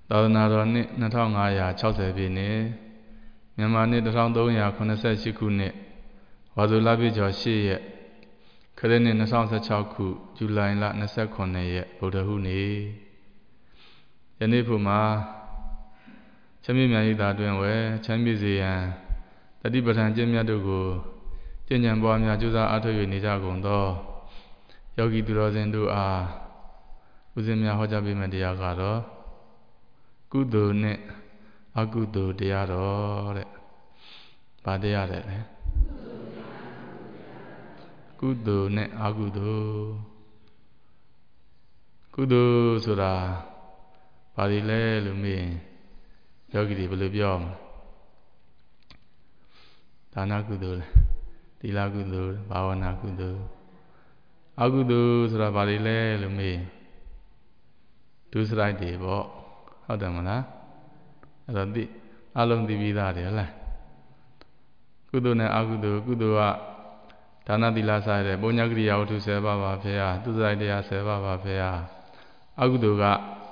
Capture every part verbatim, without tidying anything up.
သာသနာတော်နှစ်နှစ်ထောင်ငါးရာခြောက်ဆယ်ပြည့်နှစ်မြန်မာနှစ်တစ်ထောင်သုံးရာခုနှစ်ဆယ့်ရှစ်ခုနှစ်ဝါဆိုလပြည့်ကျော်ရှစ်ရက်ခရစ်နှစ်နှစ်ထောင်ဆယ့်ခြောက်ခုဇူလိုင်လနှစ်ဆယ့်ခုနှစ်ရက်ဗုဒ္ဓဟူးနေ့ယနေ့ဖို့မှာချမ်းမြေ့မြတ်ဤသာတွင်ဝဲချမ်းမြေ့စေရန်တတိပဋ္ဌာန်ကျင့်မြတ်တို့ကိုကျင့်ကြံပွားများကြိုးစားအားထုတ်၍နေကြကုန်သောယောဂီသူတော်စင်တို့အားဦးဇင်းများဟောကြားပေးမယ့်တရားကတော့ကုသိုလ်နဲ့အကုသိုလ်တရားတော်တဲ့။ဘာတရားတဲ့လဲ။ကုသိုလ်နဲ့အကုသိုလ်ကုသိုလ်ဆိုတာဘာတွေလဲလို့မေးရင်ယောဂီတွေဘယ်လိုပြောမလဲ။ဒါနကုသိုလ်လဲသီလကုသိုလ်ဘာဝနာကုသိုလ်အကုသိုလ်ဆိုတာဘာတွေလဲလို့မေးရင်ဒုစရိုက်တွေပေါ့ဟုတ်တယ်မလားအဲ့တော့ဒီအလုံးသိပြီးသားတယ်ဟုတ်လားကုသိုလ်နဲ့အကုသိုလ်ကုသိုလ်ကဒါနသီလစတဲ့ပုညကရိယာဝတ္ထုဆယ်ပါးပါဖေဟာသူစရိုက်တရားဆယ်ပါးပါဖေဟာအကုသိုလ်က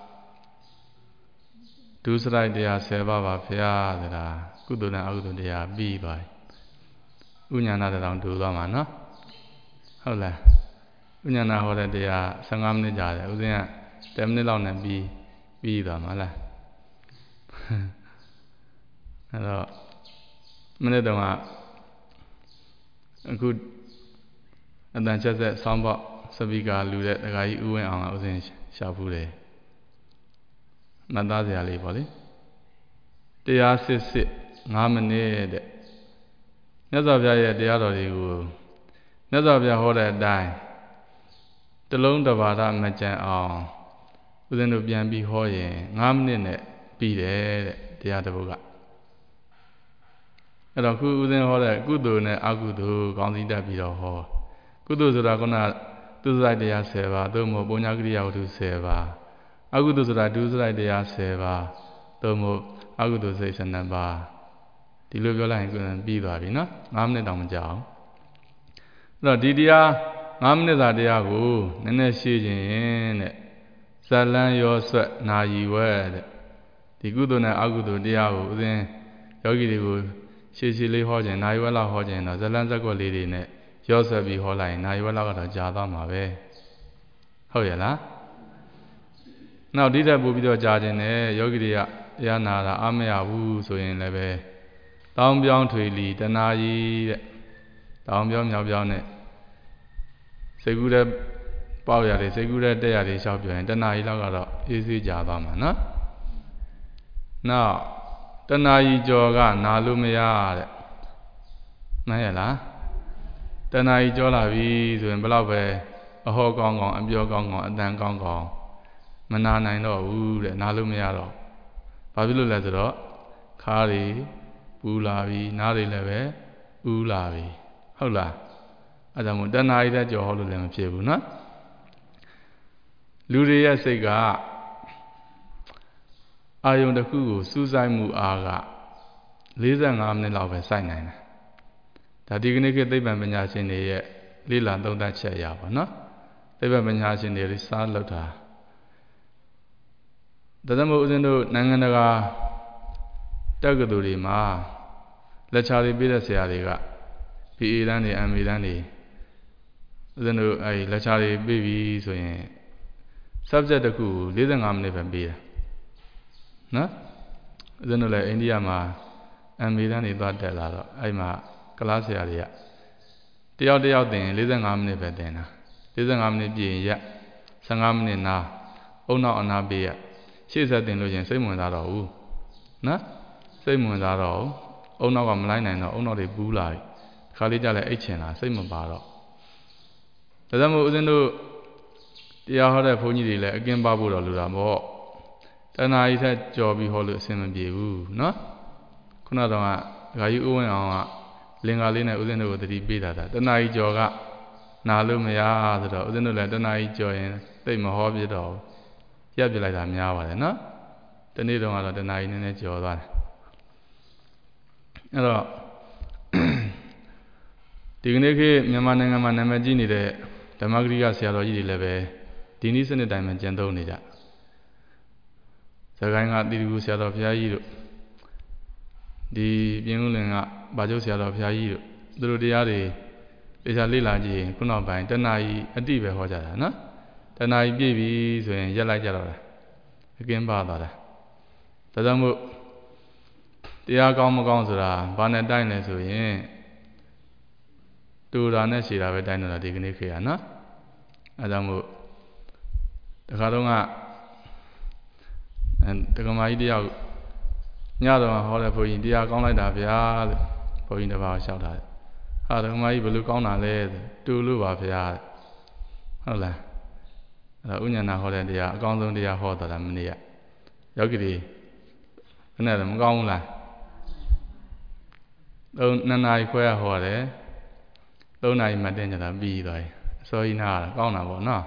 ဒုစရိုက်တရားဆယ်ပါးပါဖေဟာဆိုတာကုသိုလ်နဲ့အကုသိုလ်တရားပြီးပါဥညာဏတောင်တူသွားမှာနော်ဟုတ်လားဥညာဏဟောတဲ့တရားဆယ်ငါးမိနစ်ကြာတယ်ဥစဉ်ကဆယ်မိနစ်လောက်နဲ့ပြီးပြီးသွားမှာလားအဲ့တော့မိနစ်တုန်းကအခုအတန်ချက်ဆက်ဆောင်းပေါက်စပီကာလူတဲ့ဒကာကြီးဦးဝင်းအောင်ကဥစဉ်ရှာဖူးတယ်မသားစရာလေးပေါ့လေတရားစစ်စစ်ငါးမိနစ်တဲ့မြတ်စွာဘုရားရဲ့တရားတော်တွေကိုမြတ်စွာဘုရားဟောတဲ့အတိုင်းတလုံးတစ်ပါဒမကြံအောင်ဦးဇင်းတို့ပြန်ပြီးဟောရင်ငါးမိနစ်နဲ့ပြီးတယ်တဲ့တရားတစ်ပုဒ်ကအဲ့တော့ခုဦးဇင်းဟောတဲ့ကုသိုလ်နဲ့အကုသိုလ်ကောင်းစီတက်ပြီးတော့ဟောကုသိုလ်ဆိုတာကသူစရိုက်တရားဆယ်ပါးသို့မဟုတ်ပုညကရိယာဝတ္ထုဆယ်ပါးအကုသိုလ်ဆိုတာဒုစရိုက်တရားဆယ်ပါးသို့မဟုတ်အကုသိုလ်စိတ်ဆယ်နှစ်ပါးဒီလိုပြောလိုက်ရင်ပြီးသွားပြီနော်ငါးမိနစ်တောင်မကြာအောင်အဲ့တော့ဒီတရားငါးမိနစ်သာတရားကိုနည်းနည်းရှင်းခြင်းတဲ့ဇလံရောဆွတ်နာယီဝဲတဲ့ဒီကုသိုလ်နဲ့အကုသိုလ်တရားကိုဥစဉ်ယောဂီတွေကိုရှင်းရှင်းလေးဟောခြင်းနာယီဝဲလောက်ဟောခြင်းတော့ဇလံဇက်ကွက်လေးတွေနဲ့ရောဆွတ်ပြီးဟောလိုက်ရင်နာယီဝဲလောက်ကတော့ကြာသွားမှာပဲဟုတ်ရဲ့လားနောက်ဒီတက်ပို့ပြီးတော့ကြာခြင်းနဲ့ယောဂီတွေကတရားနာတာအမရဘူးဆိုရင်လည်းပဲတောင်းပြောင်းထွေလီတနာယီတဲ့တောင်းပြောင်းမြောက်ပြောင်းနဲ့စိတ်ကူးတဲ့ပေါက်ရတယ်စိတ်ကူးတဲ့တက်ရတယ်ရှောက်ပြောရင်တနာယီလောက်ကတော့အေးဆေးကြာသွားမှာနော်နောက်တနာယီကျော်ကနာလို့မရတဲ့မှန်ရဲ့လားတနာယီကျော်လာပြီဆိုရင်ဘယ်တော့ပဲအဟောကောင်းကောင်းအပြောကောင်းကောင်းအတန်ကောင်းကောင်းမနာနိုင်တော့ဘူးတဲ့နာလို့မရတော့ဘာဖြစ်လို့လဲဆိုတော့ခါးတွေပူလာပြီနားတွေလည်းပဲဥလာပြီဟုတ်လားအဲဒါမို့တဏှာကြီးတဲ့ကြော်ဟောလို့လည်းမဖြစ်ဘူးနော်လူတွေရဲ့စိတ်ကအာယုန်တစ်ခုကိုစူးစိုက်မှုအားကလေးဆယ်ငါးမိနစ်လောက်ပဲစိုက်နိုင်တယ်ဒါဒီကနေ့ခေတ်သိပ္ပံပညာရှင်တွေရဲ့လေ့လာသုံးသပ်ချက်အရပါနော်သိပ္ပံပညာရှင်တွေစားလောက်တာဒါကြောင့်မို့ဦးဇင်းတို့နိုင်ငံတကာတက္ကသိုလ်တွေမှာလက်ချာတွေပေးတဲ့ဆရာတွေက ပီ အေ တန်းတွေ အမ် အေ တန်းတွေဦးဇင်းတို့အဲဒီလက်ချာတွေပေးပြီဆိုရင် subject တစ်ခုကိုလေးဆယ်ငါးမိနစ်ပဲပေးတယ်နော်ဦးဇင်းတို့လည်းအိန္ဒိယမှာ အမ် အေ တန်းတွေသွားတက်လာတော့အဲဒီမှာကလားဆရာတွေကတယောက်တယောက်သင်လေးဆယ်ငါးမိနစ်ပဲသင်တာလေးဆယ်ငါးမိနစ်ပြည့်ရင်ရက်ဆယ်ငါးမိနစ်နားအုံနောက်အနာပေးရရှေ့ဆက်သင်လို့ရင်စိတ်ဝင်စားတော့ဘူးနော်စိတ်ဝင်စားတော့အုံနောက်ကမလိုက်နိုင်တော့အုံနောက်တွေပူးလာပြီခါလေးကြလဲအိတ်ချင်လာစိတ်မပါတော့ဒါကြောင့်မို့ဦးဇင်းတို့တရားဟောတဲ့ဘုန်းကြီးတွေလည်းအကင်းပါဖို့တော့လိုတာပေါ့တဏှာကြီးထက်ကြော်ပြီးဟောလို့အဆင်မပြေဘူးနော်ခုနကတော့ဒကာကြီးဦးဝင်းအောင်ကလင်္ကာလေးနဲ့ဦးဇင်းတို့ကိုတတိပေးတာတဏှာကြီးကြော်ကနာလို့မရဆိုတော့ဦးဇင်းတို့လည်းတဏှာကြီးကြော်ရင်သိမဟောပြတော့ရပ်ပြလိုက်တာများပါတယ်နော်တနေ့တော့ကတော့တဏှာကြီးနည်းနည်းကြော်သွားတယ်အဲ့တော့ဒီကနေ့ခေတ်မြန်မာနိုင်ငံမှာနာမည်ကြီးနေတဲ့ဓမ္မဂရိယဆရာတော်ကြီးတွေလည်းပဲဒီနည်းစနစ်တိုင်းမှာကျင့်သုံးနေကြစကိုင်းကတိတူဆရာတော်ဘုရားကြီးတို့ဒီပြင်းဦးလင်ကဗာကျုပ်ဆရာတော်ဘုရားကြီးတို့သူတို့တရားတွေတေချာလေ့လာကြည့်ရင်ခုနောက်ပိုင်းတဏှာကြီးအတိပဲဟောကြတာနော်တဏှာကြီးပြည့်ပြီဆိုရင်ရက်လိုက်ကြတော့တာအကင်းပါသွားတာဒါကြောင့်မို့တရားကောင်းမကောင်းဆိုတာဘာနဲ့တိုင်းလဲဆိုရင်တူတာနဲ့ရှည်တာပဲတိုင်းတော့ဒီကနေ့ခေတ်ကနော်အဲကြောင့်မို့တခါတော့ကအဲတက္ကမကြီးတယောက်ညတော့ဟောတဲ့ဘုန်းကြီးတရားကောင်းလိုက်တာဗျာလို့ဘုန်းကြီးတစ်ပါးလျှောက်တာဟာတက္ကမကြီးဘယ်လိုကောင်းတာလဲတူလို့ပါဗျာဟုတ်လားအဲ့တော့ဥညာဏဟောတဲ့တရားအကောင်းဆုံးတရားဟောတော်တာမနေ့ကယောဂီတွေခဏလည်းမကောင်းဘူးလားသုံးနှစ်နာရီခွဲဟောတယ်သုံးနာရီမှတင်ကြတာပြီးသွားပြီအစောကြီးနားတာကောင်းတာပေါ့နော်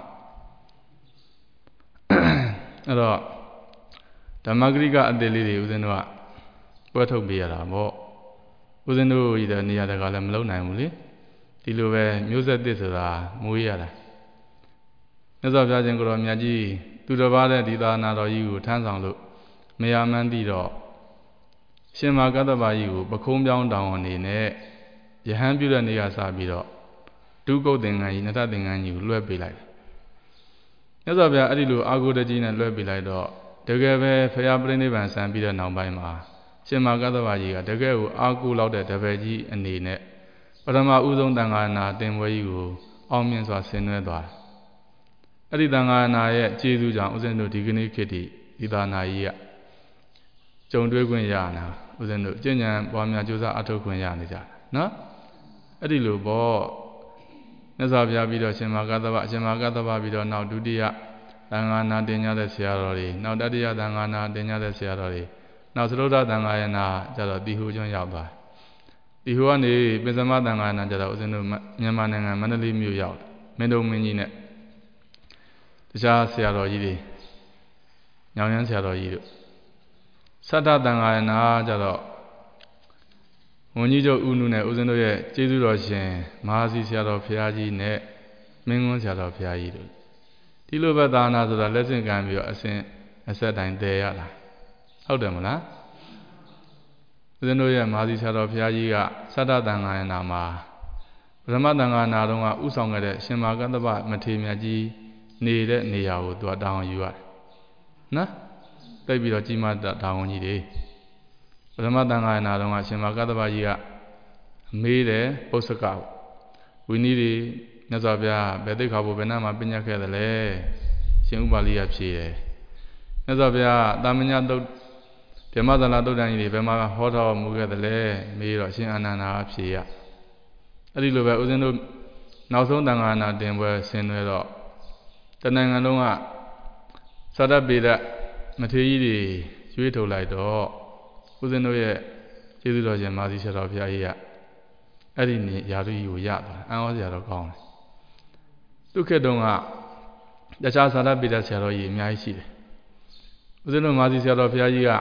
အဲ့တော့ဓမ္မဂရိကအသေးလေးတွေဦးဇင်းတို့ကပွဲထုတ်ပေးရတာပေါ့ဦးဇင်းတို့ဤတဲ့နေရာတကာလည်းမလုံနိုင်ဘူးလေဒီလိုပဲမျိုးဆက်သစ်ဆိုတာမွေးရတာမြတ်စွာဘုရားရှင်ကိုရောမြတ်ကြီးသူတစ်ပါးတဲ့ဒီသာနာတော်ကြီးကိုထမ်းဆောင်လို့မရမှန်းသိတော့ရှင်မာကတ္တဗာကြီးကိုပခုံးပြောင်းတောင်းအနေနဲ့ယဟန်ပြုတဲ့နေရာစပြီးတော့ဒုက္ခသင်္ကန်းကြီးနတ္တသင်္ကန်းကြီးကိုလွှဲပေးလိုက်မြတ်စွာဘုရားအဲ့ဒီလိုအာဟုတကြီးနဲ့လွှဲပေးလိုက်တော့တကယ်ပဲဖရာပြိဋိဘံဆံပြီးတဲ့နောက်ပိုင်းမှာရှင်မာကတ္တဗာကြီးကတကယ်ကိုအာဟုလောက်တဲ့တပည့်ကြီးအနေနဲ့ပထမဦးဆုံးတန်ခါနာတင်ပွဲကြီးကိုအောင်မြင်စွာဆင်နွှဲသွားတယ်အဲ့ဒီတန်ခါနာရဲ့ကျေးဇူးကြောင့်ဦးဇင်းတို့ဒီကနေ့ခေတ်ဒီသာနာကြီးကကြုံတွေ့ခွင့်ရနာဦးဇင်းတို့ကျင့်ကြံပွားများကြိုးစားအထောက်ခွင့်ရနေကြတယ်နော်အဲ့ဒီလိုပေါ့မြတ်စွာဘုရားပြီးတော့ရှင်မာကတ္တဗရှင်မာကတ္တဗပြီးတော့နောက်ဒုတိယသံဃာနာတင်ကြတဲ့ဆရာတော်တွေနောက်တတိယသံဃာနာတင်ကြတဲ့ဆရာတော်တွေနောက်သရုဒ္ဓသံဃာယနာကျတော့တီဟူကျွန်းရောက်သွားတီဟူကနေပင်စမသံဃာနာကျတော့ဦးဇင်းတို့မြန်မာနိုင်ငံမန္တလေးမြို့ရောက်မင်းတို့မင်းကြီးနဲ့တခြားဆရာတော်ကြီးတွေညောင်ရမ်းဆရာတော်ကြီးတို့သတ္တသံဃာယနာကျတော့ဝန်ကြီးချုပ်ဦးနုနဲ့ဦးဇင်းတို့ရဲ့ကျေးဇူးတော်ရှင်မဟာစီဆရာတော်ဘုရားကြီးနဲ့မင်းကွန်းဆရာတော်ဘုရားကြီးတို့ဒီလိုပဲသာနာဆိုတာလက်ဆင့်ကမ်းပြီးတော့အစဉ်အဆက်တိုင်းတည်ရတာဟုတ်တယ်မလားဦးဇင်းတို့ရဲ့မဟာစီဆရာတော်ဘုရားကြီးကသတ္တသံဃာယနာမှာပထမသံဃာနာတုန်းကဥဆောင်ခဲ့တဲ့ရှင်မာကတ္တဗမထေရမြတ်ကြီးနေတဲ့နေရာကိုသူကတောင်းယူရတယ်နော်တိတ်ပြီးတော့ကြီးမားတဲ့တောင်းကြီးတွေပထမသံဃာနာတော်ကရှင်မာကတ္တဗကြီးကမေးတယ်ပု္ပ္ပကဝိနည်းတွေမြတ်စွာဘုရားဘယ်သိက္ခာပုဘယ်နာမှာပညာခဲ့တယ်လဲရှင်ဥပါလိယဖြေတယ်မြတ်စွာဘုရားတာမညတုတ်ဓမ္မသလာတုတ်တန်ကြီးတွေဘယ်မှာဟောတော်မူခဲ့တယ်လဲမေးတော့ရှင်အာနန္ဒာဖြေရအဲ့ဒီလိုပဲဦးဇင်းတို့နောက်ဆုံးသံဃာနာတင်ပွဲဆင်နွှဲတော့တနိုင်ငံလုံးကသတ္တပေဒမထေရကြီးတွေရွေးထုတ်လိုက်တော့ဦးဇင်းတို့ရဲ့ကျေးဇူးတော်ရှင်မာသီဆရာတော်ဘုရားကြီးကအဲ့ဒီနေရာသူကြီးကိုရသွားအံ့ဩစရာတော့ကောင်းတယ်သူခေတ်တုန်းကတခြားသတ္တပေဒဆရာတော်ကြီးအများကြီးရှိတယ်ဦးဇင်းတို့မာသီဆရာတော်ဘုရားကြီးက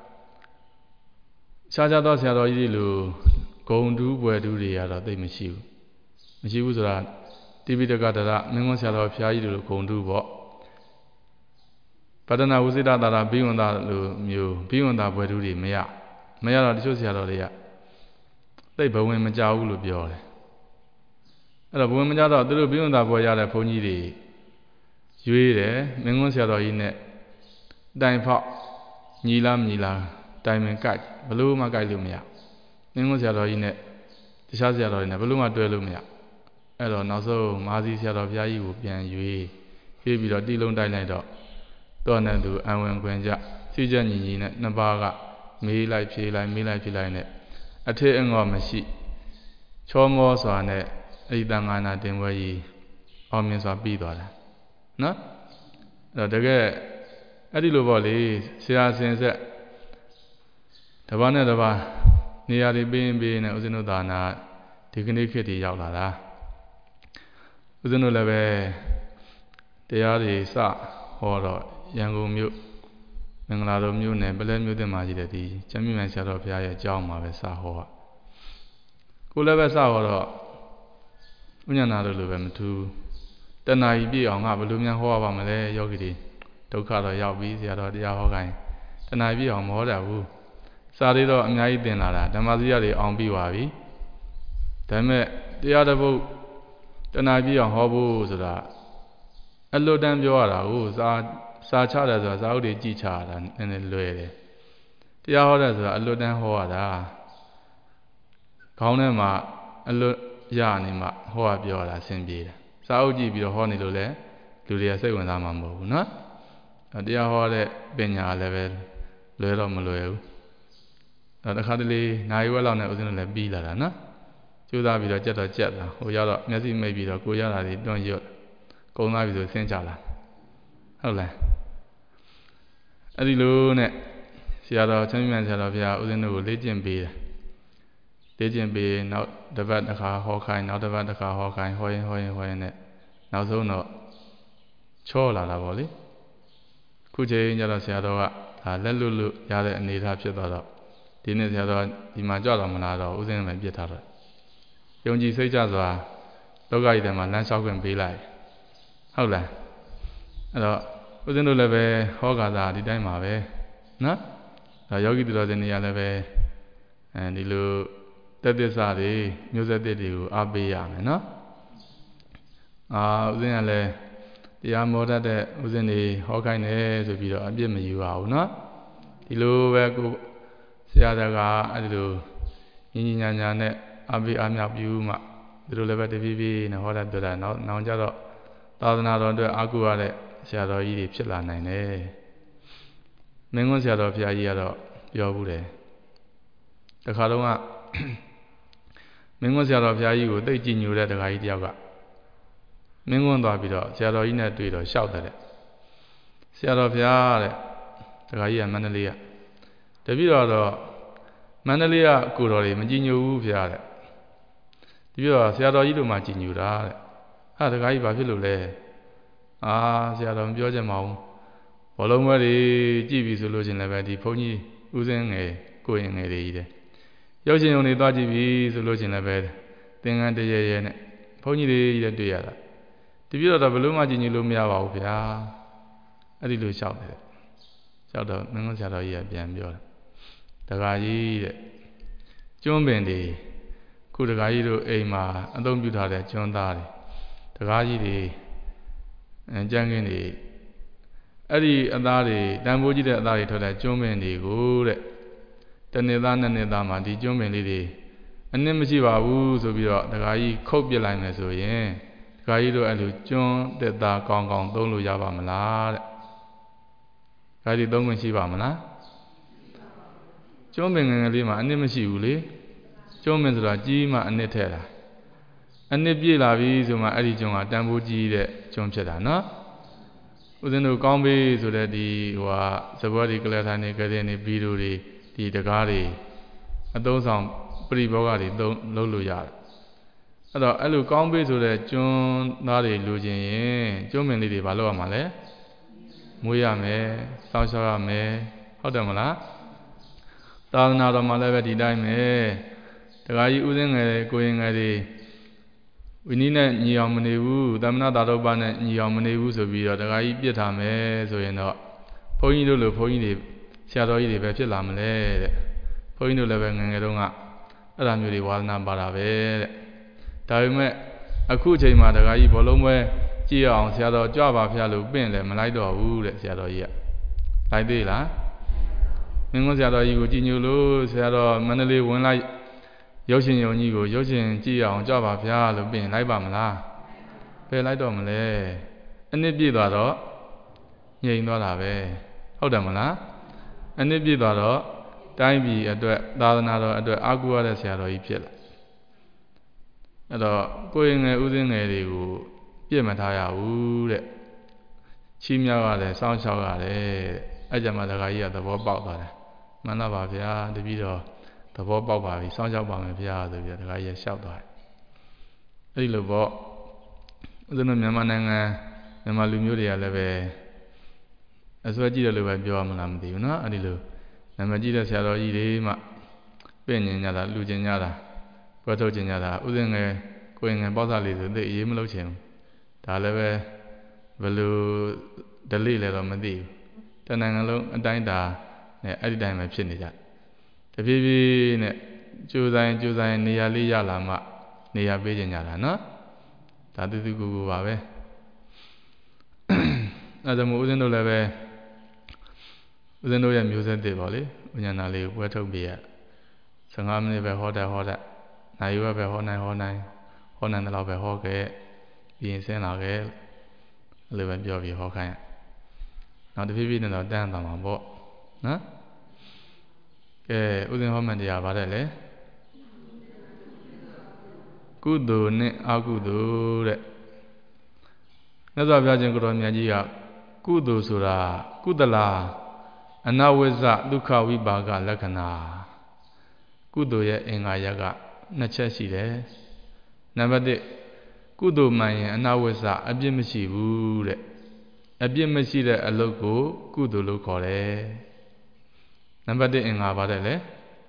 ခြားခြားသောဆရာတော်ကြီးတွေလိုဂုံတူးပွဲတူးတွေကတော့သိမရှိဘူးမရှိဘူးဆိုတာတိပိဋကတရမင်းကွန်းဆရာတော်ဘုရားကြီးတို့လိုဂုံတူးပေါ့ပတ္တနာဝုစိတသာရဘိဝန္တာလိုမျိုးဘိဝန္တာဘွယ်တူတွေမရမရတော့တချို့ဆရာတော်တွေကသိဘဝင်မကြဘူးလို့ပြောတယ်အဲ့တော့ဘဝင်မကြတော့သူတို့ဘိဝန္တာဘွယ်ရတဲ့ဘုန်းကြီးတွေရွေးတယ်မင်းကွန်းဆရာတော်ကြီးနဲ့တိုင်ဖောက်ညီလားညီလားတိုင်ပင်ကြိုက်ဘလို့မှကြိုက်လို့မရမင်းကွန်းဆရာတော်ကြီးနဲ့တခြားဆရာတော်တွေနဲ့ဘလို့မှတွဲလို့မရအဲ့တော့နောက်ဆုံးမဟာစီဆရာတော်ဘုရားကြီးကိုပြန်ရွေးရွေးပြီးတော့တီလုံးတိုက်လိုက်တော့တော့နဲ့သူအံဝင်ခွင်ကြစိတ်ကြညီညီနဲ့နှစ်ပါးကမေးလိုက်ဖြေလိုက်မေးလိုက်ဖြေလိုက်နဲ့အထက်အငေါမရှိချောမောစွာနဲ့အိတံငါနာတင်ပွဲကြီးအောင်မြင်စွာပြီးသွားတယ်နော်အဲ့တော့တကယ်အဲ့ဒီလိုပေါ့လေဆရာစင်ဆက်တပတ်နဲ့တပတ်နေရာတွေပေးရင်ပေးနေဦးဇင်းတို့သာနာဒီကနေ့ခေတ်တွေရောက်လာတာဦးဇင်းတို့လည်းပဲတရားတွေစဟောတော့ရန်ကုန်မြို့မင်္ဂလာတော်မြို့နယ်ပလဲမြို့တင်မှာရှိတဲ့ဒီကျမ်းမြင့်ဆရာတော်ဘုရားရဲ့အကြောင်းမှာပဲစဟောอ่ะကိုလည်းပဲစဟောတော့ဥညာနာတို့လိုပဲမထူးတဏှာကြီးပြည့်အောင်ငါဘယ်လိုများဟောရပါမလဲယောဂီတွေဒုက္ခတော့ရောက်ပြီဆရာတော်တရားဟောခိုင်းတဏှာပြည့်အောင်မဟောတတ်ဘူးစာတွေတော့အများကြီးသင်လာတာဓမ္မစရိယတွေအောင်ပြီးပါပြီဒါပေမဲ့တရားတစ်ပုဒ်တဏှာပြည့်အောင်ဟောဖို့ဆိုတာအလွတ်တန်းပြောရတာကိုစာစာချတယ်ဆိုတာစာအုပ်တွေကြည့်ချရတာနည်းနည်းလွယ်တယ်တရားဟောတယ်ဆိုတာအလွတ်တန်းဟောရတာခေါင်းထဲမှာအလွတ်ရနေမှဟောရပြောရတာအဆင်ပြေတယ်စာအုပ်ကြည့်ပြီးတော့ဟောနေလို့လည်းလူတွေကစိတ်ဝင်စားမှာမဟုတ်ဘူးနော်တရားဟောတဲ့ပညာလည်းပဲလွယ်တော့မလွယ်ဘူးအဲတခါတလေနိုင်ဝက်လောက်နဲ့ဦးဇင်းတို့လည်းပြီးလာတာနော်ကျိုးစားပြီးတော့ကြက်တော့ကြက်တာဟိုရောက်တော့မျက်စိမိတ်ပြီးတော့ကိုရတာတွေတွန့်ရွတ်ကုံသားပြီးဆိုဆင်းကြလာဟုတ်လားအဲ့ဒီလိုနဲ့ဆရာတော်ချမ်းမြေဆရာတော်ဘုရားဦးဇင်းတို့ကိုလေ့ကျင့်ပေးတယ်လေ့ကျင့်ပေးနောက်တစ်ပတ်တစ်ခါဟောခိုင်းနောက်တစ်ပတ်တစ်ခါဟောခိုင်းဟောရင်ဟောရင်ဟောရင်နဲ့နောက်ဆုံးတော့ချောလာတာပေါ့လေခုချိန်ကျတော့ဆရာတော်ကဒါလက်လွတ်လွတ်ရတဲ့အနေအထားဖြစ်သွားတော့ဒီနေ့ဆရာတော်ဒီမှာကြွတော့မလာတော့ဦးဇင်းပဲပြစ်ထားတော့ယုံကြည်စိတ်ကြစွာလောကကြီးထဲမှာလမ်းလျှောက်ခွင့်ပေးလိုက်ဟုတ်လားအဲ့တော့ဦးဇင်းတို့လည်းပဲဟောကာသာဒီတိုင်းမှာပဲနော်ဒါယောဂီသူတော်စင်တွေကလည်းပဲအဲဒီလိုတက်သစ္စာတွေမျိုးဆက်တစ်တွေကိုအားပေးရမယ်နော်အာဦးဇင်းကလည်းတရားမောတတ်တဲ့ဦးဇင်းတွေဟောခိုင်းတယ်ဆိုပြီးတော့အပြစ်မယူပါဘူးနော်ဒီလိုပဲကိုဆရာတော်ကအဲဒီလိုညီညီညာညာနဲ့အားပေးအားမြောက်ပြုမှဒီလိုလည်းပဲတဖြည်းဖြည်းနဲ့ဟောတတ်ကြတာနောက်နောက်ကြတော့သာသနာတော်အတွက်အားကိုးရတဲ့ဆရာတော်ကြီးတွေဖြစ်လာနိုင်တယ်မင်းကွန်းဆရာတော်ဘုရားကြီးကတော့ပြောဘူးတယ်တခါတော့ကမင်းကွန်းဆရာတော်ဘုရားကြီးကိုသိကြည်ညိုတဲ့တခါကြီးတယောက်ကမင်းကွန်းသွားပြီးတော့ဆရာတော်ကြီးနဲ့တွေ့တော့ရှောက်တယ်ဆရာတော်ဘုရားတဲ့တခါကြီးကမန္တလေးကတပည့်တော်တော့မန္တလေးကကိုတော်တွေမကြည်ညိုဘူးဘုရားတဲ့တပည့်တော်ဆရာတော်ကြီးတို့မှကြည်ညိုတာတဲ့ဟာတခါကြီးဘာဖြစ်လို့လဲအာဆရာတော်မပြောချင်ပါဘူးဘောလုံးပွဲတွေကြည့်ပြီဆိုလို့ချင်းလည်းပဲဒီဘုန်းကြီးဦးစင်းငယ်ကိုရင်ငယ်တွေကြီးတယ်ရုပ်ရှင်ရုံတွေသွားကြည့်ပြီဆိုလို့ချင်းလည်းပဲသင်္ကန်းတရရဲနဲ့ဘုန်းကြီးတွေကြီးလည်းတွေ့ရတာတပည့်တော်တော့ဘယ်လို့မှကြည်ညိုလို့မရပါဘူးဗျာအဲ့ဒီလိုလျှောက်တယ်လျှောက်တော့မင်းကဆရာတော်ကြီးကပြန်ပြောတယ်တခါကြီးတဲ့ကျွန်းပင်တွေခုတခါကြီးတို့အိမ်မှာအသုံးပြုထားတဲ့ကျွန်းသားတွေတခါကြီးတွေအဲကြမ်းကင်းတွေအဲ့ဒီအသားတွေတန်ဖိုးကြီးတဲ့အသားတွေထွက်တဲ့ကျွန်းပင်တွေကိုတဲ့တနေ့သားနှစ်နေ့သားမှာဒီကျွန်းပင်လေးတွေအနည်းမရှိပါဘူးဆိုပြီးတော့တခါကြီးခုတ်ပြလိုက်မယ်ဆိုရင်တခါကြီးတို့အဲ့လိုကျွန်းတဲ့သားကောင်းကောင်းသုံးလို့ရပါမလားတဲ့ဒါဒီသုံးခွင့်ရှိပါမလားကျွန်းပင်ငယ်ငယ်လေးမှာအနည်းမရှိဘူးလေကျွန်းပင်ဆိုတာကြီးမှအနည်းထဲတာအနည်းပြည့်လာပြီဆိုမှအဲ့ဒီကျွန်းကတန်ဖိုးကြီးတဲ့ကျွန်းဖြစ်တာနော်ဦးဇင်းတို့ကောင်းပြီဆိုတဲ့ဒီဟိုဟာစပွဲဒီကလထာနေကြတဲ့နေဘီတို့တွေဒီတကားတွေအသုံးဆောင်ပရိဘောဂတွေသုံးလုပ်လို့ရတယ်အဲ့တော့အဲ့လိုကောင်းပြီဆိုတဲ့ကျွန်းသားတွေလူချင်းရင်ကျွန်းပင်လေးတွေဘာလုပ်ရမှာလဲမွေးရမယ်စောင့်ရှောက်ရမယ်ဟုတ်တယ်မလားသာသနာတော်မှာလည်းပဲဒီတိုင်းပဲတခါကြီးဦးစင်းငယ်ကိုရင်ငယ်တွေဝိနည်းနဲ့ညီအောင်မနေဘူးသမဏတာရုပ္ပနဲ့ညီအောင်မနေဘူးဆိုပြီးတော့တခါကြီးပြစ်ထားမယ်ဆိုရင်တော့ဘုန်းကြီးတို့လိုဘုန်းကြီးတွေဆရာတော်ကြီးတွေပဲဖြစ်လာမလဲတဲ့ဘုန်းကြီးတို့လည်းပဲငယ်ငယ်တုန်းကအဲ့ဒါမျိုးတွေဝါသနာပါတာပဲတဲ့ဒါပေမဲ့အခုအချိန်မှာတခါကြီးဘောလုံးပွဲကြည့်အောင်ဆရာတော်ကြွပါဖျားလို့ပင့်လည်းမလိုက်တော့ဘူးတဲ့ဆရာတော်ကြီးကလိုက်သေးလားမင်းကဆရာတော်ကြီးကိုကြည်ညိုလို့ဆရာတော်မန္တလေးဝင်လိုက်ရုပ်ရှင်ယုံကြီးကိုရုပ်ရှင်ကြည့်အောင်ကြွပါဗျာလို့ပြင်လိုက်ပါမလားဖယ်လိုက်တော့မလဲအနည်းပြည့်သွားတော့ငြိမ်သွားတာပဲဟုတ်တယ်မလားအနည်းပြည့်သွားတော့တိုင်းပြည်အတွက်သာသနာတော်အတွက်အားကိုးရတဲ့ဆရာတော်ကြီးဖြစ်လာအဲ့တော့ကိုယ်ငယ်ဦးစင်းငယ်တွေကိုပြည့်မထားရဘူးတဲ့ချီးမြှောက်ရတယ်စောင့်ရှောက်ရတယ်အဲ့ကြမှာတခါကြီးကသဘောပေါက်သွားတယ်မှန်လားပါဗျာတပည့်တော်သဘောပေါက်ပါပြီစောင့်ရှောက်ပါမယ်ဗျာဆိုပြီးတော့တခါကြီးလျှောက်သွားတယ်အဲ့ဒီလိုပေါ့ဦးဇင်းတို့မြန်မာနိုင်ငံမြန်မာလူမျိုးတွေကလည်းပဲအစွဲကြည့်တယ်လို့ပဲပြောရမလားမသိဘူးနော်အဲ့ဒီလိုနာမည်ကြီးတဲ့ဆရာတော်ကြီးတွေမှပြည့်ညင်ကြတာလူကျင်ကြတာပွဲထုတ်ကျင်ကြတာဥစဉ်ငယ်ကိုယ်ငယ်ပေါ့စားလေးဆိုသိအေးမလို့ချင်ဘူးဒါလည်းပဲဘယ်လိုဒလိလဲတော့မသိဘူးတဏ္ဍာငလုံးအတိုင်းတာအဲ့ဒီတိုင်းပဲဖြစ်နေကြတဖြည်းဖြည်းနဲ့ကြိုးစားကြိုးစားနေရာလေးရလာမှနေရာပေးကြကြတာနော်ဒါတူတူကိုကိုပါပဲအဲ့ဒါမို့ဦးဇင်းတို့လည်းပဲဦးဇင်းတို့ရဲ့မျိုးဆက်တွေပေါ့လေဉာဏ်နာလေးကိုပွဲထုတ်ပြရဆယ်ငါးမိနစ်ပဲဟောတာဟောတာနိုင်ရွယ်ပဲဟောနိုင်ဟောနိုင်ဟောနိုင်တယ်လို့ပဲဟောခဲ့ပြီးရင်ဆင်းလာခဲ့အဲ့လိုပဲပြောပြီးဟောခိုင်းနောက်တဖြည်းဖြည်းနဲ့တော့တန်းသွားမှာပေါ့နော်ကဲဥစဉ်ဟောမှန်တရားပါတယ်လေကုသိုလ်နဲ့အကုသိုလ်တဲ့မြတ်စွာဘုရားရှင်ကိုတော်မြတ်ကြီးကကုသိုလ်ဆိုတာကုသလာအနဝိဇ္ဇဒုက္ခဝိပါကလက္ခဏာကုသိုလ်ရဲ့အင်္ဂါရပ်ကနှစ်ချက်ရှိတယ်နံပါတ်တစ်ကုသိုလ်မှန်ရင်အနဝိဇ္ဇအပြစ်မရှိဘူးတဲ့အပြစ်မရှိတဲ့အလုပ်ကိုကုသိုလ်လို့ခေါ်တယ်နံပါတ်တစ်အင်္ဂါပါတယ်လေ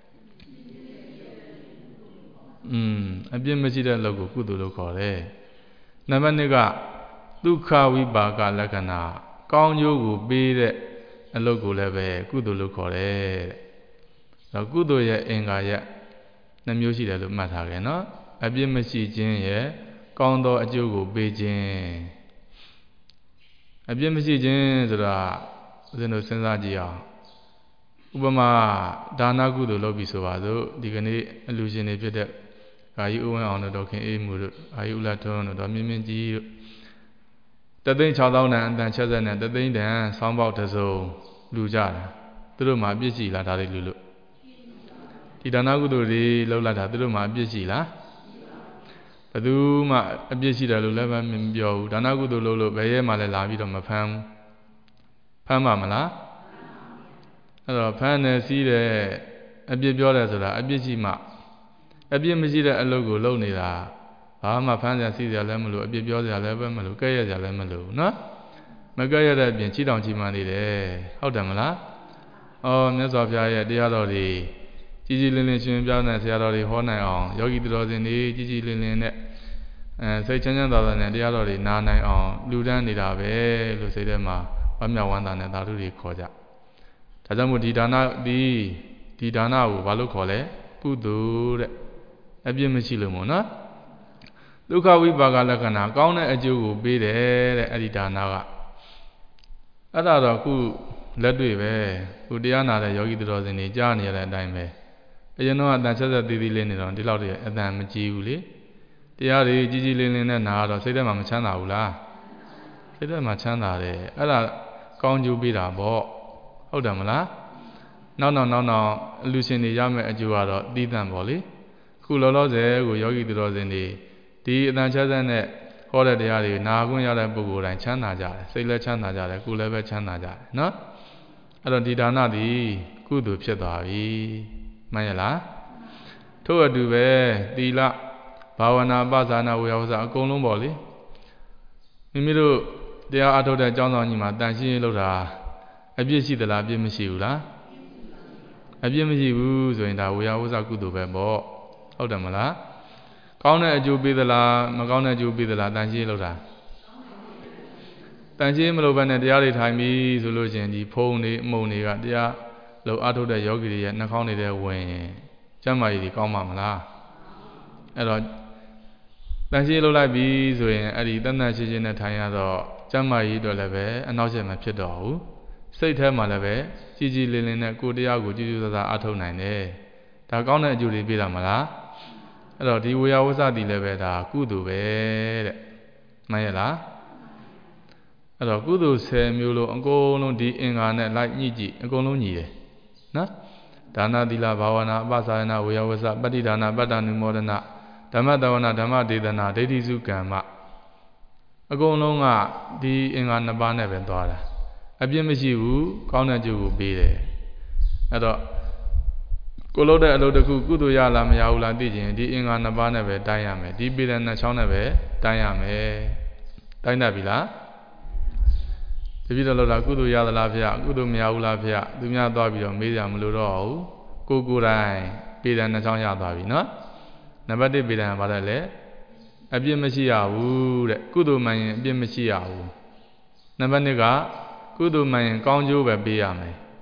อืมအပြစ်မရှိတဲ့အလုပ်ကိုကုသိုလ်လို့ခေါ်တယ်နံပါတ်နှစ်ကဒုက္ခဝိပါကလက္ခဏာကောင်းကျိုးကိုပေးတဲ့အလုပ်ကိုလည်းပဲကုသိုလ်လို့ခေါ်တယ်တဲ့ကုသိုလ်ရဲ့အင်္ဂါရပ်နှမျိုးရှိတယ်လို့မှတ်ထားကြနော်အပြစ်မရှိခြင်းရဲ့ကောင်းသောအကျိုးကိုပေးခြင်းအပြစ်မရှိခြင်းဆိုတာဦးဇင်းတို့စဉ်းစားကြည့်အောင်ဥပမာဒါနကုသိုလ်လုပ်ပြီဆိုပါစို့ဒီကနေ့အလူရှင်တွေဖြစ်တဲ့ဂါယီဥဝင်းအောင်တို့ဒေါခင်အေးမှုတို့ဂါယီဥလာထွန်းတို့ဒေါ်မြင့်မြင့်ကြီးတို့တသိန်းခြောက်သောင်းတန်အတန်ချက်ဆက်နဲ့တသိန်းတန်ဆောင်းပေါက်တစ်စုံလူကြတာသူတို့မှာအပြစ်ရှိလားဒါတွေလူလို့ဒီဒါနကုသိုလ်တွေလုပ်လာတာသူတို့မှာအပြစ်ရှိလားဘယ်သူမှအပြစ်ရှိတယ်လို့လည်းမပြောဘူးဒါနကုသိုလ်လုပ်လို့ဘယ်ရဲမှလည်းလာပြီးတော့မဖမ်းဘူးဖမ်းပါမလားအဲ့တော့ဖမ်းတယ်စီးတယ်အပြစ်ပြောတယ်ဆိုတာအပြစ်ရှိမှအပြစ်မရှိတဲ့အလုပ်ကိုလုပ်နေတာဘာမှဖမ်းစရာစီးစရာလည်းမလိုအပြစ်ပြောစရာလည်းပဲမလိုကဲ့ရစရာလည်းမလိုနော်မကဲ့ရတဲ့အပြင်ချီတောင်ချီမှန်နေတယ်ဟုတ်တယ်မလားအော်မြတ်စွာဘုရားရဲ့တရားတော်တွေကြီးကြီးလင်းလင်းရှင်ပြတဲ့ဆရာတော်တွေဟောနိုင်အောင်ယောဂီသူတော်စင်တွေကြီးကြီးလင်းလင်းနဲ့အဲစိတ်ချမ်းချမ်းသာသာနဲ့တရားတော်တွေနားနိုင်အောင်လူတန်းနေတာပဲလို့စိတ်ထဲမှာဝမ်းမြောက်ဝမ်းသာနဲ့သာဓုတွေခေါ်ကြဒါကြောင့်မို့ဒီဒါနဒီဒီဒါနကိုဘာလို့ခေါ်လဲကုသိုလ်တဲ့အပြစ်မရှိလို့မို့နော်ဒုက္ခဝိပါကလက္ခဏာကောင်းတဲ့အကျိုးကိုပေးတယ်တဲ့အဲ့ဒီဒါနကအဲ့ဒါတော့ခုလက်တွေ့ပဲခုတရားနာတဲ့ယောဂီသူတော်စင်တွေကြားနေရတဲ့အတိုင်းပဲအရင်တော့အတန်ဆက်ဆက်သေးသေးလေးနေတော့ဒီလောက်တည်းအတန်မကြည့်ဘူးလေတရားတွေကြီးကြီးလင်းလင်းနဲ့နာတော့စိတ်ထဲမှာမချမ်းသာဘူးလားစိတ်ထဲမှာချမ်းသာတယ်အဲ့ဒါကောင်းကျိုးပေးတာပေါ့ဟုတ်တယ်မလားနောက်နောက်နောက်နောက်အလူရှင်တွေရမယ့်အကျိုးကတော့တည်တံ့ပေါ့လေခုလောလောဆယ်ကိုယောဂီသူတော်စင်တွေဒီအတန်ဆက်ဆက်နဲ့ဟောတဲ့တရားတွေနာခွင့်ရတဲ့ပုဂ္ဂိုလ်တိုင်းချမ်းသာကြတယ်စိတ်လည်းချမ်းသာကြတယ်ကိုယ်လည်းပဲချမ်းသာကြတယ်နော်အဲ့တော့ဒီဒါနသည်ကုသိုလ်ဖြစ်သွားပြီမှန်ရလားထို့အတူပဲသီလဘာဝနာပဇာနာဝေယဝဇအကုန်လုံးပေါ့လေမိမိတို့တရားအထုတ်တဲ့အကြောင်းဆောင်ကြီးမှာတန်ရှင်းရေးလုပ်တာအပြစ်ရှိသလားအပြစ်မရှိဘူးလားအပြစ်မရှိဘူးဆိုရင်ဒါဝေယဝဇကုသိုလ်ပဲပေါ့ဟုတ်တယ်မလားကောင်းတဲ့အကျိုးပေးသလားမကောင်းတဲ့အကျိုးပေးသလားတန်ရှင်းရေးလုပ်တာတန်ရှင်းမလုပ်ဘဲနဲ့တရားတွေထိုင်ပြီးဆိုလို့ရှိရင်ဒီဖုံးတွေအမုံတွေကတရားလောက်အထုတ်တဲ့ယောဂီတွေရဲ့နှာခေါင်းတွေထဲဝင်ကျမ်းမာရေးတွေကောင်းမှာမလားအဲ့တော့တန်ရှင်းလုပ်လိုက်ပြီဆိုရင်အဲ့ဒီတန်တန်ရှင်းရှင်းနဲ့ထိုင်ရတော့ကျမ်းမာရေးအတွက်လည်းပဲအနောက်ကျမဖြစ်တော့ဘူးစိတ်ထဲမှာလည်းပဲကြည်ကြည်လင်းလင်းနဲ့ကိုယ်တရားကိုကြည်ကြည်သာသာအထုတ်နိုင်တယ်ဒါကောင်းတဲ့အကျိုးတွေပေးတာမလားအဲ့တော့ဒီဝေယဝဇ္ဇတိလည်းပဲဒါကုသိုလ်ပဲတဲ့မှန်ရဲ့လားအဲ့တော့ကုသိုလ်ဆယ်မျိုးလုံးအကုန်လုံးဒီအင်္ဂါနဲ့လိုက်ညှိကြည့်အကုန်လုံးညီတယ်နော်ဒါနသီလဘာဝနာအပ္ပစာယနာဝေယဝဇ္ဇပဋိဒါနပတ္တနုမောဒနာဓမ္မတဝနာဓမ္မဒေသနာဒိဋ္ဌိစုကမ္မအကုန်လုံးကဒီအင်္ဂါနှစ်ပါးနဲ့ပဲသွားတာအပြစ်မရှိဘူးကောင်းတဲ့ကျိုးကိုပေးတယ်အဲ့တော့ကိုလုပ်တဲ့အလုပ်တစ်ခုကုသိုလ်ရလားမရဘူးလားသိချင်ဒီအင်္ဂါနှစ်ပါးနဲ့ပဲတိုင်းရမယ်ဒီပေတဲ့နှစ်ချောင်းနဲ့ပဲတိုင်းရမယ်တိုင်းတတ်ပြီလားတပည့်တော်လောက်တာကုသိုလ်ရသလားဖေကုသိုလ်မရဘူးလားဖေသူများသွားပြီးတော့မေးကြမလို့တော့ဘူးကိုကိုယ်တိုင်ပေတဲ့နှစ်ချောင်းရသွားပြီနော်နံပါတ်တစ်ပေတဲ့ကဘာလဲလဲအပြစ်မရှိရဘူးတဲ့ကုသိုလ်မှန်ရင်အပြစ်မရှိရဘူးနံပါတ်နှစ်ကကုသိုလ်မှန်ရင်ကောင်းကျိုးပဲပေးရမယ်ကု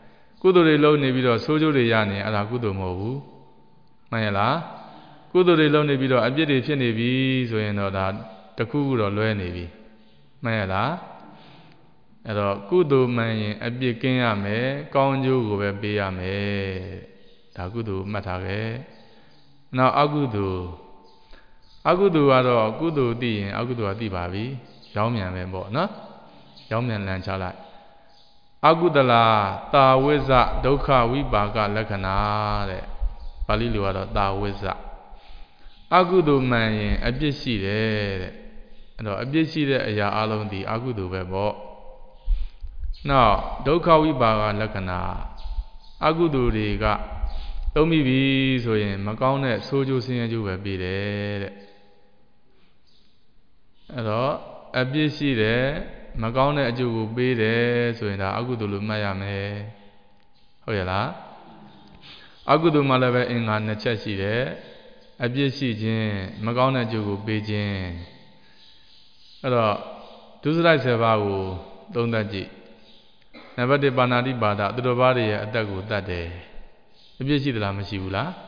ကုသိုလ်တွေလုပ်နေပြီးတော့ဆိုးကျိုးတွေရနေအဲ့ဒါကုသိုလ်မဟုတ်ဘူးမှန်ရလားကုသိုလ်တွေလုပ်နေပြီးတော့အပြစ်တွေဖြစ်နေပြီဆိုရင်တော့ဒါတခုခုတော့လွဲနေပြီမှန်ရလားအဲ့တော့ကုသိုလ်မှန်ရင်အပြစ်ကင်းရမယ်ကောင်းကျိုးကိုပဲပေးရမယ်ဒါကုသိုလ်မှတ်ထားခဲ့နောက်အကုသိုလ်အကုသိုလ်ကတော့ကုသိုလ်သိရင်အကုသိုလ်ကသိပါပြီရောင်းမြန်ပဲပေါ့နော်ရောင်းမြန်လန်ချလိုက်အကုသလာတာဝိဇ္ဇဒုက္ခဝိပါကလက္ခဏာတဲ့ပါဠိလိုကတော့တာဝိဇ္ဇအကုသိုလ်မှန်ရင်အပြစ်ရှိတယ်တဲ့အဲ့တော့အပြစ်ရှိတဲ့အရာအလုံးဒီအကုသိုလ်ပဲပေါ့နောက်ဒုက္ခဝိပါကလက္ခဏာအကုသိုလ်တွေကသုံးမိပြီဆိုရင်မကောင်းတဲ့ဆိုးကျိုးဆင်းရဲကျိုးပဲပြီးတယ်တဲ့အဲ့တော့အပြစ်ရှိတယ်မကောင်းတဲ့အကျိုးကိုပေးတယ်ဆိုရင်ဒါအကုသိုလ်လို့မှတ်ရမယ်ဟုတ်ရဲ့လားအကုသိုလ်မှလည်းပဲအင်္ဂါနှစ်ချက်ရှိတယ်အပြစ်ရှိခြင်းမကောင်းတဲ့အကျိုးကိုပေးခြင်းအဲ့တော့ဒုစရိုက်ဆယ်ပါးကိုသုံးသပ်ကြည့်နံပါတ်တစ်ပါဏာတိပါဒသူတော်ဘာတွေရဲ့အသက်ကိုတတ်တယ်အပြစ်ရှိသလားမရှိဘူးလား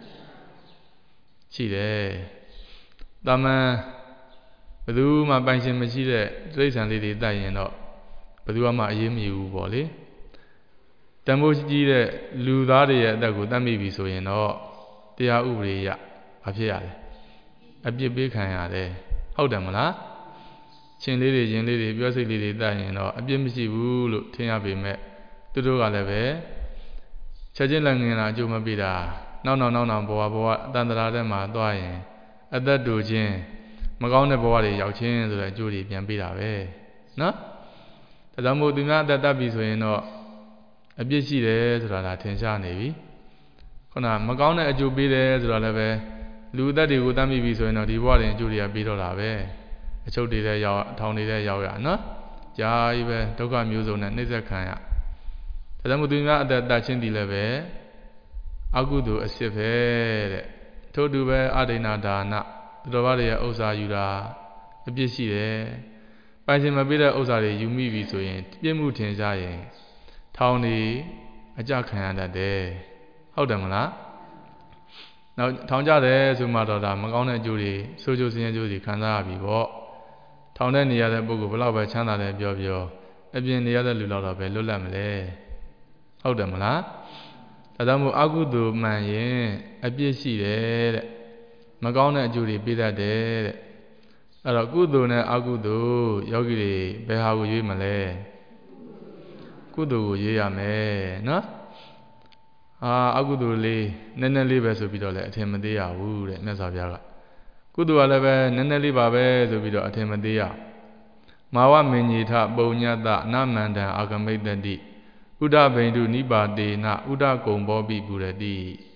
ရှိတယ်တာမန်ဘယ်သူမှပိုင်ရှင်မရှိတဲ့တိရစ္ဆာန်လေးတွေတတ်ရင်တော့ဘယ်သူမှအရေးမယူဘူးပေါ့လေတန်ဖိုးကြီးတဲ့လူသားတွေရဲ့အသက်ကိုတတ်မိပြီဆိုရင်တော့တရားဥပဒေရဘာဖြစ်ရလဲအပြစ်ပေးခံရတယ်ဟုတ်တယ်မလားချင်းလေးတွေရင်လေးတွေပြောစိတ်လေးတွေတတ်ရင်တော့အပြစ်မရှိဘူးလို့ထင်ရပေမဲ့သူတို့ကလည်းပဲချက်ချင်းလည်းငင်လာအကျိုးမပေးတာနောက်နောက်နောက်နောက်ဘဝဘဝအတန်တရာထဲမှာသွားရင်အသက်တူချင်းမကောင်းတဲ့ဘဝတွေရောက်ချင်းဆိုတဲ့အကျိုးတွေပြန်ပေးတာပဲနော်ဒါကြောင့်မို့သူများအသက်တတ်ပြီဆိုရင်တော့အပြစ်ရှိတယ်ဆိုတာဒါထင်ရှားနေပြီခုနမကောင်းတဲ့အကျိုးပေးတယ်ဆိုတာလည်းပဲလူအသက်တွေကိုတတ်မိပြီဆိုရင်တော့ဒီဘဝတွေအကျိုးတွေကပေးတော့တာပဲအချုပ်တွေလည်းရောက်ထောင်တွေလည်းရောက်ရနော်ကြာကြီးပဲဒုက္ခမျိုးစုံနဲ့နှိမ့်ဆက်ခံရဒါကြောင့်မို့သူများအသက်တတ်ချင်းဒီလည်းပဲအကုသိုလ်အစစ်ပဲတဲ့ထို့တူပဲအဒိဏဒါနသူတော်ဘာတွေရဲ့ဥစ္စာယူတာအပြစ်ရှိတယ်ပိုင်ရှင်မပေးတဲ့ဥစ္စာတွေယူမိပြီဆိုရင်ပြစ်မှုထင်ရှားရင်ထောင်နေအကြခံရတတ်တယ်ဟုတ်တယ်မလားနောက်ထောင်ကြတယ်ဆိုမှတော့ဒါမကောင်းတဲ့အကျိုးတွေဆိုးကျိုးဆင်းရဲကျိုးတွေခံစားရပြီပေါ့ထောင်တဲ့နေရတဲ့ပုဂ္ဂိုလ်ဘယ်လောက်ပဲချမ်းသာတယ်ပြောပြောအပြင်နေရတဲ့လူလောက်တော့ပဲလွတ်လပ်မလဲဟုတ်တယ်မလားဒါကြောင့်မို့အကုသိုလ်မှန်ရင်အပြစ်ရှိတယ်တဲ့မကောင်းတဲ့အကျိုးတွေပေးတတ်တယ်တဲ့အဲ့တော့ကုသိုလ်နဲ့အကုသိုလ်ယောဂီတွေဘယ်ဟာကိုရွေးမလဲကုသိုလ်ကိုရွေးရမယ်နော်အာအကုသိုလ်လေးနည်းနည်းလေးပဲဆိုပြီးတော့လည်းအထင်မသေးရဘူးတဲ့မြတ်စွာဘုရားကကုသိုလ်ကလည်းပဲနည်းနည်းလေးပါပဲဆိုပြီးတော့အထင်မသေးရမာဝမင်ညေထပုံညတနမန္တံအာဂမိတ္တိဥဒ္ဒဘိန္ဒုနိပါတေနဥဒ္ဒကုံဘောပိပုရတိ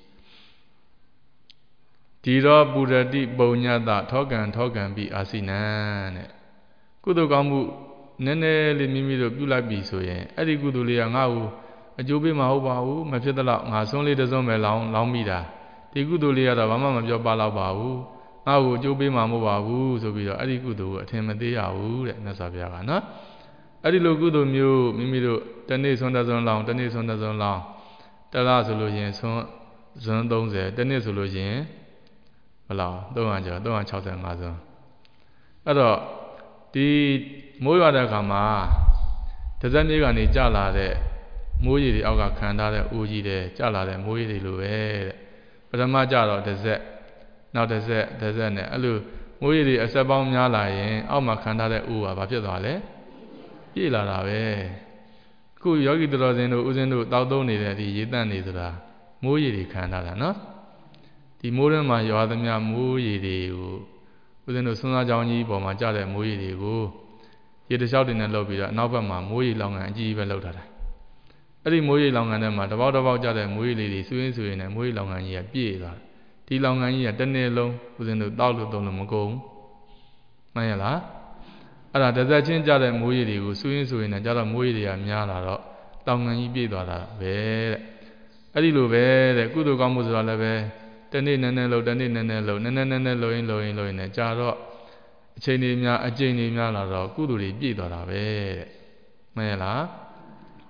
ဒီတော့ပုရတိပုံညတထောကံထောကံပိအာစိနံတဲ့ကုသိုလ်ကောင်းမှုနည်းနည်းလေးမိမိတို့ပြုလိုက်ပြီဆိုရင်အဲ့ဒီကုသိုလ်လေးကငါ့ကိုအကျိုးပေးမှာဟုတ်ပါဘူးမဖြစ်သလောက်ငါဆုံးလေးတစ်စုံပဲလောင်းလောင်းမိတာဒီကုသိုလ်လေးကတော့ဘာမှမပြောပါတော့ပါဘူးငါ့ကိုအကျိုးပေးမှာမဟုတ်ပါဘူးဆိုပြီးတော့အဲ့ဒီကုသိုလ်ကိုအထင်မသေးရဘူးတဲ့မြတ်စွာဘုရားကနော်အဲ့ဒီလိုကုသိုလ်မျိုးမိမိတို့တနေ့ဆုံးတစ်စုံလောင်းတနေ့ဆုံးတစ်စုံလောင်းတလားဆိုလို့ရင်ဆုံးဇွန်းသုံးဆယ်တနေ့ဆိုလို့ရင်ဘယ်လောက်သုံးရာကျော်သုံးရာခြောက်ဆယ်ငါးစုံအဲ့တော့ဒီမိုးရွာတဲ့အခါမှာတစ်စက်မြေကနေကျလာတဲ့မိုးရေတွေအောက်ကခံထားတဲ့အိုးကြီးတဲ့ကျလာတဲ့မိုးရေတွေလိုပဲတဲ့ပထမကျတော့တစ်စက်နောက်တစ်စက်တစ်စက်နဲ့အဲ့လိုမိုးရေတွေအဆက်ပေါင်းများလာရင်အောက်မှာခံထားတဲ့အိုးကဘာဖြစ်သွားလဲပြေးလာတာပဲအခုယောဂီတော်စင်တို့ဥစဉ်တို့တောက်သုံးနေတဲ့ဒီရေတန့်နေဆိုတာမိုးရေတွေခံထားတာနော်ဒီမိုးထဲမှာရွာသမျှမိုးရေတွေကိုဥစဉ်တို့ဆွမ်းစားကြောင်းကြီးပေါ်မှာကျတဲ့မိုးရေတွေကိုရေတလျှောက်တွေနဲ့လုပ်ပြီးတော့အနောက်ဘက်မှာမိုးရေလောင်ငံအကြီးကြီးပဲလုပ်ထားတာအဲ့ဒီမိုးရေလောင်ငံထဲမှာတပေါက်တပေါက်ကျတဲ့မိုးရေလေးတွေစွင်းစွင်းနဲ့မိုးရေလောင်ငံကြီးကပြည့်သွားဒီလောင်ငံကြီးကတစ်နေ့လုံးဥစဉ်တို့တောက်လို့သုံးလို့မကုန်မှန်ရလားအဲ့ဒါတစ်သက်ချင်းကျတဲ့မိုးရေတွေကိုစွင်းစွင်းနဲ့ကျတော့မိုးရေတွေကများလာတော့တောင်ငံကြီးပြည့်သွားတာပဲတဲ့အဲ့ဒီလိုပဲတဲ့ကုသိုလ်ကောင်းမှုဆိုတာလည်းပဲတနေ့နည်းနည်းလို့တနေ့နည်းနည်းလို့နည်းနည်းနည်းနည်းလို့ရင်လို့ရင်လို့ရင်နဲ့ကြာတော့အချိန်တွေများအကျဉ်းတွေများလာတော့ကုသိုလ်တွေပြည့်သွားတာပဲတဲ့မှန်ရလား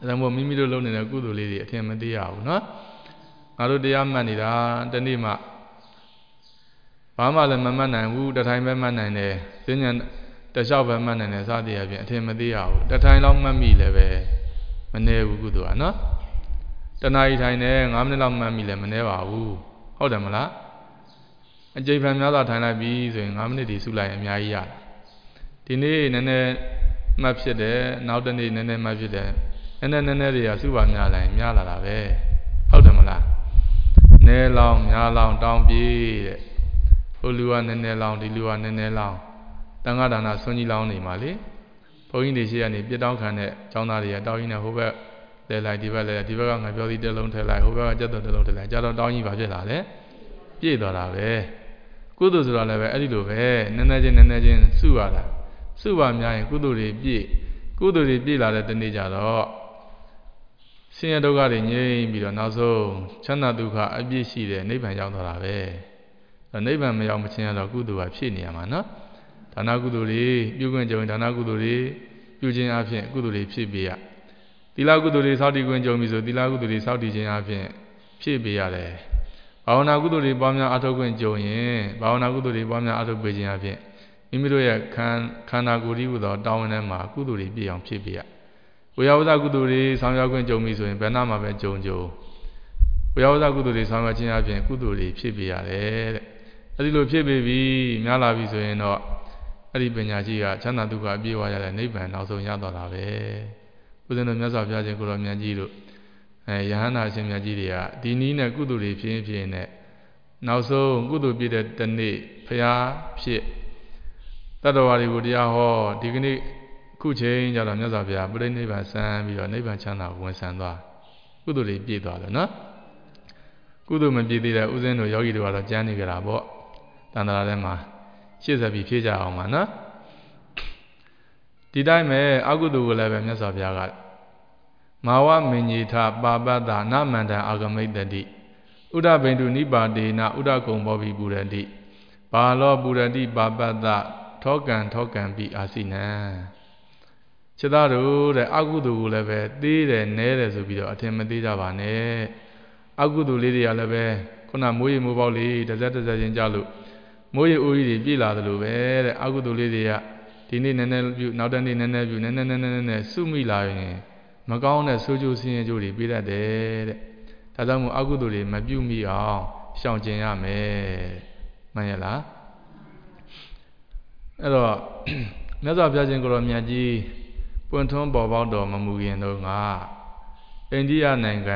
ဒါမို့မိမိတို့လုပ်နေတဲ့ကုသိုလ်လေးတွေအထင်မသေးရဘူးနော်ငါတို့တရားမှတ်နေတာတနေ့မှဘာမှလည်းမမှတ်နိုင်ဘူးတထိုင်ပဲမှတ်နိုင်တယ်ဈဉ္ဉံတလျှောက်ပဲမှတ်နိုင်တယ်စသည်အပြင်အထင်မသေးရဘူးတထိုင်လောက်မှတ်မိလည်းပဲမနည်းဘူးကုသိုလ်ကနော်တနာရီထိုင်တယ်ငါးမိနစ်လောက်မှတ်မိလည်းမနည်းပါဘူးဟုတ်တယ်မလားအကျိန်ဖန်များစွာထိုင်လိုက်ပြီဆိုရင်ငါးမိနစ်ဒီစုလိုက်ရင်အများကြီးရတယ်ဒီနေ့နည်းနည်းမှတ်ဖြစ်တယ်နောက်တနေ့နည်းနည်းမှတ်ဖြစ်တယ်နည်းနည်းနည်းနည်းတွေကစုပါများလိုက်များလာတာပဲဟုတ်တယ်မလားနည်းလောင်များလောင်တောင်းပြေးတဲ့ဟိုလူကနည်းနည်းလောင်ဒီလူကနည်းနည်းလောင်တန်ခါဒါနဆွန်ကြီးလောင်နေမှာလေဘုန်းကြီးတွေရှိရနေပြစ်တောင်းခံတဲ့ကျောင်းသားတွေကတောင်းကြီးနဲ့ဟိုဘက်လဲလိုက်ဒီဘက်လဲဒီဘက်ကငါပြောသီးတစ်လုံးထည့်လိုက်ဟိုဘက်ကကြက်သွန်တစ်လုံးထည့်လိုက်ကြတော့တောင်းကြီးပါဖြစ်လာလေပြည့်သွားတာပဲကုသိုလ်ဆိုတာလည်းပဲအဲ့ဒီလိုပဲနည်းနည်းချင်းနည်းနည်းချင်းစုရတာစုပါများရင်ကုသိုလ်တွေပြည့်ကုသိုလ်တွေပြည့်လာတဲ့တနေ့ကြတော့ဆင်းရဲဒုက္ခတွေငြိမ်းပြီးတော့နောက်ဆုံးချမ်းသာဒုက္ခအပြည့်ရှိတဲ့နိဗ္ဗာန်ရောက်သွားတာပဲနိဗ္ဗာန်မရောက်မချင်းရတော့ကုသိုလ်ကဖြစ်နေရမှာနော်ဒါနကုသိုလ်တွေပြုခွင့်ကြုံဒါနကုသိုလ်တွေပြုခြင်းအပြင်ကုသိုလ်တွေဖြစ်ပေးရသီလကုသိုလ်တွေစောင့်တည်ခွင့်ကြုံပြီဆိုသီလကုသိုလ်တွေစောင့်တည်ခြင်းအပြင်ဖြစ်ပေးရတယ်ဘာဝနာကုသိုလ်တွေပွားများအထောက်ခွင့်ကြုံရင်ဘာဝနာကုသိုလ်တွေပွားများအထောက်ပေးခြင်းအပြင်မိမိတို့ရဲ့ခန္ခန္ဓာကိုယ်ကြီးဟူသောတောင်းဝင်ထဲမှာကုသိုလ်တွေပြည့်အောင်ဖြစ်ပေးရဝေယဝဇကုသိုလ်တွေဆောင်ရွက်ခွင့်ကြုံပြီဆိုရင်ဘယ်နာမှာပဲကြုံကြုံဝေယဝဇကုသိုလ်တွေဆောင်ရွက်ခြင်းအပြင်ကုသိုလ်တွေဖြစ်ပေးရတယ်တဲ့အဲဒီလိုဖြစ်ပေးပြီးများလာပြီဆိုရင်တော့အဲ့ဒီပညာရှိကချမ်းသာဒုက္ခအပြည့်ဝရတဲ့နိဗ္ဗာန်နောက်ဆုံးရတော့တာပဲဦးဇင်းတို့မြတ်စွာဘုရားရှင်ကိုတော်မြတ်ကြီးတို့အဲယဟန္တာရှင်မြတ်ကြီးတွေကဒီနည်းနဲ့ကုသိုလ်တွေဖြစ်ဖြစ်နဲ့နောက်ဆုံးကုသိုလ်ပြည့်တဲ့တနေ့ဖရာဖြစ်တတ္တဝါတွေကိုတရားဟောဒီကနေ့ခုချိန်ကြတော့မြတ်စွာဘုရားပြိဋိနိဗ္ဗာန်ဆန်းပြီးတော့နိဗ္ဗာန်ချမ်းသာဝင်ဆန်းသွားကုသိုလ်တွေပြည့်သွားတယ်နော်ကုသိုလ်မပြည့်သေးတဲ့ဦးဇင်းတို့ယောဂီတွေကတော့ကျမ်းနေကြတာပေါ့တန်ត្រာထဲမှာရှေ့ဆက်ပြီးဖြည့်ကြအောင်ပါနော်ဒီတိုင်းပဲအကုသိုလ်ကိုလည်းပဲမြတ်စွာဘုရားကမာဝမင်ကြီးထပါပတ္တနမန္တံအာဂမိတ်တတိဥဒ္ဒဘိန္ဒုနိပါတေနဥဒ္ဒကုံဘောဘိပုရတိဘာလောပုရတိပါပတ္တထောကံထောကံပိအာစိနံခြေသားတို့တဲ့အကုသိုလ်ကိုလည်းပဲသေးတယ်နဲတယ်ဆိုပြီးတော့အထင်မသေးကြပါနဲ့အကုသိုလ်လေးတွေကလည်းပဲခုနမိုးရေမိုးပေါက်လေးတစ်စက်တစ်စက်ချင်းကြလို့မိုးရေအိုးကြီးတွေပြည်လာသလိုပဲတဲ့အကုသိုလ်လေးတွေကဒီနေ့နည်းနည်းပြုနောက်တနေ့နည်းနည်းပြုနည်းနည်းနည်းနည်းနည်းစုမိလာရင်မကောင်းတဲ့ဆိုးကျိုးဆင်းရဲကျိုးတွေပြတတ်တယ်တဲ့ဒါကြောင့်မို့အကုသိုလ်တွေမပြုမိအောင်ရှောင်ကျဉ်ရမယ်မှန်ရလားအဲ့တော့မြတ်စွာဘုရားရှင်ကိုယ်တော်မြတ်ကြီးပွင့်ထွန်းပေါ်ပေါက်တော်မမူခင်တော့ကအိန္ဒိယနိုင်ငံ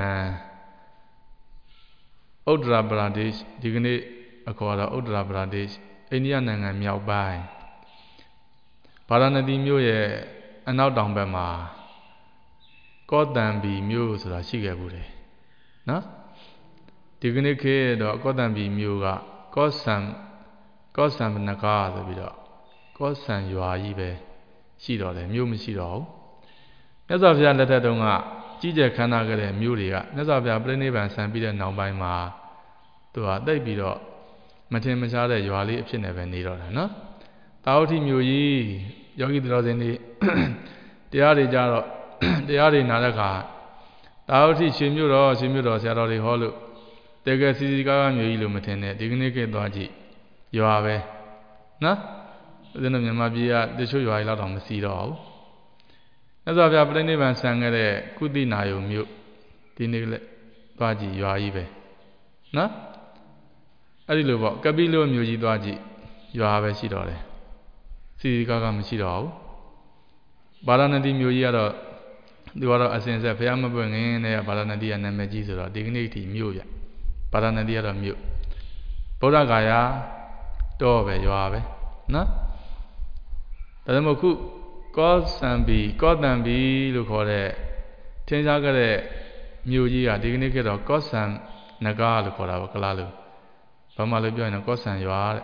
ဥတ္တရပရာဒေ့ရှ်ဒီကနေ့အခေါ်တော့ဥတ္တရပရာဒေ့ရှ်အိန္ဒိယနိုင်ငံမြောက်ပိုင်းဗာရာဏသီမြို့ရဲ့အနောက်တောင်ဘက်မှာကောတံဘီမြို့ဆိုတာရှိခဲ့ဘူးတယ်နော်ဒီကနေ့ခေတ်တော့ကောတံဘီမြို့ကကောဆံကောဆံနဂါဆိုပြီးတော့ကောဆံရွာကြီးပဲရှိတော့တယ်မြို့မရှိတော့ဘူးမြတ်စွာဘုရားလက်ထက်တုန်းကကြီးကျယ်ခမ်းနားခဲ့တဲ့မြို့တွေကမြတ်စွာဘုရားပြိဋိနိဗ္ဗာန်ဆံပြီးတဲ့နောက်ပိုင်းမှာသူကတိတ်ပြီးတော့မထင်မရှားတဲ့ရွာလေးအဖြစ်နဲ့ပဲနေတော့တာနော်တာဝတိမြို့ကြီးယောဂီတော်စင်တွေတရားတွေကြတော့တရားတွေနားတဲ့အခါတာဝတိရှင်မြို့တော်ရှင်မြို့တော်ဆရာတော်တွေဟောလို့တကယ်စီစီကားကားမြို့ကြီးလို့မထင်နဲ့ဒီကနေ့ခေတ်သွားကြည့်ရွာပဲနော်ဦးဇင်းတို့မြန်မာပြည်ကတချို့ရွာတွေတော့မစီတော့ဘူးမြတ်စွာဘုရားပြိဋိနိဗ္ဗာန်ဆံခဲ့တဲ့ကုသိနာယုံမြို့ဒီနေ့လည်းသွားကြည့်ရွာကြီးပဲနော်အဲ့ဒီလိုပေါ့ကပိလုမြို့ကြီးသွားကြည့်ရွာပဲရှိတော့တယ်စီစီကားကားမရှိတော့ဘူးဗာရာဏသီမြို့ကြီးကတော့သူကတော့အစဉ်ဆက်ဘုရားမပွင့်ခင်တည်းကဗာရာဏသီကနာမည်ကြီးဆိုတော့ဒီကနေ့ထိမြို့ရဗာရာဏသီကတော့မြို့ဗုဒ္ဓဂါယာတော့ပဲရွာပဲနော်ဒါကြောင့်မို့ခုကောသံဘီကောတံဘီလို့ခေါ်တဲ့ထင်းရှားကြတဲ့မြို့ကြီးကဒီကနေ့ကတော့ကောသံနဂါလို့ခေါ်တာပေါ့ကလားလို့ဘာမှလည်းပြောရင်တော့ကောသံရွာတဲ့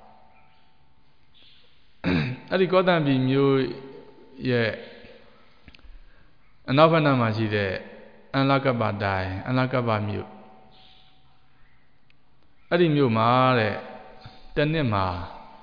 အဲ့ဒီကောတံဘီမြို့ရဲ့အနောက်ဘက်နားမှာရှိတဲ့အန်လကပ္ပတိုင်းအန်လကပ္ပမြို့အဲ့ဒီမြို့မှာတဲ့တနှစ်မှာ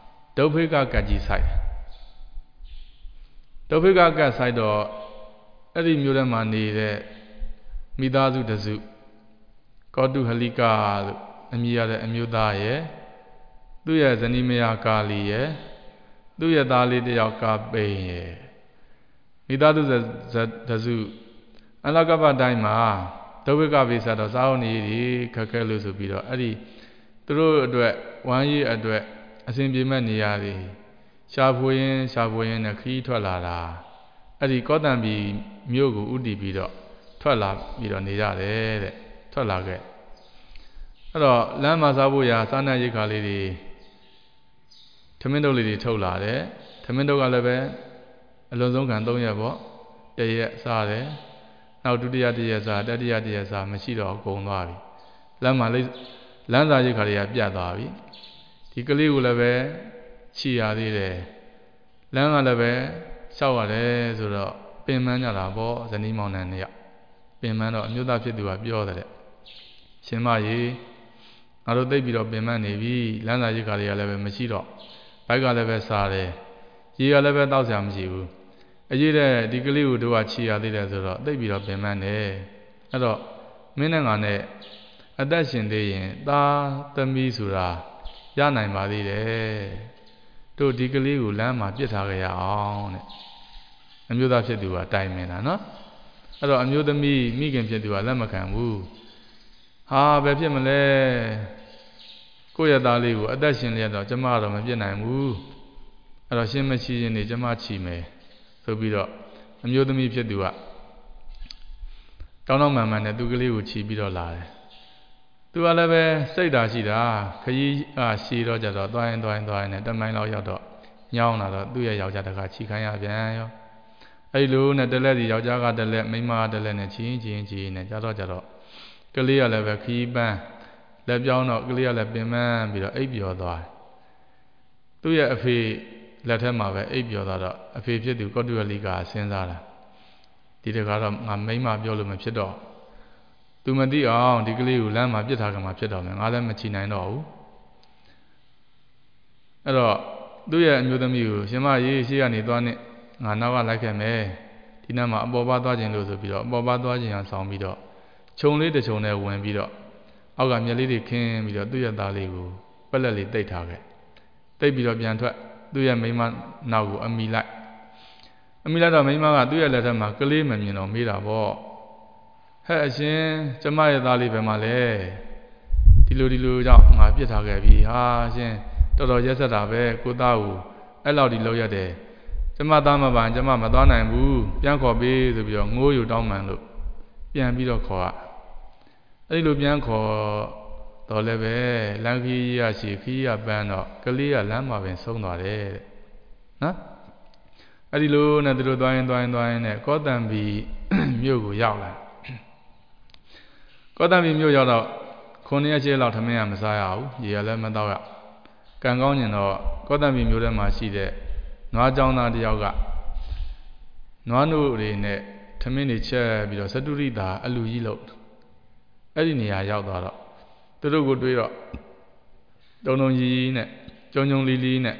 ဒုဗ္ဗေကကတ်ကြီးဆိုင်ဒုဗ္ဗေကကတ်ဆိုင်တော့အဲ့ဒီမျိုးထဲမှာနေတဲ့မိသားစုတစုကောတုဟလိကလို့အမည်ရတဲ့အမျိုးသားရဲ့သူ့ရဲ့ဇနီးမယားကာလီရဲ့သူ့ရဲ့သားလေးတယောက်ကပိန်ရဲ့မိသားစုတစုအလကပ္ပတိုင်းမှာဒုဝိကပိစတော့စာအုပ်နေဒီခက်ခဲလို့ဆိုပြီးတော့အဲ့ဒီသူတို့အတွက်ဝမ်းရည်အတွက်အစဉ်ပြေမဲ့နေရာတွေရှာဖွေရင်းရှာဖွေရင်းနဲ့ခီးထွက်လာတာအဲ့ဒီကောတံပီမြို့ကိုဥတည်ပြီးတော့ထွက်လာပြီးတော့နေကြတယ်တဲ့ထွက်လာခဲ့အဲ့တော့လမ်းမှာစားဖို့ရာစားနပ်ရိက္ခာလေးတွေထမင်းတုပ်လေးတွေထုတ်လာတယ်ထမင်းတုပ်ကလည်းပဲအလွန်ဆုံးခံသုံးရက်ပေါ့တရက်စားတယ်နောက်ဒုတိယတရက်စားတတိယတရက်စားမရှိတော့ကုန်သွားပြီလမ်းမှာလေးလမ်းစာရိက္ခာတွေကပြတ်သွားပြီဒီကလေးကိုလည်းပဲချီရသေးတယ်လမ်းကလည်းပဲလျှောက်ရတယ်ဆိုတော့ပင်ပန်းကြတာပေါ့ဇနီးမောင်နှံနှစ်ယောက်ပင်ပန်းတော့အမျိုးသားဖြစ်သူကပြောတယ်ရှင်မကြီးငါတို့သိပြီးတော့ပင်ပန်းနေပြီလမ်းစာရိက္ခာတွေကလည်းပဲမရှိတော့ဘိုက်ကလည်းပဲစားတယ်ရေကလည်းပဲတောက်စရာမရှိဘူးအရေးတဲ့ဒီကလေးကိုတို့ကချီရသေးတယ်ဆိုတော့သိပြီးတော့ပင်ပန်းတယ်အဲ့တော့မင်းနဲ့ငါနဲ့အသက်ရှင်သေးရင်သားသမီးဆိုတာရနိုင်ပါသေးတယ်တို့ဒီကလေးကိုလမ်းမှာပြစ်ထားကြရအောင်တဲ့အမျိုးသားဖြစ်သူကတိုင်မင်တာနော်အဲ့တော့အမျိုးသမီးမိခင်ဖြစ်သူကလက်မခံဘူးဟာဘယ်ဖြစ်မလဲကိုယ့်ရဲ့သားလေးကိုအသက်ရှင်လျက်တော့ကျမတော့မပြစ်နိုင်ဘူးအဲ့တော့ရှင်းမရှိရင်နေကျမချီမယ်ဆိုပြီးတော့အမျိုးသမီးဖြစ်သူကတောင်းတောင်းမှန်မှန်နဲ့သူကလေးကိုချီပြီးတော့လာတယ်သူကလည်းပဲစိတ်ဓာတ်ရှိတာခရီးကရှည်တော့ကြတော့သွားရင်သွားရင်သွားရင်နဲ့တမိုင်းလောက်ရောက်တော့ညောင်းလာတော့သူ့ရဲ့ယောက်ျားတခါချီခိုင်းရပြန်ရောအဲ့လိုနဲ့တလက်ဒီယောက်ျားကတလက်မိန်းမကတလက်နဲ့ချီရင်ချီရင်ချီရင်နဲ့ကြတော့ကြတော့ကလေးကလည်းပဲခရီးပန်းလက်ပြောင်းတော့ကလေးကလည်းပင်ပန်းပြီးတော့အိပ်ပျော်သွားတယ်သူ့ရဲ့အဖေလက်ထက်မှာပဲအိပ်ပျော်သွားတော့အဖေဖြစ်သူကောတုဝလိကစဉ်းစားတာဒီတခါတော့ငါမိန်းမပြောလို့မဖြစ်တော့သူမသိအောင်ဒီကလေးကိုလမ်းမှာပြစ်ထားကြမှာဖြစ်တော့မယ်ငါလည်းမချီနိုင်တော့ဘူးအဲ့တော့သူ့ရဲ့အမျိုးသမီးကိုရှင်မကြီးရှေ့ကနေသွားနဲ့ငါနောက်ကလိုက်ခဲ့မယ်ဒီနောက်မှာအပေါ်ပါသွားခြင်းလို့ဆိုပြီးတော့အပေါ်ပါသွားခြင်းအောင်ဆောင်ပြီးတော့ခြုံလေးတစ်ခြုံနဲ့ဝင်ပြီးတော့အောက်ကမျက်လေးတွေခင်းပြီးတော့သူ့ရဲ့သားလေးကိုပက်လက်လေးတိတ်ထားခဲ့တိတ်ပြီးတော့ပြန်ထွက်သူ့ရဲ့မိန်းမနောက်ကိုအမိလိုက်အမိလိုက်တော့မိန်းမကသူ့ရဲ့လက်ထက်မှာကလေးမမြင်တော့မေးတာပေါ့ဟဲ့အရှင်ကျမရဲ့သားလေးပဲမှလဲဒီလိုဒီလိုကြောင့်ငါပြစ်ထားခဲ့ပြီဟာရှင်တော်တော်ရက်ဆက်တာပဲကိုသားကိုအဲ့လောက်ဒီလောက်ရတယ်ကျမသားမပန်ကျမမသွားနိုင်ဘူးပြန်ခေါ်ပေးဆိုပြီးတော့ငိုးယူတောင်းပန်လို့ပြန်ပြီးတော့ခေါ်ရအဲ့လိုပြန်ခေါ်တော့လည်းပဲလမ်းခီးရရှိခီးရပန်းတော့ကလေးကလမ်းမှာပင်ဆုံးသွားတယ်တဲ့နော်အဲ့ဒီလိုနဲ့သူတို့သွားရင်သွားရင်သွားရင်နဲ့ကောတံပီမြို့ကိုရောက်လာကောတံပီမြို့ရောက်တော့ခုနှစ်ရက်ရှည်လောက်ထမင်းကမစားရဘူးရေကလည်းမတော့ရကံကောင်းကျင်တော့ကောတံပီမြို့ထဲမှာရှိတဲ့နွားကျောင်းသားတယောက်ကနွားနို့တွေနဲ့ထမင်းတွေချက်ပြီးတော့စတုရိတာအလူကြီးလို့အဲ့ဒီနေရာရောက်သွားတော့သူတို့ကိုတွေးတော့တုံတုံကြီးကြီးနဲ့ကြုံကြုံလီလီနဲ့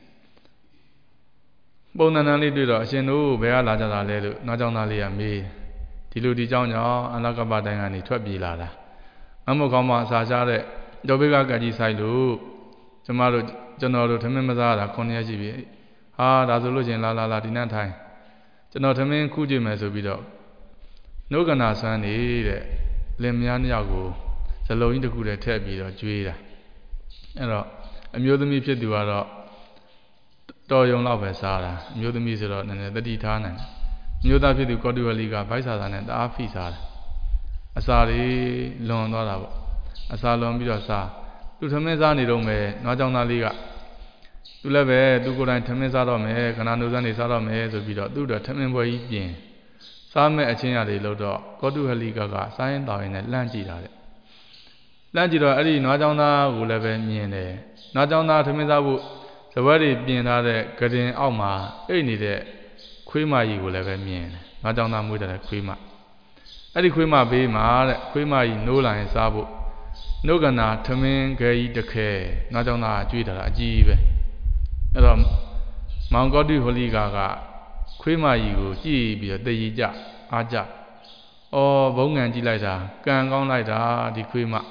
ပုံသဏ္ဍာန်လေးတွေ့တော့အရှင်တို့ဘယ်ကလာကြတာလဲလို့နွားကျောင်းသားလေးကမေးဒီလိုဒီเจ้าကြောင့်အလကပ္ပတိုင်းကနေထွက်ပြေးလာတာမမုတ်ကောင်းမှအစာရှားတဲ့ဒုဗိကကကြီးဆိုင်လို့ကျမတို့ကျွန်တော်တို့ထမင်းမစားတာခုနှစ်ရက်ရှိပြီဟာဒါဆိုလို့ချင်းလာလာလာဒီနေ့ထိုင်ကျွန်တော်ထမင်းခုကြည့်မယ်ဆိုပြီးတော့နှုတ်ကနာဆွမ်းနေတဲ့လင်မယားနှစ်ယောက်ကိုဇလုံးကြီးတစ်ခုတည်းထည့်ပြီးတော့ကျွေးတာအဲ့တော့အမျိုးသမီးဖြစ်သူကတော့တော်ယုံလောက်ပဲစားတာအမျိုးသမီးဆိုတော့နည်းနည်းတတိထားနိုင်အမျိုးသားဖြစ်သူကောတုဝလိကဗိုက်စာသားနဲ့တအားဖိစားတယ်အစာတွေလွန်သွားတာပေါ့အစာလွန်ပြီးတော့စားသူထမင်းစားနေတော့မယ်နွားကြောင်သားလေးကသူလည်းပဲသူကိုယ်တိုင်ထမင်းစားတော့မယ်ခဏနိုးစမ်းနေစားတော့မယ်ဆိုပြီးတော့သူ့တော့ထမင်းပွဲကြီးပြင်စားမဲ့အချင်းရတွေလို့တော့ကောတုဝလိကကစားရင်တောင်းရင်လည်းလှမ်းကြည့်တာတဲ့လှမ်းကြည့်တော့အဲ့ဒီနွားကြောင်သားကိုလည်းပဲမြင်တယ်နွားကြောင်သားထမင်းစားဖို့စပွဲတွေပြင်ထားတဲ့ကတင်အောက်မှာအိတ်နေတဲ့ခွေးမကြီးကိုလည်းပဲမြင်တယ်နွားကြောင်သားမွေးတဲ့ခွေးမအဲ့ဒီခွေးမဘေးမှာတဲ့ခွေးမကြီးနိုးလာရင်စားဖို့နှုတ်ကနာထမင်းခဲကြီးတစ်ခဲနွားကြောင်သားကျွေးတာအကြီးပဲအဲ့တော့မောင်ကောတုဟိုလိကာကခွေးမကြီးကိုကြည့်ပြီးတော့တည်ကြ aja o bongan ji lai da kan kaung lai da di khwe ma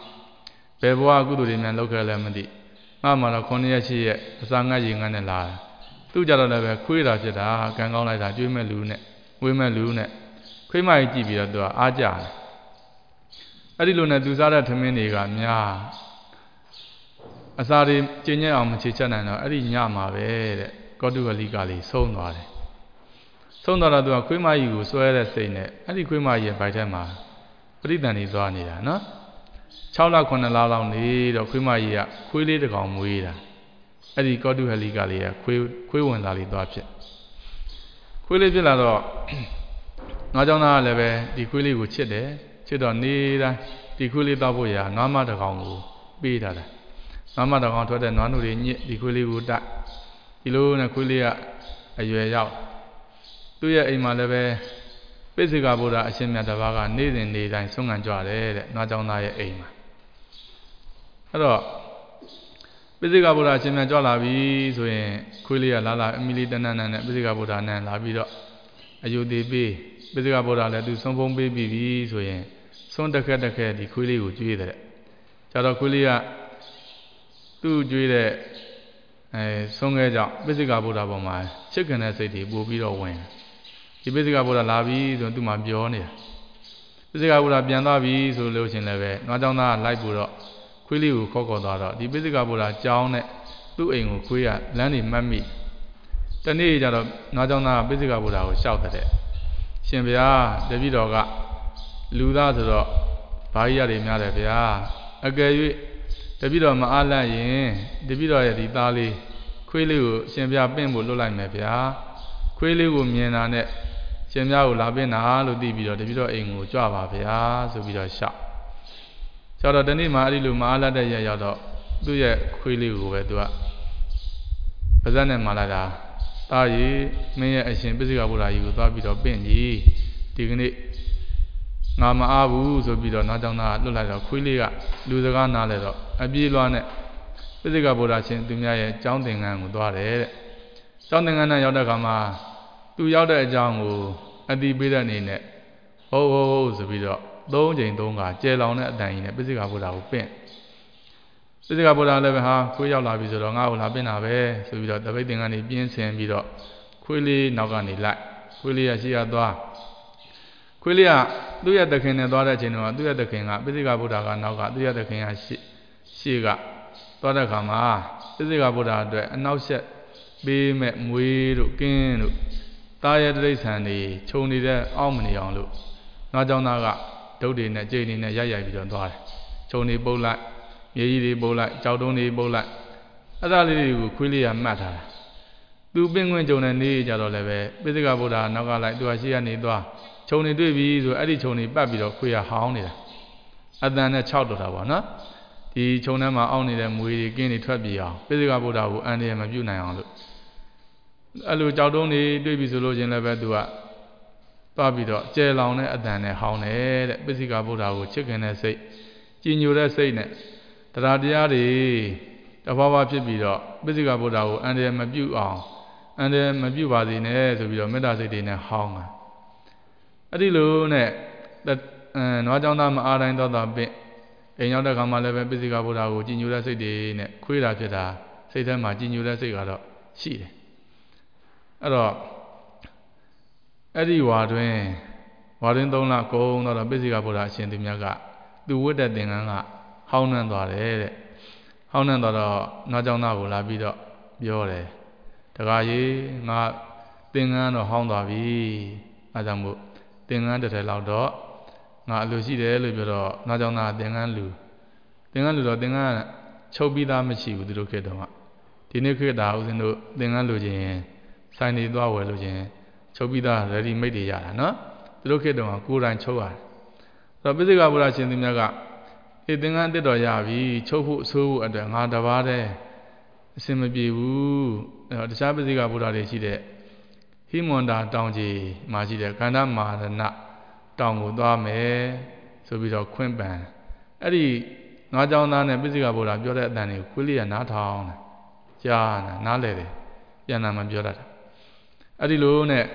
be bwa kudu de myan lok khe le ma ti nga ma da khone yet shi yet asa ngat yi ngat ne la tu ja da le be khwe da phit da kan kaung lai da jwe met lu ne we met lu ne khwe ma yi ji pi da tu ajaအဲ့ဒီလိုနဲ့သူစားတဲ့ထမင်းတွေကများအစာတွေကျဉ်းကျဉ်းအောင်မချေချက်နိုင်တော့အဲ့ဒီညမှာပဲတဲ့ကောတုဝလိကလေးဆုံးသွားတယ်ဆုံးသွားတော့သူကခွေးမကြီးကိုစွဲတဲ့စိတ်နဲ့အဲ့ဒီခွေးမကြီးရဲ့ဗိုက်ထဲမှာပရိသန်တွေသွားနေတာနော်၆လခုနှစ်လလောက်နေတော့ခွေးမကြီးကခွေးလေးတစ်ကောင်မွေးတာအဲ့ဒီကောတုဝလိကလေးကခွေးခွေးဝင်သားလေးသွားဖြစ်ခွေးလေးဖြစ်လာတော့ငါးကြောင့်သားကလည်းပဲဒီခွေးလေးကိုချစ်တယ်ချစ်တော့နေတိုင်းဒီခွေးလေးတောက်ဖို့ရနွားမတစ်ကောင်ကိုပေးထားတာနွားမတစ်ကောင်ထွက်တဲ့နွားနုတွေညစ်ဒီခွေးလေးကိုတိုက်ဒီလိုနဲ့ခွေးလေးကအရွယ်ရောက်သူ့ရဲ့အိမ်မှာလည်းပဲပိစိကဗုဒ္ဓအရှင်မြတ်တစ်ပါးကနေ့စဉ်နေ့တိုင်းဆုံးခံကြတယ်တဲ့နွားကြောင့်သားရဲ့အိမ်မှာအဲ့တော့ပိစိကဗုဒ္ဓအရှင်မြတ်ကြွလာပြီဆိုရင်ခွေးလေးကလာလာအမီလီတနန်းနန်းနဲ့ပိစိကဗုဒ္ဓနဲ့လာပြီးတော့အယုသေးပေးပိစိကဗုဒ္ဓလည်းသူဆုံးဖုံးပေးပြီးပြီဆိုရင်ဆုံးတက်ခက်တက်ခက်ဒီခွေးလေးကိုကျွေးတယ်ကျတော့ခွေးလေးကသူ့ကျွေးတဲ့အဲဆုံးခဲ့ကြောင့်ပိစိကဗုဒ္ဓပေါ်မှာချစ်ခင်တဲ့စိတ်တွေပို့ပြီးတော့ဝင်ဒီပိစိကဗုဒ္ဓလာပြီဆိုသူ့မှာပြောနေတာပိစိကဗုဒ္ဓပြန်သွားပြီဆိုလို့ရှင်လည်းပဲနွားကြောင့်သားလိုက်ပြီးတော့ခွေးလေးကိုခေါ်ခေါ်သွားတော့ဒီပိစိကဗုဒ္ဓကြောင်းနဲ့သူ့အိမ်ကိုခွေးကလမ်းနေမှတ်မိတနေ့ကျတော့နွားကြောင့်သားပိစိကဗုဒ္ဓကိုရှောက်တဲ့ရှင်ဗျာတပည့်တော်ကလူသားဆိုတော့ဘာကြီးရတယ်များတယ်ဗျာအကယ်၍တပည့်တော်မအားလန့်ရင်တပည့်တော်ရဲ့ဒီသားလေးခွေးလေးကိုရှင်ဗျာပင့်ဖို့လွတ်လိုက်မယ်ဗျာခွေးလေးကိုမြင်တာနဲ့ရှင်ဗျာကိုလာပင့်တာလို့သိပြီးတော့တပည့်တော်အိမ်ကိုကြွပါဗျာဆိုပြီးတော့ရှောက်ရှောက်တော့ဒီနေ့မှအဲ့ဒီလိုမအားလန့်တဲ့ရရောက်တော့သူ့ရဲ့ခွေးလေးကိုပဲသူကပါဇက်နဲ့မှလာတာတာကြီးမင်းရဲ့အရှင်ပိစိကဗုဒ္ဓကြီးကိုသွားပြီးတော့ပင့်ကြီးဒီကနေ့ငါမအားဘူးဆိုပြီးတော့နောက်ကြောင့်သားလွတ်လိုက်တော့ခွေးလေးကလူစကားနားလဲတော့အပြေးလွှားနဲ့ပိစိကဗုဒ္ဓရှင်သူများရဲ့ကျောင်းသင်္ကန်းကိုသွားတယ်တဲ့ကျောင်းသင်္ကန်းနဲ့ရောက်တဲ့အခါမှာသူရောက်တဲ့အကြောင်းကိုအတိပေးတဲ့အနေနဲ့ဟုတ်ဟုတ်ဟုတ်ဆိုပြီးတော့သုံးချိန်သုံးခါကျဲလောင်တဲ့အတန်ကြီးနဲ့ပိစိကဗုဒ္ဓကိုပင့်ပိစိကဗုဒ္ဓလည်းပဲဟာခွေးရောက်လာပြီဆိုတော့ငါ့ကိုလာပင့်တာပဲဆိုပြီးတော့တပိတ်သင်္ကန်းကြီးပြင်းဆင်ပြီးတော့ခွေးလေးနောက်ကနေလိုက်ခွေးလေးကရှေ့ကသွားခွေးလေးကသူ့ရဲ့သခင်နဲ့သွားတဲ့အချိန်တုန်းကသူ့ရဲ့သခင်ကပိစိကဗုဒ္ဓကနောက်ကသူ့ရဲ့သခင်ကရှေ့ရှေ့ကသွားတဲ့အခါမှာပိစိကဗုဒ္ဓအတွက်အနောက်ဆက်ပေးမဲ့မွေးတို့ကင်းတို့တာရဲ့တိရစ္ဆာန်တွေခြုံနေတဲ့အောက်မနေအောင်လို့နွားကြောင့်သားကဒုတ်တွေနဲ့ကြိတ်တွေနဲ့ရိုက်ရိုက်ပြီးတော့သွားတယ်ခြုံတွေပုတ်လိုက်မြေကြီးတွေပုတ်လိုက်ကြောက်တုံးတွေပုတ်လိုက်အဲ့ဒါလေးတွေကိုခွေးလေးကမှတ်ထားတာသူပင်ခွင့်ကြုံတဲ့နေ့ကြတော့လည်းပဲပိစိကဗုဒ္ဓနောက်ကလိုက်သူကရှေ့ကနေသွားခြုံနေတွေ့ပြီဆိုအဲ့ဒီခြုံနေပတ်ပြီးတော့ခွေးကဟောင်းနေတာအတန်နဲ့ခြောက်တော့တာပေါ့နော်ဒီခြုံထဲမှာအောင်းနေတဲ့မွေးတွေကင်းတွေထွက်ပြေးအောင်ပိစိကဗုဒ္ဓကိုအန္တရာယ်မပြုနိုင်အောင်လို့အဲ့လိုကြောက်တုံးတွေတွေ့ပြီဆိုလို့ချင်းလည်းပဲသူကသွားပြီးတော့ကျဲလောင်တဲ့အတန်နဲ့ဟောင်းတယ်တဲ့ပိစိကဗုဒ္ဓကိုချစ်ခင်တဲ့စိတ်ကြည်ညိုတဲ့စိတ်နဲ့တရားတရားတွေတဘာဝဖြစ်ပြီးတော့ပိစိကဗုဒ္ဓကိုအန္တရာယ်မပြုအောင်အန္တရာယ်မပြုပါစေနဲ့ဆိုပြီးတော့မေတ္တာစိတ်တွေနဲ့ဟောင်းတာအဲ့ဒီလိုနဲ့အဲနွားကြောင့်သားမအားတိုင်းတော့တာပင့်အိမ်ရောက်တဲ့ခါမှလည်းပဲပိစိကဗုဒ္ဓကိုကြည်ညိုတဲ့စိတ်တွေနဲ့ခွေးတာဖြစ်တာစိတ်ထဲမှာကြည်ညိုတဲ့စိတ်ကတော့ရှိတယ်အဲ့တော့အဲ့ဒီဝါတွင်ဝါတွင်သုံးလကုန်းတော့ပိစိကဗုဒ္ဓအရှင်သူမြတ်ကသူဝတ်တဲ့သင်္ကန်းကဟောင်းနှံသွားတယ်တဲ့ဟောင်းနှံသွားတော့နွားကြောင့်သားကိုလာပြီးတော့ပြောတယ်တခါကြီးငါသင်္ကန်းတော့ဟောင်းသွားပြီအဲဒါကြောင့်မို့သင်္ကန်းတစ်ထည်လောက်တော့ငါအလိုရှိတယ်လို့ပြောတော့နောက်ကြောင့်သာသင်္ကန်းလူသင်္ကန်းလူတော့သင်္ကန်းချုပ်ပြီးသားမရှိဘူးသူတို့ခေတ္တတော့ဒီနေ့ခေတ္တဦးဇင်းတို့သင်္ကန်းလူချင်းဆိုင်နေသွားဝယ်လို့ချင်းချုပ်ပြီးသား ready made တွေရတာနော်သူတို့ခေတ္တတော့ကိုယ်တိုင်ချုပ်ရတယ်အဲ့တော့ပိစိကဗုဒ္ဓရှင်သူမြတ်ကအေးသင်္ကန်းအစ်တော်ရပြီချုပ်ဖို့အဆိုးဖို့အတွက်ငါတပါးတည်းအစင်မပြေဘူးအဲ့တော့တခြားပိစိကဗုဒ္ဓတွေရှိတဲ့ဟိမွန်တာတောင်ကြီးမှာရှိတဲ့ကန္ဓမာရဏတောင်ကိုသွားမယ်ဆိုပြီးတော့ခွင့်ပန်အဲ့ဒီငါးကြောင်းသားနဲ့ပိစိကဗုဒ္ဓပြောတဲ့အတန်တွေကိုခွေးလေးကနားထောင်တယ်ကြားနာနားလဲတယ်ပြန်လာမှပြောတတ်တာအဲ့ဒီလိုနဲ့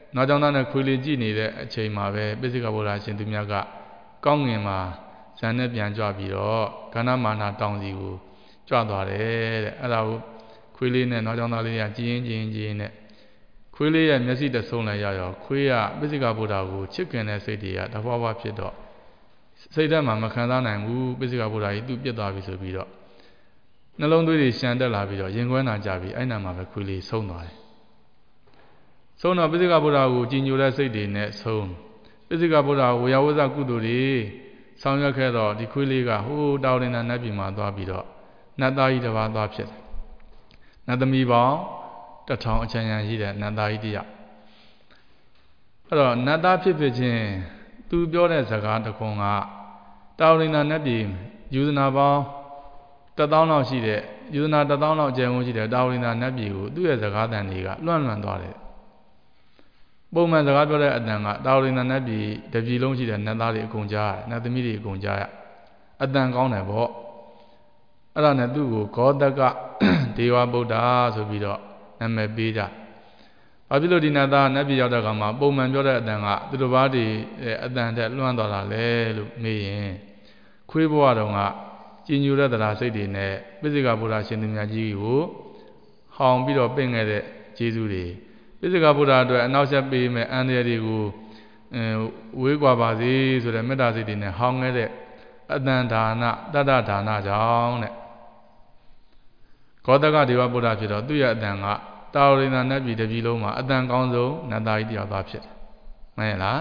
နောက်ကြောင့်သားနဲ့ခွေလေးကြည့်နေတဲ့အချိန်မှာပဲပိစိကဗုဒ္ဓရှင်သူမြတ်ကကောင်းငင်မှာဇန်နဲ့ပြန်ကြွပြီးတော့ကဏ္ဍမာနတောင်စီကိုကြွသွားတယ်တဲ့အဲ့ဒါကိုခွေးလေးနဲ့နောက်ကြောင့်သားလေးကကြည်ရင်ကြည်ရင်ကြည်ရင်နဲ့ခွေးလေးရဲ့မျက်စိတဆုံးလိုက်ရရောခွေးကပိစိကဗုဒ္ဓကိုချစ်ခင်တဲ့စိတ်တွေကတဖွာဖွာဖြစ်တော့စိတ်ထဲမှာမခံစားနိုင်ဘူးပိစိကဗုဒ္ဓကြီးသူ့ပြစ်သွားပြီဆိုပြီးတော့နှလုံးသွေးတွေရှံတက်လာပြီးတော့ရင်ခွဲနာကြပြီးအဲ့နာမှာပဲခွေးလေးဆုံးသွားတယ်ဆုံးတော့ပိစိကဗုဒ္ဓကိုကြည်ညိုတဲ့စိတ်တွေနဲ့ဆုံးပိစိကဗုဒ္ဓဝေယဝဇကုသိုလ်တွေဆောင်ရွက်ခဲ့တော့ဒီခွေးလေးကဟိုးတောင်ရင်နတ်ပြည်မှာသွားပြီးတော့နတ်သားကြီးတစ်ပါးသွားဖြစ်တယ်နတ်သမီးပေါင်းတထောင်အချမ်းရန်ရှိတဲ့နတ်သားကြီးတယောက်အဲ့တော့နတ်သားဖြစ်ဖြစ်ချင်းသူပြောတဲ့စကားတစ်ခွန်းကတောင်ရင်နတ်ပြည်ယူဇနာပေါင်းတသောင်းလောက်ရှိတဲ့ယူဇနာတသောင်းလောက်အကျယ်ဝန်းရှိတဲ့တောင်ရင်နတ်ပြည်ကိုသူ့ရဲ့စကားတန်တွေကလွှမ်းလွှမ်းသွားတယ်ပုံမှန်စကားပြောတဲ့အတန်ကတောင်ရင်နတ်ပြည်တပြည်လုံးရှိတဲ့နတ်သားတွေအကုန်ကြားနတ်သမီးတွေအကုန်ကြားရအတန်ကောင်းတယ်ပေါ့အဲ့ဒါနဲ့သူ့ကိုဂေါတကဒေဝဗုဒ္ဓဆိုပြီးတော့နာမည်ပေးကြ။ဘာဖြစ်လို့ဒီနတ်သားနတ်ပြည်ရောက်တဲ့အခါမှာပုံမှန်ပြောတဲ့အတန်ကသူတို့ဘာတွေအတန်တက်လွှမ်းသွားတာလဲလို့မေးရင်ခွေးဘဝတော်ကကြည်ညိုတဲ့တရားစိတ်တွေနဲ့ပိစိကဗုဒ္ဓရှင်သူမြတ်ကြီးကိုဟောင်ပြီးတော့ပင့်ခဲ့တဲ့ကျေးဇူးတွေပိစိကဗုဒ္ဓအတွက်အနောက်ဆက်ပေးမဲ့အန္တရာယ်တွေကိုဝေးကွာပါစေဆိုတဲ့မေတ္တာစိတ်တွေနဲ့ဟောင်ခဲ့တဲ့အတန်ဒါနတတ္တဒါနကြောင့်တဲ့ဂေါတကဒေဝဗုဒ္ဓဖြစ်တော့သူ့ရဲ့အတန်ကတာဝရိန္ဒနတ်ပြည်တစ်ပြည်လုံးမှာအတန်ကောင်းဆုံးနတ်သားကြီးတယောက်သားဖြစ်တယ်မှန်ရဲ့လား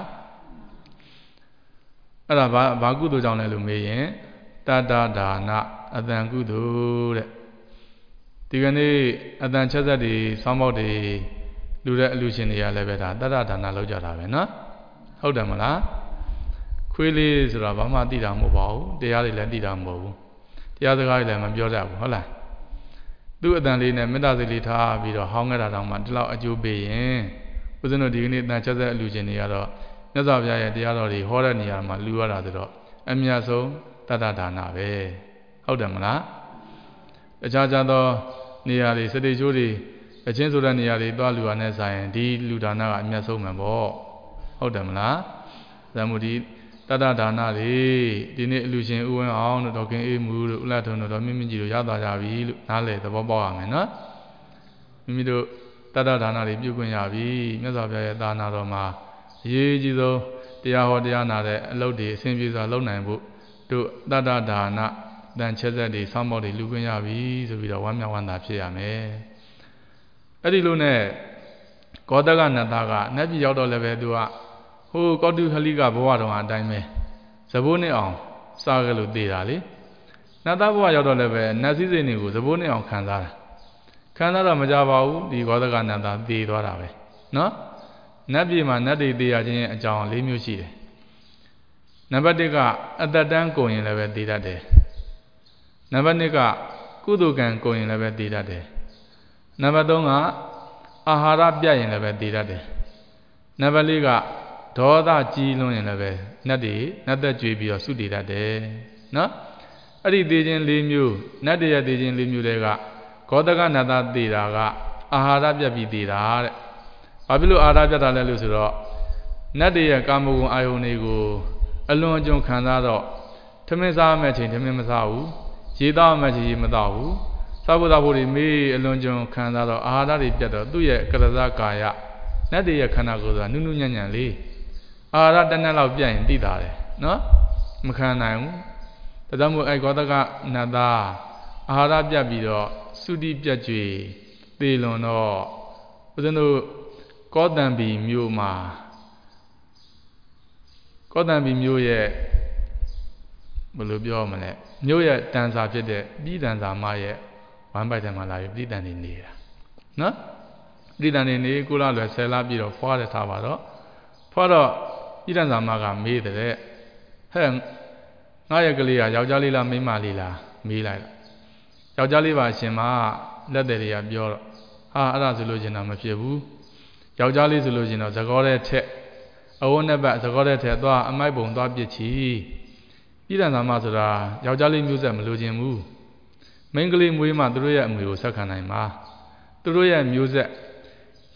အဲ့ဒါဘာဘာကုသိုလ်ကြောင့်လဲလို့မေးရင်တတ္တဒါနအတန်ကုသိုလ်တဲ့ဒီကနေ့အတန်ချက်ဆက်တွေစောင်းပေါက်တွေလူတဲ့အလူရှင်တွေကလည်းပဲဒါတတ္တဒါနလောက်ကြတာပဲနော်ဟုတ်တယ်မလားခွေးလေးဆိုတာဘာမှသိတာမဟုတ်ပါဘူးတရားတွေလည်းသိတာမဟုတ်ဘူးတရားစကားတွေလည်းမပြောတတ်ဘူးဟုတ်လားသူ့အတန်လေးနဲ့မေတ္တာစိတ်လေးထားပြီးတော့ဟောင်းခဲ့တာတောင်မှဒီလောက်အကျိုးပေးရင်ဦးဇင်းတို့ဒီကနေ့အတန်ချက်ဆက်အလူရှင်တွေကတော့မြတ်စွာဘုရားရဲ့တရားတော်တွေဟောတဲ့နေရာမှာလူရတာဆိုတော့အမြတ်ဆုံးတတ္တဒါနပဲဟုတ်တယ်မလားအခြားခြားသောနေရာတွေစတိချိုးတွေအချင်းဆိုတဲ့နေရာတွေသွားလူရနဲ့ဆိုင်ဒီလူဒါနကအမြတ်ဆုံးမှာပေါ့ဟုတ်တယ်မလားဒါမှမဟုတ်ဒီတတ္တဒါနတွေဒီနေ့အလူရှင်ဥဝင်းအောင်တို့ဒေါခင်အေးမူတို့ဥလတ်ထုံတို့ဒေါမင်းမင်းကြီးတို့ရသွားကြပြီလို့နားလေသဘောပေါက်ရမယ်နော်မိမိတို့တတ္တဒါနတွေပြုခွင့်ရပြီမြတ်စွာဘုရားရဲ့သာနာတော်မှာအရေးကြီးဆုံးတရားဟောတရားနာတဲ့အလုပ်တွေအစဉ်ပြေစွာလုပ်နိုင်ဖို့တို့တတ္တဒါနတန်ချက်ဆက်တွေစောင့်ပေါက်တွေလူခွင့်ရပြီဆိုပြီးတော့ဝမ်းမြောက်ဝမ်းသာဖြစ်ရမယ်အဲ့ဒီလိုနဲ့ဂေါတကနတ်သားကနတ်ပြည်ရောက်တော့လည်းပဲသူကဟိုကောတုခလိကဘဝတော်အတိုင်းပဲဇဘိုးနဲ့အောင်စားကြလို့သေးတာလေနတ်သားဘဝရောက်တော့လည်းပဲနတ်စည်းစိမ်တွေကိုဇဘိုးနဲ့အောင်ခံစားတာခံစားတော့မကြပါဘူးဒီဂေါတကနတ်သားသေသွားတာပဲနော်နတ်ပြည်မှာနတ်တွေသေရခြင်းအကြောင်း၄မျိုးရှိတယ်နံပါတ်၁ကအတ္တတန်းကုန်ရင်လည်းပဲသေတတ်တယ်နံပါတ်၂ကကုသိုလ်ကံကုန်ရင်လည်းပဲသေတတ်တယ်နံပါတ်၃ကအာဟာရပြတ်ရင်လည်းပဲသေတတ်တယ်နံပါတ်၄ကဒေါသကြီးလွန်းရင်လည်းပဲနတ်တွေနတ်သက်ကြွေပြီးတော့စုတည်တတ်တယ်နော်အဲ့ဒီသေခြင်း၄မျိုးနတ်တွေရဲ့သေခြင်း၄မျိုးတွေကဂေါတကနတ်သားသေတာကအာဟာရပြတ်ပြီးသေတာတဲ့ဘာဖြစ်လို့အာဟာရပြတ်တာလဲလို့ဆိုတော့နတ်တွေရဲ့ကာမဂုဏ်အာယုန်တွေကိုအလွန်အကျွံခံစားတော့ထမင်းစားမဲ့ချိန်ထမင်းမစားဘူးရေတောက်မဲ့ချိန်ရေမတောက်ဘူးစားဖို့တောက်ဖို့တွေမေးအလွန်ကျွံခံစားတော့အာဟာရတွေပြတ်တော့သူ့ရဲ့ကရဇကာယနတ်တွေရဲ့ခန္ဓာကိုယ်ဆိုတာနုနုညံ့ညံ့လေးအာဟာရတစ်နက်လောက်ပြတ်ရင်သိတာတယ်နော်မခံနိုင်ဘူးဒါကြောင့်မို့အဲဂေါတကနတ်သားအာဟာရပြတ်ပြီးတော့သုတိပြတ်ကြွေသေလွန်တော့ဦးဇင်းတို့ကောတံပီမြို့မှာကောတံပီမြို့ရဲ့ဘယ်လိုပြောမလဲမြို့ရဲ့တန်စာဖြစ်တဲ့ပြည်တန်စာမရဲ့ဝမ်းပိုက်ထဲမှာလာပြီးပြည်တန်နေနေတာနော်ပြည်တန်နေနေကိုလာလွယ်ဆယ်လပြီးတော့ဖွာတယ်ထားပါတော့ဖွာတော့ပြည်တန်စာမကမေးတဲ့ဟဲ့ငါရဲ့ကလေးကယောက်ျားလေးလားမိန်းမလေးလားမေးလိုက်တော့ယောက်ျားလေးပါရှင်မလက်တယ်တွေကပြောတော့ဟာအဲ့ဒါဆိုလို့ရှင်တော့မဖြစ်ဘူးယောက်ျားလေးဆိုလို့ရှင်တော့သကောတဲ့ထက်အဝတ်နဲ့ပတ်သကောတဲ့ထက်သွားအမိုက်ပုံသွားပြစ်ချီပြည်တန်စာမဆိုတာယောက်ျားလေးမျိုးဆက်မလို့ခြင်းဘူးမိန်းကလေးမွေးမှသူတို့ရဲ့အမွေကိုဆက်ခံနိုင်မှာသူတို့ရဲ့မျိုးဆက်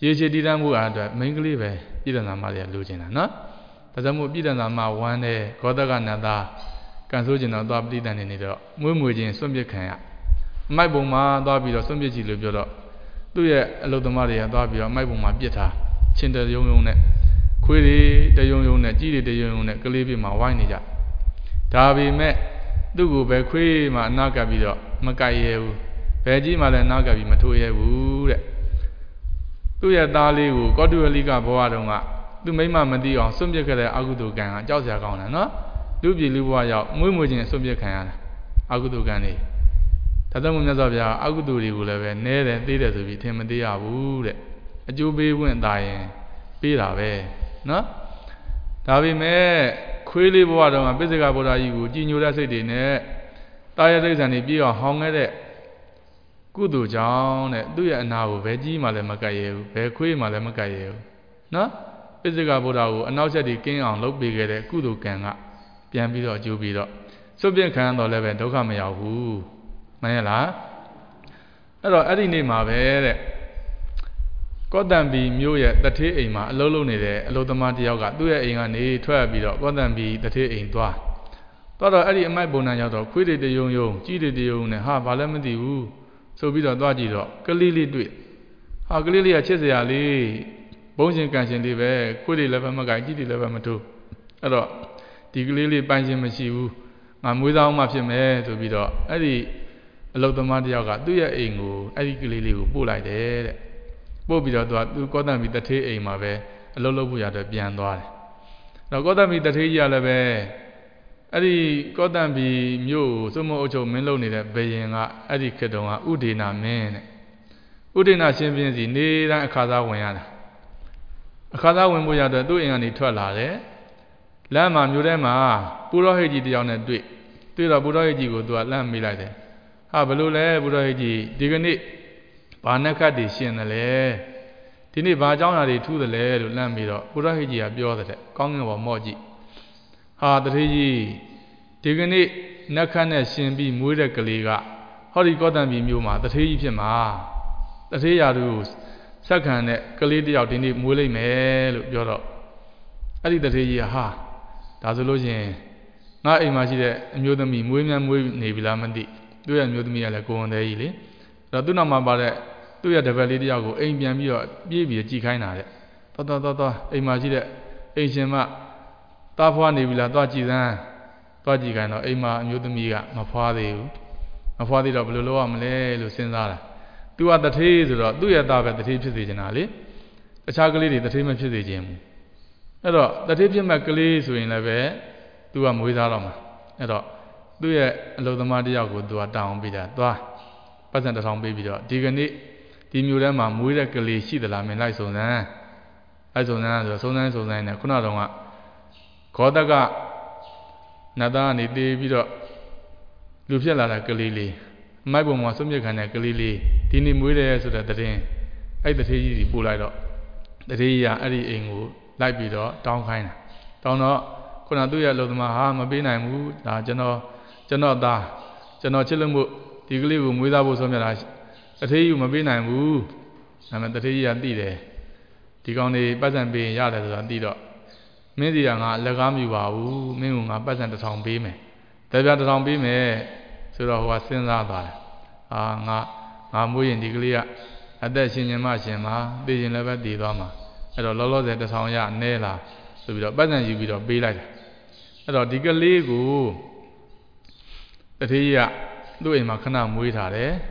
ရေချေတည်တံ့မှုအားအတွက်မိန်းကလေးပဲပြည်တန်သာမတွေကလိုချင်တာနော်ဒါကြောင့်မို့ပြည်တန်သာမဝမ်းတဲ့ဂေါတကနတ်သားကန်ဆိုးကျင်တော့သွားပဋိသန္ဓေနေတော့မွေးမွေချင်းစွန့်ပစ်ခံရအမိုက်ပုံမှာသွားပြီးတော့စွန့်ပစ်ကြည့်လို့ပြောတော့သူ့ရဲ့အလုသမားတွေကသွားပြီးတော့အမိုက်ပုံမှာပြစ်ထားချင်းတယုံယုံနဲ့ခွေးတွေတယုံယုံနဲ့ကြီးတွေတယုံယုံနဲ့ကလေးပြမှာဝိုင်းနေကြဒါပေမဲ့သူ့ကိုပဲခွေးမှအနာကပ်ပြီးတော့မကြိုက်ရဲဘူးဘယ်ကြီးမှလည်းအနာကပ်ပြီးမထိုးရဲဘူးတဲ့သူ့ရဲ့သားလေးကိုကောတုဝလိကဘဝတုန်းကသူမိမမသိအောင်စွန့်ပစ်ခဲ့တဲ့အကုသိုလ်ကံကကြောက်စရာကောင်းတယ်နော်လူပြည်လူဘဝရောက်မွေးမွေချင်းစွန့်ပစ်ခံရတာအကုသိုလ်ကံတွေဒါကြောင့်မို့မြတ်စွာဘုရားအကုသိုလ်တွေကိုလည်းပဲနဲတယ်သေးတယ်ဆိုပြီးထင်မသေးရဘူးတဲ့အကျိုးပေးဝင်တာရင်ပေးတာပဲနော်ဒါပေမဲ့ခွေးလေးဘဝတုန်းကပိဿကဗုဒ္ဓကြီးကိုကြည်ညိုတဲ့စိတ်တွေနဲ့တာယာဒိဋ္ဌံတွေပြီးအောင်ဟောင်းခဲ့တဲ့ကုသိုလ်ကြောင့်တဲ့သူ့ရဲ့အနာကိုဘယ်ကြီးမှလည်းမကပ်ရဘူးဘယ်ခွေးမှလည်းမကပ်ရဘူးနော်ပိဿကဗုဒ္ဓကိုအနောက်ချက်တွေကင်းအောင်လုပ်ပေးခဲ့တဲ့ကုသိုလ်ကံကပြန်ပြီးတော့အကျိုးပြီးတော့စွန့်ပစ်ခံရတော့လည်းပဲဒုက္ခမရောက်ဘူးမှန်ရဲ့လားအဲ့တော့အဲ့ဒီနေ့မှာပဲတဲ့ကောတံပီမြို့ရဲ့တထေးအိမ်မှာအလုပ်လုပ်နေတဲ့အလုပ်သမားတယောက်ကသူ့ရဲ့အိမ်ကနေထွက်ပြီးတော့ကောတံပီတထေးအိမ်သွားသွားတော့အဲ့ဒီအမိုက်ပုံနှံရောက်တော့ခွေးတွေတယုံယုံကြီးတွေတယုံနဲ့ဟာဘာလည်းမသိဘူးဆိုပြီးတော့သွားကြည့်တော့ကလေးလေးတွေ့ဟာကလေးလေးကချစ်စရာလေးဘုံရှင်ကန်ရှင်လေးပဲခွေးတွေလည်းပဲမကြိုက်ကြီးတွေလည်းပဲမထိုးအဲ့တော့ဒီကလေးလေးပိုင်ရှင်မရှိဘူးငါမွေးသားအောင်မှဖြစ်မယ်ဆိုပြီးတော့အဲ့ဒီအလုသမားတယောက်ကသူ့ရဲ့အိမ်ကိုအဲ့ဒီကလေးလေးကိုပို့လိုက်တယ်တဲ့ပို့ပြီးတော့သူကသူကောတံပီတထေးအိမ်မှာပဲအလုလုပ်ဖို့ရတော့ပြန်သွားတယ်တော့ကောတံပီတထေးကြီးကလည်းပဲအဲ့ဒီကောတံပီမြို့ကိုစုမအုပ်ချုပ်မင်းလုပ်နေတဲ့ဘယင်ကအဲ့ဒီခေတ်တုန်းကဥဒေနာမင်းတဲ့ဥဒေနာရှင်ပြင်းစီနေတိုင်းအခါသားဝင်ရတာအခါသားဝင်ဖို့ရတော့သူ့အိမ်ကနေထွက်လာတယ်လမ်းမှာမြို့ထဲမှာပုရောဟိတ်ကြီးတယောက်နဲ့တွေ့တွေ့တော့ပုရောဟိတ်ကြီးကိုသူကလမ်းမေးလိုက်တယ်ဟာဘလို့လဲပုရောဟိတ်ကြီးဒီကနေ့ဘာနဲ့ခတ်တွေရှင်းတယ်လဲဒီနေ့ဘာအကြောင်းအရာတွေထူးတယ်လဲလို့လမ်းမေးတော့ပုရောဟိတ်ကြီးကပြောတဲ့ကောင်းကင်ဘုံမော့ကြည့်ဟာတထေးကြီးဒီကနေ့နက်ခတ်နဲ့ရှင်ပြီးမွေးတဲ့ကလေးကဟောဒီကောတံပီမြို့မှာတထေးကြီးဖြစ်မှာတထေးရာသူဆက်ခံတဲ့ကလေးတယောက်ဒီနေ့မွေးလိုက်မယ်လို့ပြောတော့အဲ့ဒီတထေးကြီးကဟာဒါဆိုလို့ရှိရင်ငါအိမ်မှာရှိတဲ့အမျိုးသမီးမွေးမြန်းမွေးနေပြီလားမသိသူ့ရဲ့အမျိုးသမီးကလည်းကိုဝန်သေးကြီးလေအဲ့တော့သူ့နောက်မှာပါတဲ့သူ့ရဲ့တပည့်လေးတယောက်ကိုအိမ်ပြန်ပြီးတော့ပြေးပြီးကြည်ခိုင်းတာတဲ့တော်တော်တော်တော်အိမ်မှာရှိတဲ့အိမ်ရှင်မတားဖွားနေပြီလားသွားကြည်စမ်းသွားကြည်ခိုင်းတော့အိမ်မှာအမျိုးသမီးကမဖွားသေးဘူးမဖွားသေးတော့ဘယ်လိုလုပ်ရမလဲလို့စဉ်းစားတာသူကတထေးဆိုတော့သူ့ရဲ့သားပဲတထေးဖြစ်စေချင်တာလေတခြားကလေးတွေတထေးမဖြစ်စေချင်ဘူးအဲ့တော့တထေးဖြစ်မဲ့ကလေးဆိုရင်လည်းပဲသူကမွေးသားတော့မှာအဲ့တော့သူ့ရဲ့အလုပ်သမားတယောက်ကိုသူကတောင်းပေးတာသွားပတ်စံတစ်ထောင်ပေးပြီးတော့ဒီကနေ့ဒီမျိုးထဲမှာမွေးတဲ့ကလေးရှိသလားမင်းလိုက်စုံစမ်းလိုက်စုံစမ်းဆိုတော့စုံစမ်းစုံစမ်းနေခုနကတော့ခောတကနတ်သားကနေတေးပြီးတော့လူဖြစ်လာတဲ့ကလေးလေးအမိုက်ပုံမှာစွန့်ပစ်ခံတဲ့ကလေးလေးဒီနေ့မွေးတယ်ဆိုတဲ့သတင်းအဲ့တထေးကြီးကြီးပို့လိုက်တော့တထေးကြီးကအဲ့ဒီအိမ်ကိုလိုက်ပြီးတော့တောင်းခိုင်းတာတောင်းတော့ခုနသူ့ရဲ့လူသမားဟာမပေးနိုင်ဘူးဒါကျွန်တော်ကျွန်တော်သားကျွန်တော်ချစ်လို့မို့ဒီကလေးကိုမွေးသားဖို့ဆုံးဖြတ်တာတထေးကြီးမပေးနိုင်ဘူးဒါပေမဲ့တထေးကြီးကသိတယ်ဒီကောင်လေးပတ်စံပေးရင်ရတယ်ဆိုတာသိတော့မင်းစီကငါလက်ကားမယူပါဘူးမင်းကငါပတ်စံတစ်ထောင်ပေးမယ်တပြားတစ်ထောင်ပေးမယ်ဆိုတော့ဟိုကစဉ်းစားသွားတယ်အာငါငါမွေးရင်ဒီကလေးကအသက်ရှင်ရှင်မှရှင်မှာသိရင်လည်းပဲတည်သွားမှာအဲ့တော့လောလောဆယ်တစ်ထောင်ရနဲလာဆိုပြီးတော့ပတ်စံယူပြီးတော့ပေးလိုက်တယ်အဲ့တော့ဒီကလေးကိုတထေးကြီးကသူ့အိမ်မှာခဏမွေးထားတယ်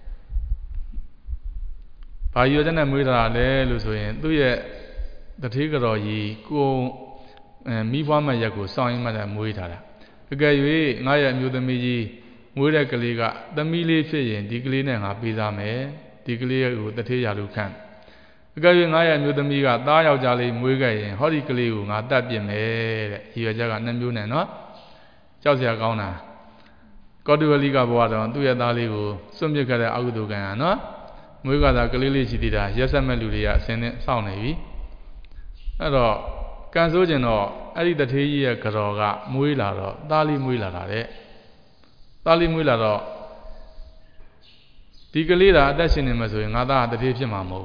ဘာယူတဲ့နဲ့မွေးထားတာလဲလို့ဆိုရင်သူ့ရဲ့တထေးကတော်ကြီးကိုမိဖွားမရက်ကိုစောင်းရင်မှလည်းမွေးထားတာအကယ်၍ငါရဲ့အမျိုးသမီးကြီးမွေးတဲ့ကလေးကသမီးလေးဖြစ်ရင်ဒီကလေးနဲ့ငါပေးစားမယ်ဒီကလေးကိုတထေးရာလူခန့်အကယ်၍ငါရဲ့အမျိုးသမီးကသားယောက်ျားလေးမွေးခဲ့ရင်ဟောဒီကလေးကိုငါတတ်ပြစ်မယ်တဲ့ရည်ရွယ်ချက်ကနှစ်မျိုးနဲ့နော်ကြောက်စရာကောင်းတာကောတုဝလိကဘဝတော်သူ့ရဲ့သားလေးကိုစွန့်ပစ်ခဲ့တဲ့အကုသိုလ်ကံဟာနော်မွေးကသာကလေးလေးရှိသေးတာရက်ဆက်မဲ့လူတွေကအစင်းနဲ့စောင့်နေပြီအဲ့တော့ကံဆိုးကျင်တော့အဲ့ဒီတထေးကြီးရဲ့ကြော်ကမွေးလာတော့သားလေးမွေးလာတာတဲ့သားလေးမွေးလာတော့ဒီကလေးသာအသက်ရှင်နေမှာဆိုရင်ငါသားတထေးဖြစ်မှာမဟုတ်ဘူး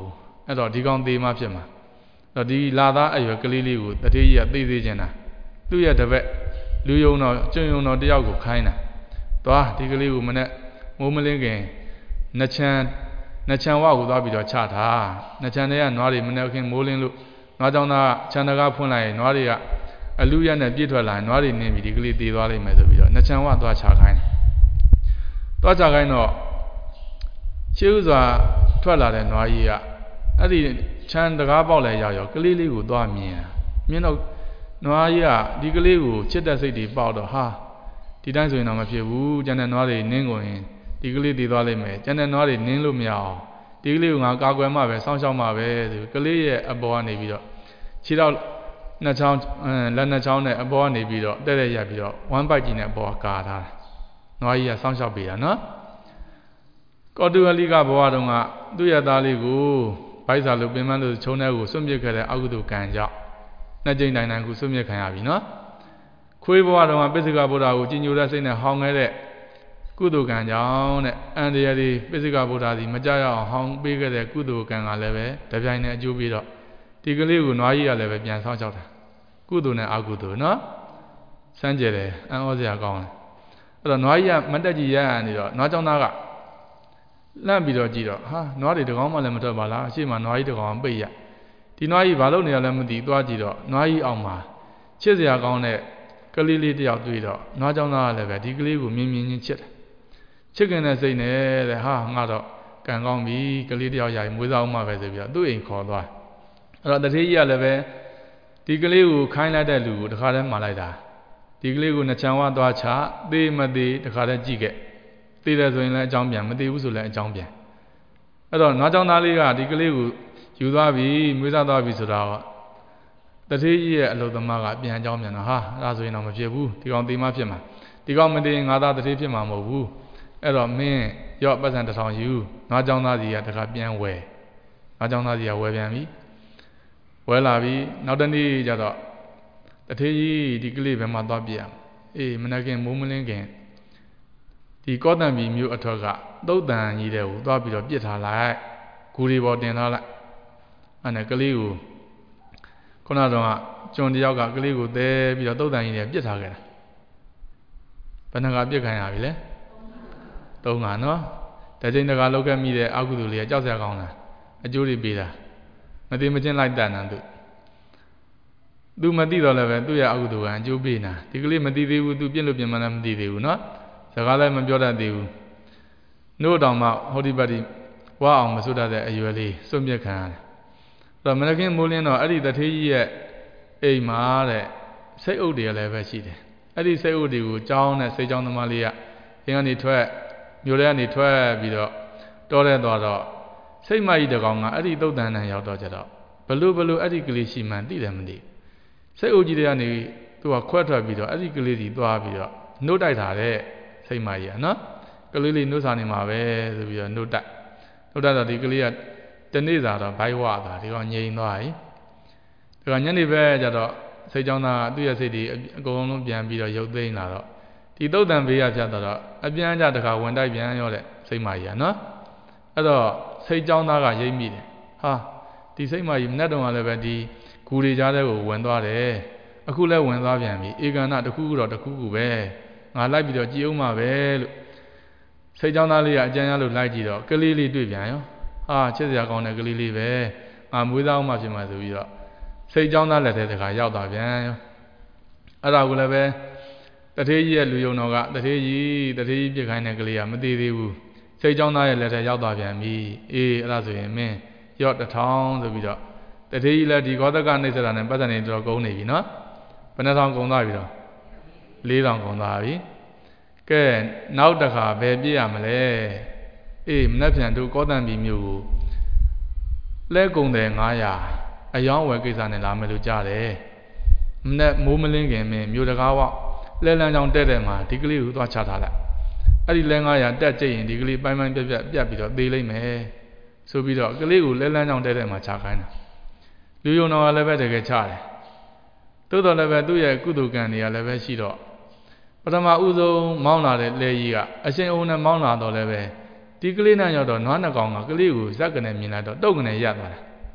အဲ့တော့ဒီကောင်သေးမှဖြစ်မှာတော့ဒီလာသားအရွယ်ကလေးလေးကိုတတိယသိသေးခြင်းတာသူ့ရဲ့တပည့်လူယုံတော်ကျွံယုံတော်တယောက်ကိုခိုင်းတာသွားဒီကလေးကိုမနဲ့မိုးမလင်းခင်နှချမ်းနှချမ်းဝကိုသွားပြီးတော့ချထားနှချမ်းတွေကနွားတွေမနဲ့ခင်မိုးလင်းလို့နွားကြောင့်သားခြံတကားဖွင့်လိုက်ရင်နွားတွေကအလူရက်နဲ့ပြည့်ထွက်လာရင်နွားတွေနင်းပြီးဒီကလေးသေသွားလိမ့်မယ်ဆိုပြီးတော့နှချမ်းဝသွားချခိုင်းတယ်သွားချခိုင်းတော့ရှေးဥစွာထွက်လာတဲ့နွားကြီးကအဲ့ဒီခြံတကားပေါက်လဲရောက်ရောကလေးလေးကိုသွားမြင်မြင်တော့နွားကြီးကဒီကလေးကိုချစ်တဲ့စိတ်တွေပေါက်တော့ဟာဒီတိုင်းဆိုရင်တော့မဖြစ်ဘူးကျန်တဲ့နွားတွေနင်းကုန်ရင်ဒီကလေးတည်သွားလိမ့်မယ်ကျန်တဲ့နွားတွေနင်းလို့မရအောင်ဒီကလေးကိုငါကာကွယ်မှပဲစောင့်ရှောက်မှပဲဆိုကလေးရဲ့အပေါ်ကနေပြီးတော့ခြေတော့နှစ်ချောင်းလက်နှစ်ချောင်းနဲ့အပေါ်ကနေပြီးတော့တဲ့တဲ့ရပြီးတော့ဝမ်းပိုက်ကြီးနဲ့အပေါ်ကာထားတာနွားကြီးကစောင့်ရှောက်ပေးတာနော်ကောတုဝလိကဘဝတုန်းကသူ့ရဲ့သားလေးကိုဘိုက်စာလိုပင်မလို့ချုံတဲ့ကိုစွန့်ပစ်ခဲ့တဲ့အကုသိုလ်ကံကြောင့်နှစ်ကြိမ်တိုင်းတိုင်းကိုစွန့်ပစ်ခံရပြီနော်ခွေးဘဝတုန်းကပိစိကဗုဒ္ဓကိုကြီးညိုတဲ့စိတ်နဲ့ဟောင်းခဲ့တဲ့ကုသိုလ်ကံကြောင့်တဲ့အန္တရာယ်ဒီပိစိကဗုဒ္ဓစီမကြရအောင်ဟောင်းပေးခဲ့တဲ့ကုသိုလ်ကံကလည်းပဲတပြိုင်နက်အကျိုးပေးတော့ဒီကလေးကိုနွားကြီးကလည်းပဲပြန်ဆောင်းချောက်တာကုသိုလ်နဲ့အကုသိုလ်နော်စမ်းကြယ်တယ်အံ့ဩစရာကောင်းတယ်အဲ့တော့နွားကြီးကမတက်ကြီးရရနေတော့နွားကြောင့်သားကလန့်ပြီးတော့ကြည့်တော့ဟာနွားတွေတကောင်မှလည်းမထွက်ပါလားအရှိမနွားကြီးတကောင်ပိတ်ရဒီနွားကြီးဘာလို့နေရလဲမသိသွားကြည့်တော့နွားကြီးအောင်မှာချစ်စရာကောင်းတဲ့ကလေးလေးတယောက်တွေ့တော့နွားကြောင့်သားကလည်းပဲဒီကလေးကိုမြင်မြင်ချင်းချစ်တယ်ချစ်ခင်တဲ့စိတ်နဲ့တဲ့ဟာငါတော့ကံကောင်းပြီကလေးတယောက်ရရင်မွေးစားအောင်မှပဲဆိုပြီးတော့သူ့အိမ်ခေါ်သွားအဲ့တော့တထေးကြီးကလည်းပဲဒီကလေးကိုခိုင်းလိုက်တဲ့လူကိုတခါတည်းမှာလိုက်တာဒီကလေးကိုနှစ်ချမ်းဝသွားချသေးမသေးတခါတည်းကြည့်ခဲ့သိတယ်ဆိုရင်လည်းအကြောင်းပြန်မသိဘူးဆိုလည်းအကြောင်းပြန်အဲ့တော့နွားကြောင်သားလေးကဒီကလေးကိုယူသွားပြီမွေးစားသွားပြီဆိုတော့တထေးကြီးရဲ့အလုပ်သမားကပြန်အကြောင်းပြန်တော့ဟာအဲ့ဒါဆိုရင်တော့မဖြစ်ဘူးဒီကောင်သေမှဖြစ်မှာဒီကောင်မသေရင်ငါသားတထေးဖြစ်မှာမဟုတ်ဘူးအဲ့တော့မင်းရော့ပတ်စံတစ်ထောင်ယူနွားကြောင်သားစီကတခါပြန်ဝယ်နွားကြောင်သားစီကဝယ်ပြန်ပြီဝယ်လာပြီနောက်တနေ့ကျတော့တထေးကြီးဒီကလေးဘယ်မှာသွားပြရအေးမနေ့ကမိုးမလင်းခင်ဒီကောတံပြည်မြို့အထွက်ကသုတ်တန်ကြီးတဲ့ကိုသွားပြီးတော့ပြစ်ထားလိုက်ဂူရီပေါ်တင်ထားလိုက်အဲ့နဲ့ကလေးကိုခုနကတော့ကျွန်တယောက်ကကလေးကိုသဲပြီးတော့သုတ်တန်ကြီးနဲ့ပြစ်ထားခဲ့တာဘယ်နှကပြစ်ခံရပြီလဲသုံးကနော်တချိန်တကလောက်ခဲ့မိတဲ့အကုသိုလ်လေးကကြောက်စရာကောင်းတာအကျိုးတွေပေးတာမသိမချင်းလိုက်တတ်နံသူသူမသိတော့လည်းပဲသူ့ရဲ့အကုသိုလ်ကအကျိုးပေးနေတာဒီကလေးမသိသေးဘူးသူပြစ်လို့ပြင်မှလည်းမသိသေးဘူးနော်စကားလည်းမပြောတတ်သေးဘူးနို့တောင်မှဟောဒီပတ်ဒီဝါအောင်မစွတ်တတ်တဲ့အရွယ်လေးစွန့်ပြစ်ခံရတယ်အဲ့တော့မနခင်မိုးလင်းတော့အဲ့ဒီတထေးကြီးရဲ့အိမ်မှာတဲ့စိတ်အုပ်တွေလည်းပဲရှိတယ်အဲ့ဒီစိတ်အုပ်တွေကိုကြောင်းနဲ့စိတ်ကြောင်းသမားလေးကအင်းကနေထွက်မြို့ထဲကနေထွက်ပြီးတော့တောထဲသွားတော့စိတ်မကြီးတကောင်ကအဲ့ဒီသုတ်တန်တန်ရောက်တော့ကြတော့ဘလို့ဘလို့အဲ့ဒီကလေးရှိမှန်းသိတယ်မသိစိတ်အုပ်ကြီးတွေကနေသူကခွဲထွက်ပြီးတော့အဲ့ဒီကလေးကြီးသွားပြီးတော့နှုတ်တိုက်တာတဲ့စိတ်မကြီးကနော်ကလေးလေးနှုတ်စာနေမှာပဲဆိုပြီးတော့နှုတ်တိုက်နှုတ်တိုက်တော့ဒီကလေးကတနေ့စာတော့ဘိုက်ဝတာဒီကောင်ငြိမ်သွားပြီဒီကောင်ညနေပဲကျတော့စိတ်ကြောင်းသားသူ့ရဲ့စိတ်တွေအကုန်လုံးပြန်ပြီးတော့ရုပ်သိမ်းလာတော့ဒီသုတ်တန်ဘေးရဖြတ်တော့အပြန်ကြတခါဝင်တိုက်ပြန်ရောတဲ့စိတ်မကြီးကနော်အဲ့တော့စိတ်ကြောင်းသားကရိပ်မိတယ်ဟာဒီစိတ်မကြီးမနဲ့တော့လည်းပဲဒီဂူတွေကြားတဲ့ကိုဝင်သွားတယ်အခုလည်းဝင်သွားပြန်ပြီဧကန္နတစ်ခုခုတော့တစ်ခုခုပဲငါလိုက်ပြီးတော့ကြည်အောင်ပါပဲလို့စိတ်ကြောင်းသားလေးကအကြမ်းရလို့လိုက်ကြည့်တော့ကလေးလေးတွေ့ပြန်ရောဟာချစ်စရာကောင်းတဲ့ကလေးလေးပဲငါမွေးသားအောင်မှဖြစ်မှာဆိုပြီးတော့စိတ်ကြောင်းသားလက်ထဲတခါရောက်သွားပြန်ရောအဲ့ဒါကိုလည်းပဲတထေးကြီးရဲ့လူယုံတော်ကတထေးကြီးတထေးကြီးပြစ်ခိုင်းတဲ့ကလေးကမသိသေးဘူးစိတ်ကြောင်းသားရဲ့လက်ထဲရောက်သွားပြန်ပြီအေးအဲ့ဒါဆိုရင်မင်းရော့တစ်ထောင်ဆိုပြီးတော့တထေးကြီးလည်းဒီဂေါတကနှိစ္စတာနဲ့ပတ်သက်နေတော့ကုန်နေပြီနော်ဘယ်နှထောင်ကုန်သွားပြီတော့လေးထောင်ကုန်သွားပြီကဲနောက်တစ်ခါဘယ်ပြည့်ရမလဲအေးမနှက်ပြန်တို့ကောတံပြည်မြို့ကိုလဲကုန်တယ်ငါးရာအယောင်းဝယ်ကိစ္စနဲ့လာမယ်လို့ကြားတယ်မနှက်မိုးမလင်းခင်မင်းမြို့တကားဝလဲလန်းချောင်းတက်တဲ့မှာဒီကလေးကိုသွားချထားလိုက်အဲ့ဒီလဲငါးရာတက်ကြိတ်ရင်ဒီကလေးပိုင်းပိုင်းပြက်ပြက်ပြက်ပြီးတော့သေးလိမ့်မယ်ဆိုပြီးတော့ကလေးကိုလဲလန်းချောင်းတက်တဲ့မှာချခိုင်းတာလူယုံတော်ကလည်းပဲတကယ်ချတယ်သို့တော်လည်းပဲသူ့ရဲ့ကုသိုလ်ကံတွေကလည်းပဲရှိတော့ပထမဦးဆုံးမောင်းလာတဲ့လဲကြီးကအရှင်အုံနဲ့မောင်းလာတော့လည်းပဲဒီကလေးနဲ့ရောက်တော့နွားနှကောင်ကကလေးကိုဇက်ကနေမြင်လိုက်တော့တုတ်ကနေရသွားတာ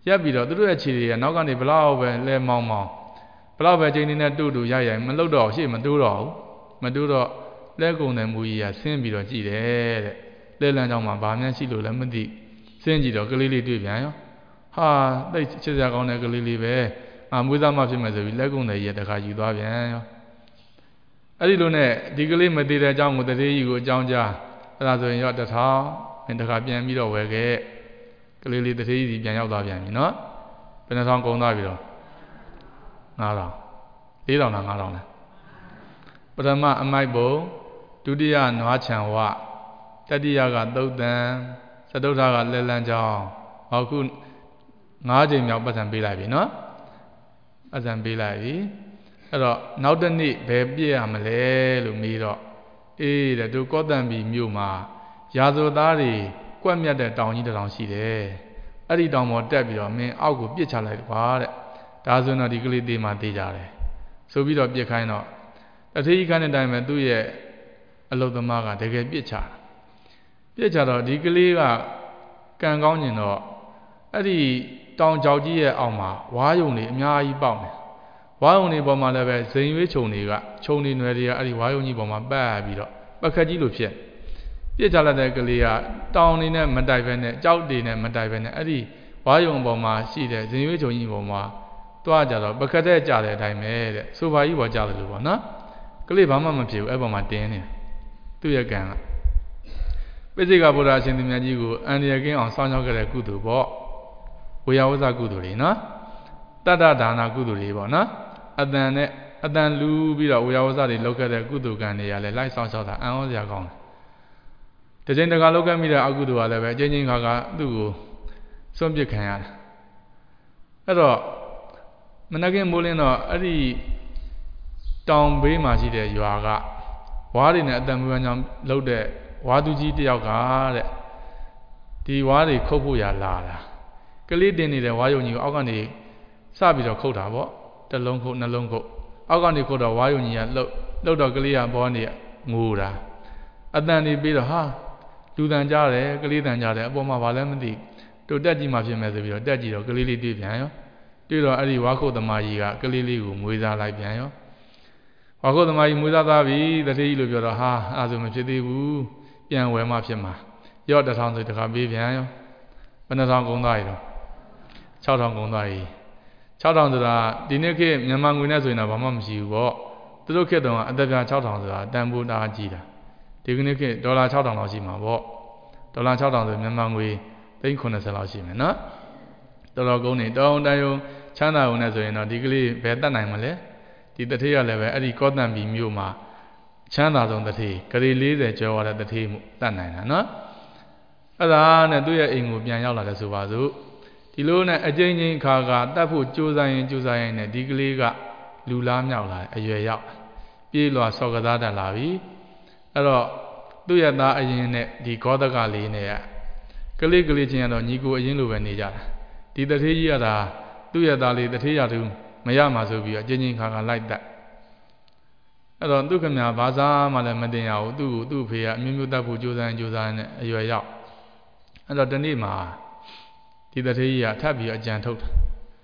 ရပ်ပြီးတော့သူတို့ရဲ့ခြေတွေကနောက်ကနေဘလောက်ပဲလဲမောင်းမောင်းဘလောက်ပဲချိန်နေနဲ့တူတူရရမလုတော့ရှေ့မတိုးတော့ဘူးမတိုးတော့လဲကုန်တဲ့မူကြီးကဆင်းပြီးတော့ကြည့်တယ်တဲ့လဲလန်းကြောင်မှာဘာမှရှိလို့လည်းမသိဆင်းကြည့်တော့ကလေးလေးတွေ့ပြန်ရောဟာသိချစ်စရာကောင်းတဲ့ကလေးလေးပဲအာမွေးသားမဖြစ်မယ်ဆိုပြီးလဲကုန်တဲ့ရဲ့တခါယူသွားပြန်ရောအဲ့ဒီလိုနဲ့ဒီကလေးမသေးတဲ့အကြောင်းကိုတတိယကြီးကိုအကြောင်းကြားအဲ့ဒါဆိုရင်ရောတထောင်မင်းတခါပြန်ပြီးတော့ဝယ်ခဲ့ကလေးလေးတတိယကြီးပြန်ရောက်သွားပြန်ပြီနော်ဘယ်နှထောင်ကုန်သွားပြီတော့ငါးထောင်လေးထောင်လားငါးထောင်လားပထမအမိုက်ဘုံဒုတိယနွားချံဝတတိယကသုတ်တံစတုထကလဲလန်းကြောင်းအခုငါးချိန်မြောက်ပတ်စံပေးလိုက်ပြီနော်ပတ်စံပေးလိုက်ပြီအဲ့တော့နောက်တစ်နေ့ဘယ်ပြည့်ရမလဲလို့မေးတော့အေးတဲ့သူကောတံပြည်မြို့မှာရာဇဝသားတွေကွက်မြတ်တဲ့တောင်ကြီးတစ်တောင်ရှိတယ်အဲ့ဒီတောင်ပေါ်တက်ပြီးတော့မင်းအောက်ကိုပြစ်ချလိုက်ပါတဲ့ဒါဆိုတော့ဒီကလေးသေးမှသေးကြတယ်ဆိုပြီးတော့ပြစ်ခိုင်းတော့တထေးကြီးခိုင်းတဲ့အတိုင်းပဲသူ့ရဲ့အလုသမားကတကယ်ပြစ်ချတာပြစ်ချတော့ဒီကလေးကကံကောင်းကျင်တော့အဲ့ဒီတောင်ကြောက်ကြီးရဲ့အောက်မှာဝါးယုံတွေအများကြီးပေါက်နေဝါးယုံတွေပေါ်မှာလည်းပဲဇိမ်ရွေးခြုံတွေကခြုံတွေနွယ်တွေကအဲ့ဒီဝါးယုံကြီးပေါ်မှာပတ်ပြီးတော့ပခက်ကြီးလိုဖြစ်ပြစ်ချလိုက်တဲ့ကလေးကတောင်နေနဲ့မတိုက်ပဲနဲ့ကြောက်တွေနဲ့မတိုက်ပဲနဲ့အဲ့ဒီဝါးယုံပေါ်မှာရှိတဲ့ဇင်ရွေးခြုံကြီးပေါ်မှာတွားကြတော့ပခက်တဲ့ကြတဲ့အတိုင်းပဲတဲ့ဆိုပါကြီးပေါ်ကြတယ်လို့ပေါ့နော်ကလေးဘာမှမဖြစ်ဘူးအဲ့ပေါ်မှာတင်းနေသူ့ရဲ့ကံကပိစိကဗုဒ္ဓအရှင်သူမြတ်ကြီးကိုအန္တရာယ်ကင်းအောင်စောင့်ရှောက်ခဲ့တဲ့ကုသိုလ်ပေါ့ဝေယဝဇကုသိုလ်တွေနော်တတ္တဒါနကုသိုလ်တွေပေါ့နော်အတန်နဲ့အတန်လူပြီးတော့ဝေယဝဇတွေလောက်ခဲ့တဲ့ကုသိုလ်ကံတွေကလည်းလိုက်ဆောင်ရှောက်တာအံ့ဩစရာကောင်းတယ်တကြိမ်တခါလောက်ခဲ့မိတဲ့အကုသိုလ်ကလည်းပဲအချင်းချင်းခါခါသူ့ကိုစွန့်ပစ်ခံရတယ်အဲ့တော့မနက်ကမိုးလင်းတော့အဲ့ဒီတောင်ဘေးမှာရှိတဲ့ရွာကဝါးတွေနဲ့အတန်မွေးကြောင်လှုပ်တဲ့ဝါသူကြီးတယောက်ကတဲ့ဒီဝါးတွေခုတ်ဖို့ရလာတာကလေးတင်နေတဲ့ဝါးယုံကြီးကိုအောက်ကနေစပြီးတော့ခုတ်တာပေါ့တစ်လုံးခုတ်နှလုံးခုတ်အောက်ကနေခုတ်တော့ဝါးယုံကြီးကလှုပ်လှုပ်တော့ကလေးကဘောနေငိုတာအတန်နေပြီးတော့ဟာလူတန်ကြတယ်ကလေးတန်ကြတယ်အပေါ်မှာဘာလဲမသိတို့တက်ကြည့်မှဖြစ်မယ်ဆိုပြီးတော့တက်ကြည့်တော့ကလေးလေးတွေ့ပြန်ရောတွေ့တော့အဲ့ဒီဝါခုတ်သမားကြီးကကလေးလေးကိုမွေးစားလိုက်ပြန်ရောဝါခုတ်သမားကြီးမွေးစားသားပြီတတိယကြီးလို့ပြောတော့ဟာအဲ့ဒါဆိုမဖြစ်သေးဘူးပြန်ဝယ်မှဖြစ်မှာရော့တစ်ထောင်ဆိုတခါပေးပြန်ရောဘယ်နှထောင်ကုန်သွားပြီတော့ခြောက်ထောင်ကုန်သွားပြီခြောက်ထောင်ဆိုတာဒီနေ့ခေတ်မြန်မာငွေနဲ့ဆိုရင်တော့ဘာမှမရှိဘူးပေါ့သူတို့ခေတ်တုန်းကအသက်ပြားခြောက်ထောင်ဆိုတာတန်ဖိုးတာကြီးတာဒီကနေ့ခေတ်ဒေါ်လာခြောက်ထောင်လောက်ရှိမှာပေါ့ဒေါ်လာခြောက်ထောင်ဆိုမြန်မာငွေသိန်းခုနှစ်ဆယ်လောက်ရှိမယ်နော်တော်တော်ကုန်နေတောင်းတန်ယုံချမ်းသာုံနဲ့ဆိုရင်တော့ဒီကလေးဘယ်တတ်နိုင်မလဲဒီတထေးရလည်းပဲအဲ့ဒီကောတံပြည်မြို့မှာချမ်းသာဆုံးတထေးဂရေလေးဆယ်ကျော်ရတဲ့တထေးမှုတတ်နိုင်တာနော်အဲ့ဒါနဲ့သူ့ရဲ့အိမ်ကိုပြန်ရောက်လာတယ်ဆိုပါစို့ဒီလိုနဲ့အကျဉ်းချင်းခါကတတ်ဖို့ကြိုးစားရင်ကြိုးစားရင်နဲ့ဒီကလေးကလူလားမြောက်လာအရွယ်ရောက်ပြေးလွာဆော့ကစားတတ်လာပြီအဲ့တော့သူ့ရဲ့သားအရင်နဲ့ဒီဂောဒကလေးနဲ့ကလေးကလေးချင်းကတော့ညီကိုအရင်လိုပဲနေကြတာဒီတထေးကြီးကသာသူ့ရဲ့သားလေးတထေးရသူမရမှာဆိုပြီးတော့အကျဉ်းချင်းခါကလိုက်တတ်အဲ့တော့သူခမဘာသာမှလည်းမတင်ရဘူးသူ့ကိုသူ့ဖေကအမျိုးမျိုးတတ်ဖို့ကြိုးစားရင်ကြိုးစားရင်အရွယ်ရောက်အဲ့တော့ဒီနေ့မှာဒီတထေးကြီးကထပ်ပြီးအကြံထုတ်တာ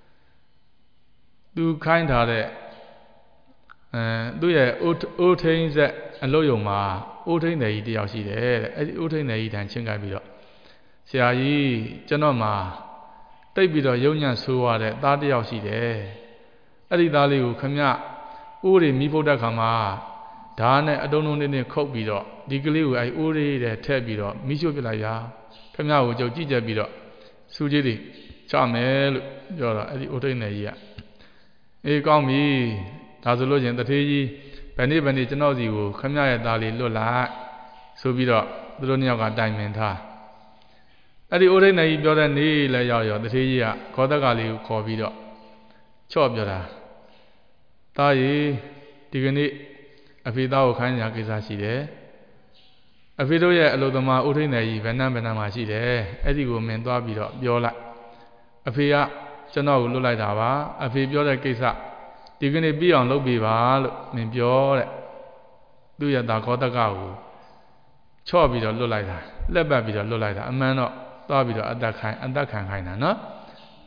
သူခိုင်းထားတဲ့အဲသူ့ရဲ့အိုးထိန်ဆက်အလုတ်ယုံမှာအိုးထိန်တယ်ကြီးတယောက်ရှိတယ်တဲ့အဲ့ဒီအိုးထိန်တယ်ကြီးတန်ချင်းကြိုက်ပြီးတော့ဆရာကြီးကျွန်တော်မှာတိတ်ပြီးတော့ယုံညံ့ဆိုးရတဲ့သားတယောက်ရှိတယ်အဲ့ဒီသားလေးကိုခမအိုးတွေမိဖို့တဲ့ခါမှာဓာတ်နဲ့အတုံးတုံးလေးနဲ့ခုတ်ပြီးတော့ဒီကလေးကိုအဲ့အိုးလေးတဲ့ထည့်ပြီးတော့မိရှို့ပြလိုက်ရခမကိုကြုတ်ကြည့်ကြပြီးတော့စူးကြီးတွေချမယ်လို့ပြောတော့အဲ့ဒီအိုးထိန်တယ်ကြီးကအေးကောင်းပြီဒါဆိုလို့ချင်းတထေးကြီးဘယ်နေ့ဘယ်နေ့ကျွန်တော်စီကိုခမရဲ့သားလေးလွတ်လိုက်ဆိုပြီးတော့သူတို့နှစ်ယောက်ကတိုင်ပင်ထားအဲ့ဒီအိုးထိန်တယ်ကြီးပြောတဲ့နေ့လဲရောက်ရောတထေးကြီးကခေါ်တက်ကလေးကိုခေါ်ပြီးတော့ချော့ပြောတာသားကြီးဒီကနေ့အဖေသားကိုခိုင်းစရာကိစ္စရှိတယ်အဖေတို့ရဲ့အလုပ်သမားအိုးထိန်တယ်ကြီးဘယ်နှမ်းဘယ်နှမ်းမှာရှိတယ်အဲ့ဒီကိုမင်းသွားပြီးတော့ပြောလိုက်အဖေကကျွန်တော်ကိုလွတ်လိုက်တာပါအဖေပြောတဲ့ကိစ္စဒီကနေ့ပြီးအောင်လုပ်ပေးပါလို့မင်းပြောတဲ့သူ့ရဲ့သားခေါ်တက်ကကိုချော့ပြီးတော့လွတ်လိုက်တာလက်ပတ်ပြီးတော့လွတ်လိုက်တာအမှန်တော့သွားပြီးတော့အသက်ခိုင်းအသက်ခံခိုင်းတာနော်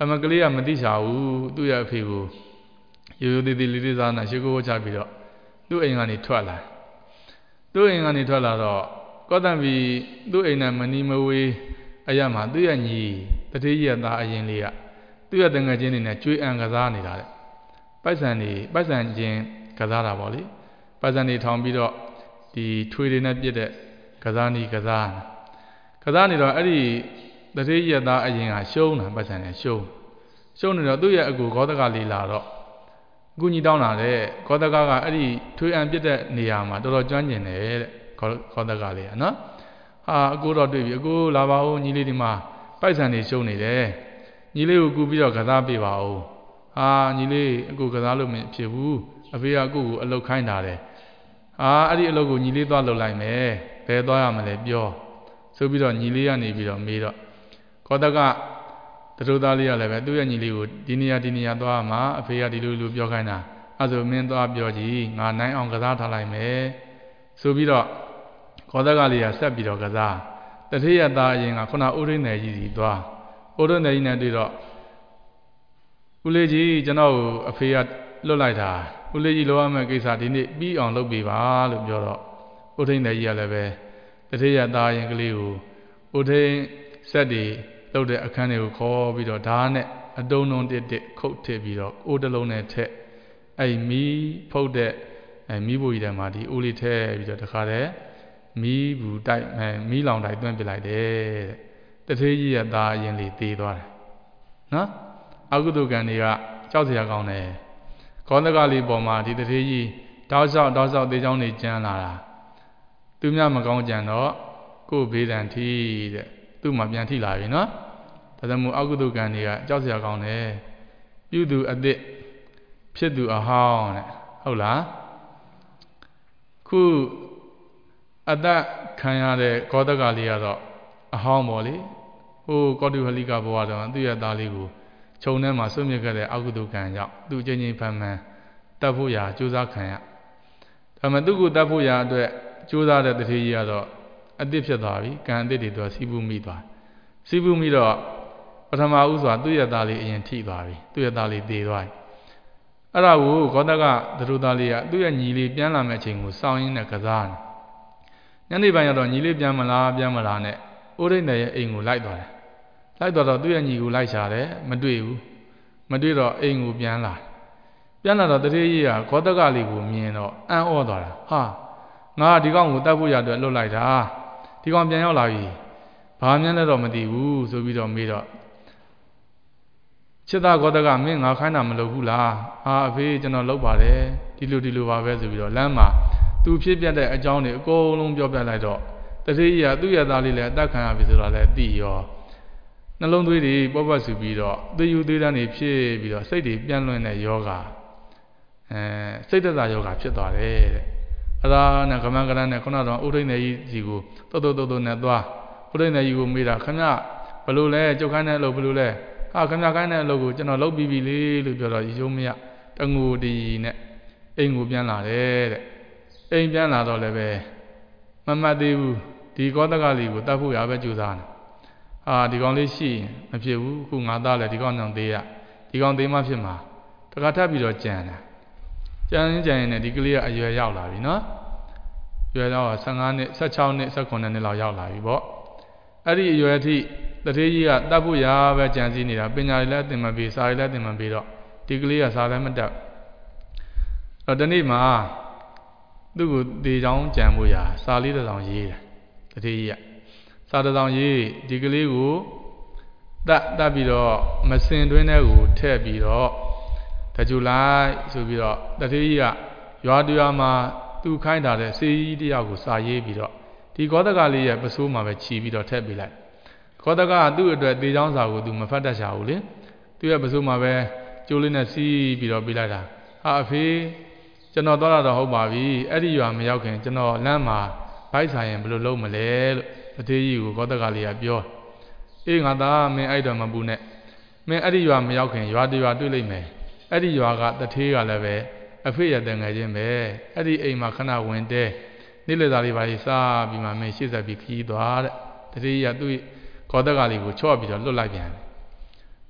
အမကလေးကမသိချဘူးသူ့ရဲ့အဖေကိုရိုးရိုးသေးသေးလေးလေးစားနာရှိခိုးချပြီးတော့သူ့အိမ်ကနေထွက်လာသူ့အိမ်ကနေထွက်လာတော့ကောသံဘီသူ့အိမ်နဲ့မနီမဝေးအရမှာသူ့ရဲ့ညီတထေးကြီးရဲ့သားအရင်လေးကသူ့ရဲ့တငယ်ချင်းတွေနဲ့ကျွေးအံကစားနေတာတဲ့ပိုက်ဆံတွေပိုက်ဆံချင်းကစားတာပေါ့လေပိုက်ဆံတွေထောင်ပြီးတော့ဒီထွေတွေနဲ့ပြစ်တဲ့ကစားနီးကစားကစားနေတော့အဲ့ဒီတထေးကြီးရဲ့သားအရင်ကရှုံးတာပိုက်ဆံနဲ့ရှုံးရှုံးနေတော့သူ့ရဲ့အကူဂေါတကလေးလာတော့အကူကြီးတောင်းလာတဲ့ဂေါတကကအဲ့ဒီထွေအံပြစ်တဲ့နေရာမှာတော်တော်ကျွမ်းကျင်တယ်တဲ့ဂေါတကလေးကနော်ဟာအကူတော့တွေ့ပြီအကူလာပါဦးညီလေးဒီမှာပိုက်ဆံတွေရှုံးနေတယ်ညီလေးကိုကူပြီးတော့ကစားပေးပါဦးဟာညီလေးအကူကစားလို့မဖြစ်ဘူးအဖေကအကူကိုအလုတ်ခိုင်းတာတယ်ဟာအဲ့ဒီအလုတ်ကိုညီလေးသွားလုပ်လိုက်မယ်ဘယ်သွားရမလဲပြောဆိုပြီးတော့ညီလေးကနေပြီးတော့မေးတော့ခေါတကတထူသားလေးကလည်းပဲသူ့ရဲ့ညီလေးကိုဒီနေရာဒီနေရာသွားမှာအဖေကဒီလိုလိုပြောခိုင်းတာအဲ့ဆိုမင်းသွားပြောကြည့်ငါနိုင်အောင်ကစားထားလိုက်မယ်ဆိုပြီးတော့ခေါတကလေးကဆက်ပြီးတော့ကစားတထေးရသားအရင်ကခုနဥရိနယ်ကြီးစီသွားဥရိနယ်ကြီးနဲ့တွေ့တော့ဦးလေးကြီးကျွန်တော်အဖေကလွတ်လိုက်တာဦးလေးကြီးလိုရမယ့်ကိစ္စဒီနေ့ပြီးအောင်လုပ်ပေးပါလို့ပြောတော့ဥရိနယ်ကြီးကလည်းပဲတထေးရသားအရင်ကလေးကိုဥထိန်ဆက်တွေလှုပ်တဲ့အခန်းတွေကိုခေါ်ပြီးတော့ဓာတ်နဲ့အတုံးတုံးတစ်တစ်ခုတ်ထည့်ပြီးတော့အိုးတစ်လုံးနဲ့ထက်အဲ့မီးဖုတ်တဲ့အဲ့မီးဘူကြီးထဲမှာဒီအိုးလေးထည့်ပြီးတော့တခါတည်းမီးဘူးတိုက်အဲမီးလောင်တိုက်သွင်းပြလိုက်တယ်တဲ့တထေးကြီးရဲ့သားအရင်လေးတေးသွားတယ်နော်အကုသိုလ်ကံတွေကကြောက်စရာကောင်းတယ်ခေါင်းတကလေးပေါ်မှာဒီတထေးကြီးတောက်လျှောက်တောက်လျှောက်တေးချောင်းတွေကျန်းလာတာသူများမကောင်းကြံတော့ကိုယ်ဘေးဒဏ်ထိတဲ့သူ့မှာပြန်ထိလာပြီနော်ဒါကြောင့်မို့အကုသိုလ်ကံတွေကကြောက်စရာကောင်းတယ်ပြုသူအသစ်ဖြစ်သူအဟောင်းတဲ့ဟုတ်လားခုအသက်ခံရတဲ့ဂေါတကလေးကတော့အဟောင်းပေါ့လေဟိုကောတုဟလိကဘဝတော့သူ့ရဲ့သားလေးကိုခြုံထဲမှာဆွမြစ်ခဲ့တဲ့အကုသိုလ်ကံကြောင့်သူချင်းချင်းဖန်ဖန်တတ်ဖို့ရာကြိုးစားခံရဒါမှသူ့ကိုတတ်ဖို့ရာအတွက်ကြိုးစားတဲ့တထေးကြီးကတော့အသစ်ဖြစ်သွားပြီကံအသစ်တွေသူစီးပူးမိသွားစီးပူးမိတော့ပထမဦးစွာသူ့ရဲ့သားလေးအရင်ထိသွားပြီသူ့ရဲ့သားလေးသေသွားပြီအဲ့ဒါကိုဂေါတကသတို့သားလေးကသူ့ရဲ့ညီလေးပြန်လာမယ့်အချိန်ကိုစောင့်ရင်းနဲ့ကစားတယ်ညနေပိုင်းကတော့ညီလေးပြန်မလားပြန်မလားနဲ့အိုးရိတ်နယ်ရဲ့အိမ်ကိုလိုက်သွားတယ်လိုက်သွားတော့သူ့ရဲ့ညီကိုလိုက်ရှာတယ်မတွေ့ဘူးမတွေ့တော့အိမ်ကိုပြန်လာပြန်လာတော့တထေးကြီးကဂေါတကလေးကိုမြင်တော့အံ့ဩသွားတာဟာငါဒီကောင်ကိုတတ်ဖို့ရအတွက်လွတ်လိုက်တာဒီကောင်ပြန်ရောက်လာပြီဘာမှန်းလည်းတော့မသိဘူးဆိုပြီးတော့မေးတော့ချစ်သားဂေါတကမင်းငါခိုင်းတာမလုပ်ဘူးလားဟာအဖေကျွန်တော်လုပ်ပါတယ်ဒီလိုဒီလိုပါပဲဆိုပြီးတော့လမ်းမှာသူဖြစ်ပြတဲ့အကြောင်းတွေအကုန်လုံးပြောပြလိုက်တော့တထေးကြီးကသူ့ရဲ့သားလေးလည်းအသက်ခံရပြီဆိုတော့လည်းသိရောနှလုံးသွေးတွေပေါ့ပတ်ဆူပြီးတော့သေယူသေးတန်းတွေဖြစ်ပြီးတော့စိတ်တွေပြန့်လွင့်တဲ့ယောဂအဲစိတ်သက်သာယောဂဖြစ်သွားတယ်တဲ့အသာနဲ့ကမန်ကရနဲ့ခုနကတော့ဥဒိနေကြီးစီကိုတုတ်တုတ်တုတ်တုတ်နဲ့သွားဥဒိနေကြီးကိုမေးတာခမဘလို့လဲကြုတ်ခိုင်းတဲ့အလုပ်ဘလို့လဲဟာခမခိုင်းတဲ့အလုပ်ကိုကျွန်တော်လုပ်ပြီးပြီလေလို့ပြောတော့ရုံမရတငူတီနဲ့အိမ်ကိုပြန်လာတယ်တဲ့အိမ်ပြန်လာတော့လည်းပဲမမှတ်သေးဘူးဒီကောတကလေးကိုတတ်ဖို့ရပဲကြိုးစားနေဟာဒီကောင်လေးရှိရင်မဖြစ်ဘူးခုငါသားလည်းဒီကောင်ကြောင့်သေးရဒီကောင်သေးမှဖြစ်မှာတခါထပ်ပြီးတော့ကြံတယ်ကြံရင်ကြံရင်လည်းဒီကလေးကအရွယ်ရောက်လာပြီနော်ရွယ်တော့ဆယ်ငါးနှစ်ဆယ်ခြောက်နှစ်ဆယ်ခုနှစ်နှစ်လောက်ရောက်လာပြီပေါ့အဲ့ဒီအရွယ်အထိတထေးကြီးကတတ်ဖို့ရပဲကြံစည်နေတာပညာတွေလည်းသင်မပေးစာတွေလည်းသင်မပေးတော့ဒီကလေးကစာလည်းမတတ်တော့ဒီနေ့မှာသူ့ကိုတေချောင်းကြံဖို့ရစာလေးတစ်စောင်ရေးတယ်တထေးကြီးကစာတစ်စောင်ရေးဒီကလေးကိုတတ်တတ်ပြီးတော့မစင်တွင်းထဲကိုထည့်ပြီးတော့တကြူလိုက်ဆိုပြီးတော့တထေးကြီးကရွာတူရွာမှာသူခိုင်းထားတဲ့စေကြီးတယောက်ကိုစာရေးပြီးတော့ဒီဂေါတကလေးရဲ့ပစိုးမှာပဲခြီးပြီးတော့ထည့်ပေးလိုက်ဂေါတကကသူ့အတွက်တေချောင်းစာကိုသူမဖတ်တတ်ရှာဘူးလေသူ့ရဲ့ပစိုးမှာပဲကျိုးလေးနဲ့စီးပြီးတော့ပေးလိုက်တာဟာအဖေကျွန်တော်သွားတာတော့ဟုတ်ပါပြီအဲ့ဒီရွာမရောက်ခင်ကျွန်တော်လမ်းမှာဘိုက်ဆိုင်ရင်ဘယ်လိုလုပ်မလဲလို့တထေးကြီးကိုဂေါတကလေးကပြောအေးငါသားမင်းအဲ့တော့မပူနဲ့မင်းအဲ့ဒီရွာမရောက်ခင်ရွာတရွာတွေ့လိမ့်မယ်အဲ့ဒီရွာကတထေးကလည်းပဲအဖေရတဲ့ငယ်ချင်းပဲအဲ့ဒီအိမ်မှာခဏဝင်တဲနေ့လေသားလေးပါလေးစားပြီးမှမင်းရှေ့ဆက်ပြီးခီးသွားတဲ့တထေးကြီးကသူ့ဂေါတကလေးကိုချော့ပြီးတော့လွတ်လိုက်ပြန်တယ်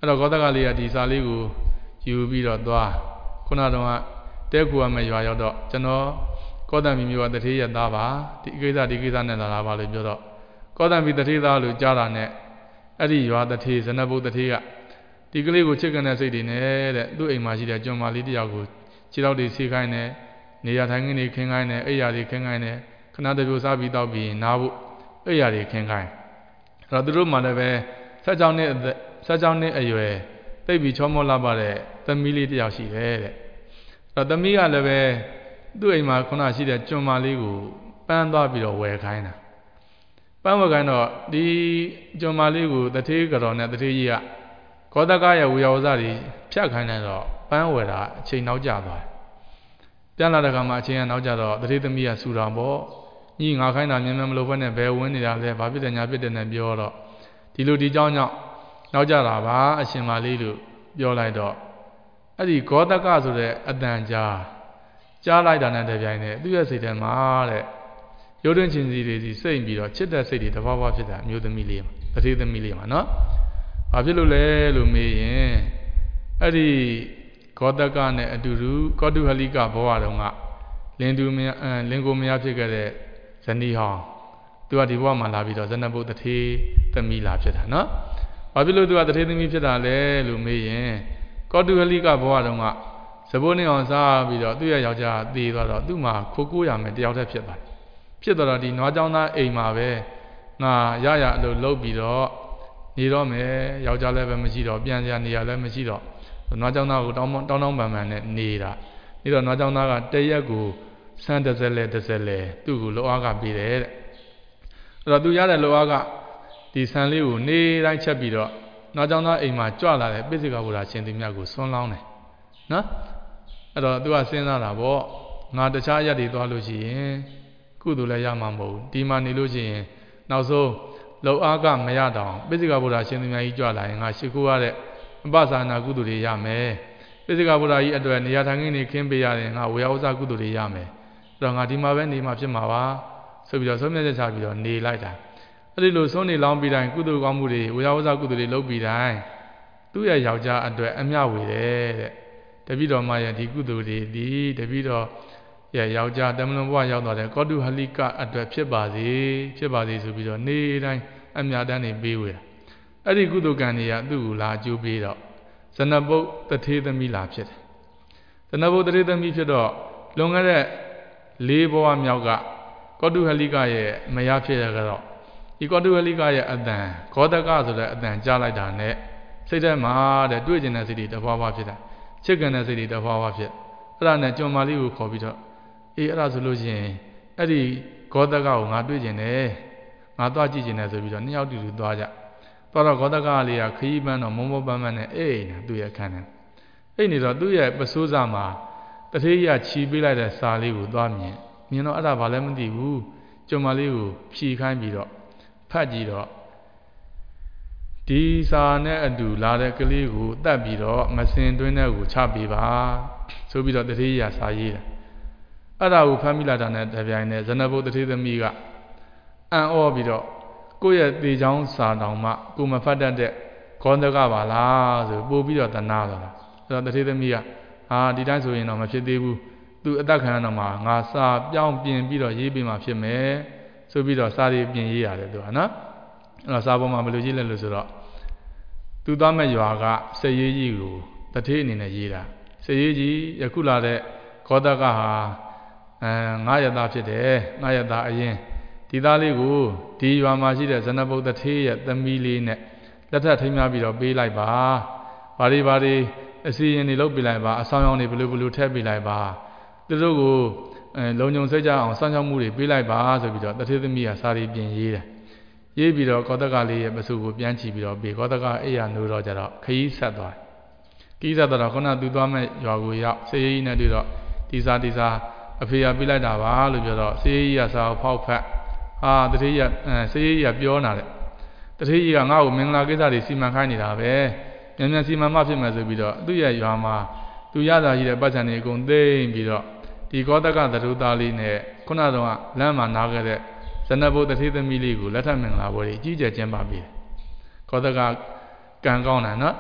အဲ့တော့ဂေါတကလေးကဒီစာလေးကိုယူပြီးတော့သွားခုနကတော့တဲကူရမယ်ရွာရောက်တော့ကျွန်တော်ကောသံမီမျိုးကတထေးရသားပါဒီကိစ္စဒီကိစ္စနဲ့လာလာပါလို့ပြောတော့ကောသံမီတထေးသားလို့ကြားတာနဲ့အဲ့ဒီရွာတထေးဇနဘုတ်တထေးကဒီကလေးကိုချစ်ကန်တဲ့စိတ်တွေနဲ့တဲ့သူ့အိမ်မှာရှိတဲ့ကျွန်မလေးတယောက်ကိုခြေထောက်တွေဆေးခိုင်းတယ်နေရာထိုင်ခင်းတွေခင်းခိုင်းတယ်အိယာတွေခင်းခိုင်းတယ်ခဏတပြိုစားပြီးတော့ပြီးနားဖို့အိယာတွေခင်းခိုင်းအဲ့တော့သူတို့မှလည်းပဲဆက်ကြောင်းနဲ့ဆက်ကြောင်းနဲ့အရွယ်သိပြီးချောမောလာပါတဲ့သမီးလေးတယောက်ရှိတယ်တဲ့အဲ့တော့သမီးကလည်းပဲသူ့အိမ်မှာခုနရှိတဲ့ကျွန်မလေးကိုပန်းသွားပြီးတော့ဝယ်ခိုင်းတာပန်းဝယ်ခိုင်းတော့ဒီကျွန်မလေးကိုတထေးကြော်နဲ့တထေးကြီးကဂေါတကရဲ့ဝေယဝဇတွေဖြတ်ခိုင်းလိုက်တော့ပန်းဝယ်တာအချိန်နောက်ကျသွားတယ်ပြန်လာတဲ့ခါမှာအချိန်ကနောက်ကျတော့တထေးသမီးကဆူတော်ပေါ့ညီငါခိုင်းတာမြင်မြင်မလို့ဘဲနဲ့ဘယ်ဝင်နေတာလဲဘာဖြစ်တယ်ညာဖြစ်တယ်နဲ့ပြောတော့ဒီလိုဒီကြောင်းကြောင့်နောက်ကျတာပါအရှင်မလေးလို့ပြောလိုက်တော့အဲ့ဒီဂေါတကဆိုတဲ့အတန်ကြားကြားလိုက်တာနဲ့တပြိုင်တည်းသူ့ရဲ့စိတ်ထဲမှာတဲ့ရုပ်တွင်းချင်းစီတွေစီစိတ်ပြီးတော့ချစ်တဲ့စိတ်တွေတဘာဝဖြစ်တာအမျိုးသမီးလေးတထေးသမီးလေးမှာနော်ဘာဖြစ်လို့လဲလို့မေးရင်အဲ့ဒီဂေါတကနဲ့အတူတူကောတုဟလိကဘဝတုန်းကလင်သူမယလင်ကိုမယဖြစ်ခဲ့တဲ့ဇနီးဟောင်းသူကဒီဘဝမှာလာပြီးတော့ဇနဘုတ်တထေးသမီးလာဖြစ်တာနော်ဘာဖြစ်လို့သူကတထေးသမီးဖြစ်တာလဲလို့မေးရင်ကောတုဟလိကဘဝတုန်းကဇဘိုးနေအောင်စားပြီးတော့သူ့ရဲ့ယောက်ျားသေသွားတော့သူ့မှာခိုးကိုးရမယ်တယောက်တည်းဖြစ်သွားတယ်ဖြစ်တော့ဒီနွားကျောင်းသားအိမ်မှာပဲငါရရအလုပ်လုပ်ပြီးတော့နေတော့မယ်ယောက်ျားလည်းပဲမရှိတော့ပြန်စရာနေရာလည်းမရှိတော့နွားကျောင်းသားကိုတောင်းတောင်းတောင်းပန်ပန်နဲ့နေတာနေတော့နွားကျောင်းသားကတရက်ကိုဆန်းတစ်စက်လဲတစ်စက်လဲသူ့ကိုလောအားကပေးတယ်တဲ့အဲ့တော့သူရတဲ့လောအားကဒီဆန်းလေးကိုနေတိုင်းချက်ပြီးတော့နွားကျောင်းသားအိမ်မှာကြွလာတဲ့ပိစိကဗုဒ္ဓရှင်သူမြတ်ကိုဆွန်းလောင်းတယ်နော်အဲ့တော့သူကစဉ်းစားတာပေါ့ငါတခြားရက်တွေသွားလို့ရှိရင်ကုသိုလ်လည်းရမှာမဟုတ်ဘူးဒီမှာနေလို့ရှိရင်နောက်ဆုံးလောအားကမရတော့ပိစိကဗုဒ္ဓရှင်သူမြတ်ကြီးကြွလာရင်ငါရှိခိုးရတဲ့အပ္ပစာနာကုသိုလ်တွေရမယ်ပိစိကဗုဒ္ဓကြီးအတွက်နေရာထိုင်ခင်းတွေခင်းပေးရတယ်ငါဝေယဝဇကုသိုလ်တွေရမယ်အဲ့တော့ငါဒီမှာပဲနေမှာဖြစ်မှာပါဆိုပြီးတော့ဆုံးဖြတ်ချက်ချပြီးတော့နေလိုက်တာအဲ့ဒီလိုဆုံးနေလောင်းပြီးတိုင်းကုသိုလ်ကောင်းမှုတွေဝေယဝဇကုသိုလ်တွေလုပ်ပြီးတိုင်းသူ့ရဲ့ယောက်ျားအတွက်အမျှဝေတယ်တဲ့တပိတော်မရဲ့ဒီကုသိုလ်တွေဒီတပိတော်ရဲ့ယောက်ျားတမလွန်ဘဝရောက်သွားတဲ့ကောတုဟလိကအတွက်ဖြစ်ပါစေဖြစ်ပါစေဆိုပြီးတော့နေတိုင်းအမျှတန်းနေပေးဝေတာအဲ့ဒီကုသိုလ်ကံတွေကသူ့ကိုလာအကျိုးပေးတော့ဇနဘုတ်တထေးသမီးလာဖြစ်တယ်ဇနဘုတ်တထေးသမီးဖြစ်တော့လွန်ခဲ့တဲ့လေးဘဝမြောက်ကကောတုဟလိကရဲ့မယားဖြစ်ရကြတော့ဒီကောတုဟလိကရဲ့အတန်ဂေါတကဆိုတဲ့အတန်ကြားလိုက်တာနဲ့စိတ်ထဲမှာတဲ့တွေ့ကျင်တဲ့စိတ်တွေတဘာဝဖြစ်တာချစ်ကန်တဲ့စိတ်တွေတဘာဝဖြစ်အဲ့ဒါနဲ့ကျွန်မလေးကိုခေါ်ပြီးတော့အေးအဲ့ဒါဆိုလို့ရှိရင်အဲ့ဒီဂေါတကကိုငါတွေ့ကျင်တယ်ငါသွားကြည့်ကျင်တယ်ဆိုပြီးတော့နှစ်ယောက်တူတူသွားကြသွားတော့ဂေါတကလေးကခရီးပန်းတော့မုံမောပန်းပန်းနဲ့အေးနေသူ့ရဲ့အခန်းထဲအိတ်နေတော့သူ့ရဲ့ပစိုးစားမှာတထေးကြီးကခြီးပေးလိုက်တဲ့စာလေးကိုသွားမြင်မြင်တော့အဲ့ဒါဘာလဲမသိဘူးကျွန်မလေးကိုဖြီခိုင်းပြီးတော့ဖတ်ကြည့်တော့ဒီစာနဲ့အတူလာတဲ့ကလေးကိုတတ်ပြီးတော့မစင်တွင်းတဲ့ကိုချပေးပါဆိုပြီးတော့တထေးကြီးကစာရေးတယ်အဲ့ဒါကိုဖမ်းမိလာတာနဲ့တပြိုင်နက်ဇနဘုတ်တထေးသမီးကအံ့ဩပြီးတော့ကိုယ့်ရဲ့သေချောင်းစာတောင်မှကိုမဖတ်တတ်တဲ့ဂေါတကပါလားဆိုပို့ပြီးတော့တနာတော့တာအဲ့တော့တထေးသမီးကဟာဒီတိုင်းဆိုရင်တော့မဖြစ်သေးဘူးသူအသက်ခံရတော့မှငါစာပြောင်းပြင်ပြီးတော့ရေးပေးမှဖြစ်မယ်ဆိုပြီးတော့စာတွေပြင်ရေးရတယ်သူကနော်အဲ့တော့စာပေါ်မှာဘယ်လိုရေးလဲလို့ဆိုတော့သူသားမဲ့ရွာကစရေးကြီးကိုတထေးအနေနဲ့ရေးတာစရေးကြီးယခုလာတဲ့ဂေါတကဟာအဲငါးရသားဖြစ်တယ်ငါးရသားအရင်ဒီသားလေးကိုဒီရွာမှာရှိတဲ့ဇနဘုတ်တထေးရဲ့သမီးလေးနဲ့လက်ထပ်ထိမ်းများပြီးတော့ပေးလိုက်ပါဘာတွေဘာတွေအစီရင်တွေလုပ်ပေးလိုက်ပါအဆောင်ရောင်တွေဘလူးဘလူးထည့်ပေးလိုက်ပါသူတို့ကိုအဲလုံခြုံစိတ်ကြအောင်စောင့်ရှောက်မှုတွေပေးလိုက်ပါဆိုပြီးတော့တထေးသမီးကစာရီပြင်ရေးတယ်ရေးပြီးတော့ဂေါတကလေးရဲ့ပစုကိုပြန်ချီပြီးတော့ပေးဂေါတကအိယာနိုးတော့ကြတော့ခရီးဆက်သွားခရီးဆက်တော့ခုနသူသွားမဲ့ရွာကိုရောက်စေရေးကြီးနဲ့တွေ့တော့ဒီစာဒီစာအဖေကပေးလိုက်တာပါလို့ပြောတော့စေရေးကြီးကစာကိုဖောက်ဖက်ဟာတထေးကြီးကအဲစေရေးကြီးကပြောနာတယ်တထေးကြီးကငါ့ကိုမင်္ဂလာကိစ္စတွေစီမံခိုင်းနေတာပဲမြန်မြန်စီမံမှဖြစ်မယ်ဆိုပြီးတော့သူ့ရဲ့ရွာမှာသူရတာရှိတဲ့ပတ်စံတွေအကုန်သိမ့်ပြီးတော့ဒီဂေါတကသရုသားလေးနဲ့ခုနကတော့လမ်းမှာနားခဲ့တဲ့ဇနဘုတ်တထေးသမီးလေးကိုလက်ထပ်မင်္ဂလာပွဲကြီးအကြီးကျယ်ကျင်းပပေးတယ်ဂေါတကကံကောင်းတာနော်